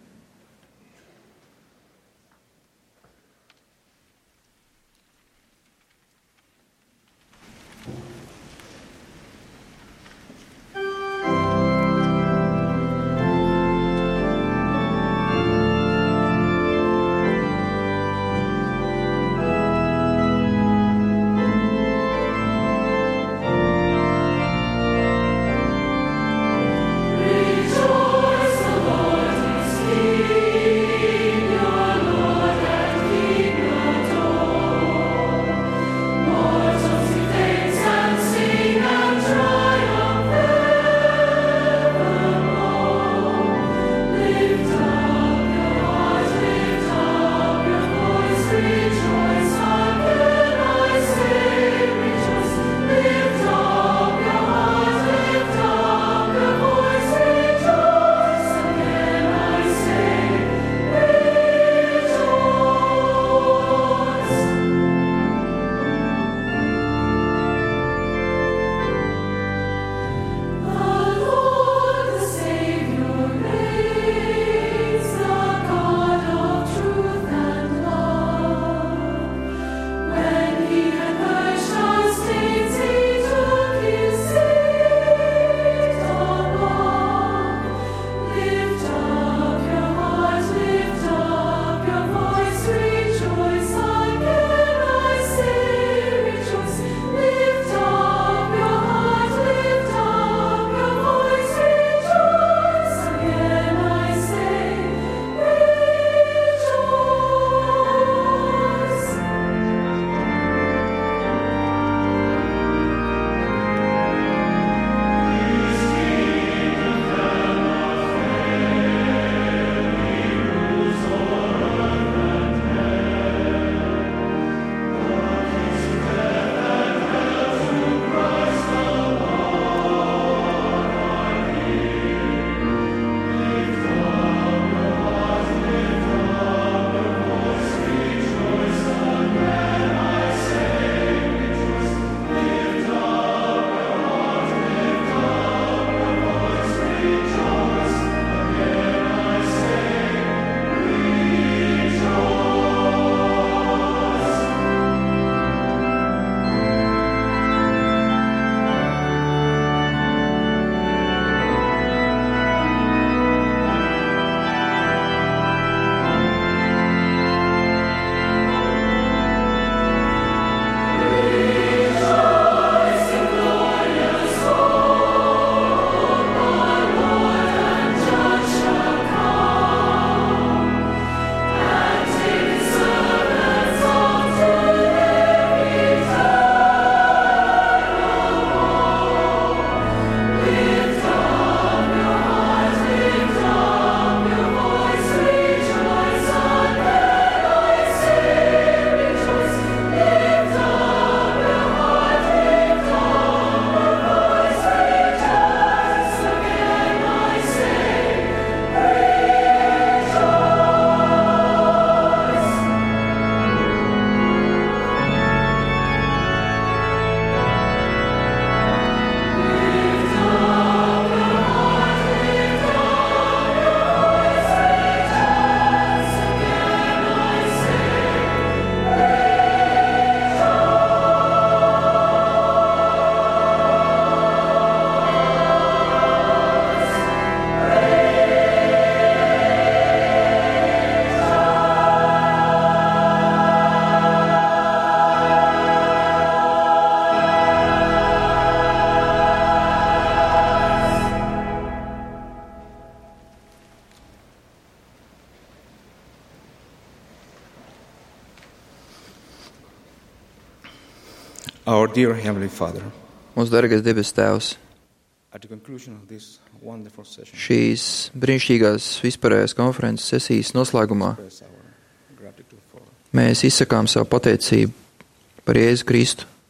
Our dear Heavenly Father, mūsu dārgais debes Tēvs, at the conclusion of this wonderful session, šīs brīnišķīgās vispārējās konferences sesijas noslēgumā express our gratitude for mēs izsakām savu pateicību par Jēzu Kristu,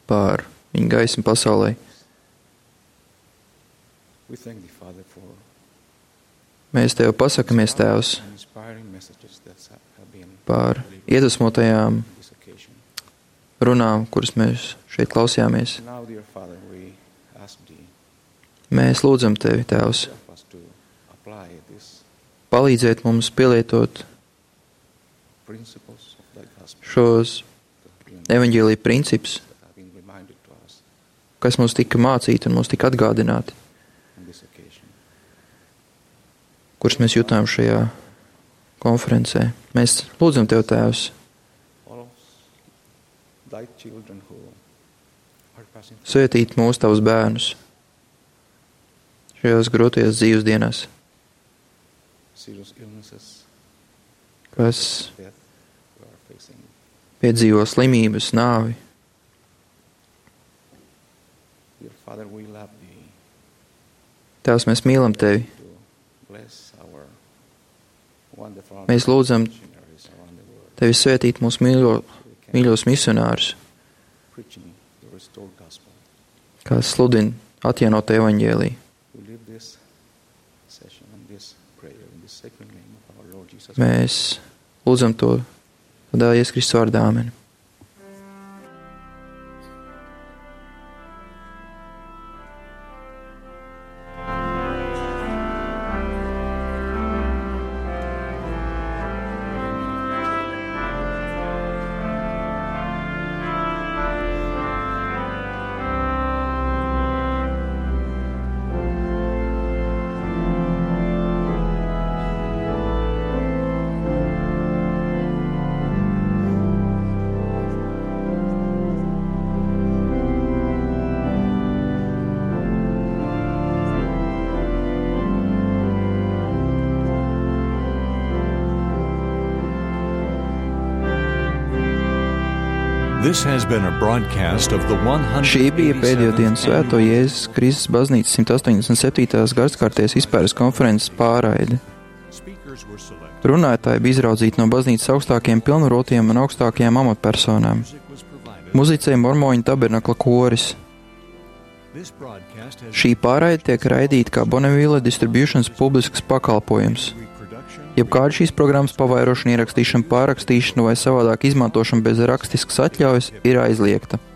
pār viņa gaismu pasaulē. We thank thee, Father, for Mēs Tev pasakamies, Tēvs, inspiring messages that have been par iedvesmotajām this occasion. runām, kuras mēs šeit klausījāmies. Now, dear Father, we ask thee, Mēs lūdzam Tevi, Tēvs, help us to apply these palīdziet mums pielietot principles of thy gospel šos evaņģēlija principus, that have been reminded to us kas mums tika mācīti un mums tika atgādināti, on this occasion. kurus mēs jutām šajā konferencē. Mēs lūdzam Tev, Tēvs, All of thy children who are passing through svētīt mūsu Tavus bērnus šajās grūtajās dzīves dienās, serious illnesses, kas death, who are facing. piedzīvo slimības, nāvi. Dear Father, we love thee Tēvs, mēs mīlam Tevi. to bless our wonderful Mēs lūdzam missionaries around the world, Tevi svētīt mūsu mīļo, mīļos misionārus, preaching the restored gospel. kas sludina atjaunot evaņģēliju. We leave this session and this prayer in the sacred name of our Lord Jesus Christ. Mēs lūdzam to tādā Jēzus Kristus vārdā. Āmen. This has been a broadcast of the one hundred Šī bija pēdējo dienu Svēto Jēzus Kristus baznīcas simt astoņdesmit septītās gadskārtējas izpēres konferences pārraide. Runātāji bija izraudzīti no baznīcas augstākiem pilnvarotiem un augstākajām amatpersonām. Muzicēja Mormoņu tabernakla koris. Šī pārraide tiek raidīta kā Bonneville Distributions publisks pakalpojums. Jebkāda šīs programmas pavairošana, ierakstīšana, pārrakstīšana vai savādāk izmantošana bez rakstiskas atļaujas ir aizliegta.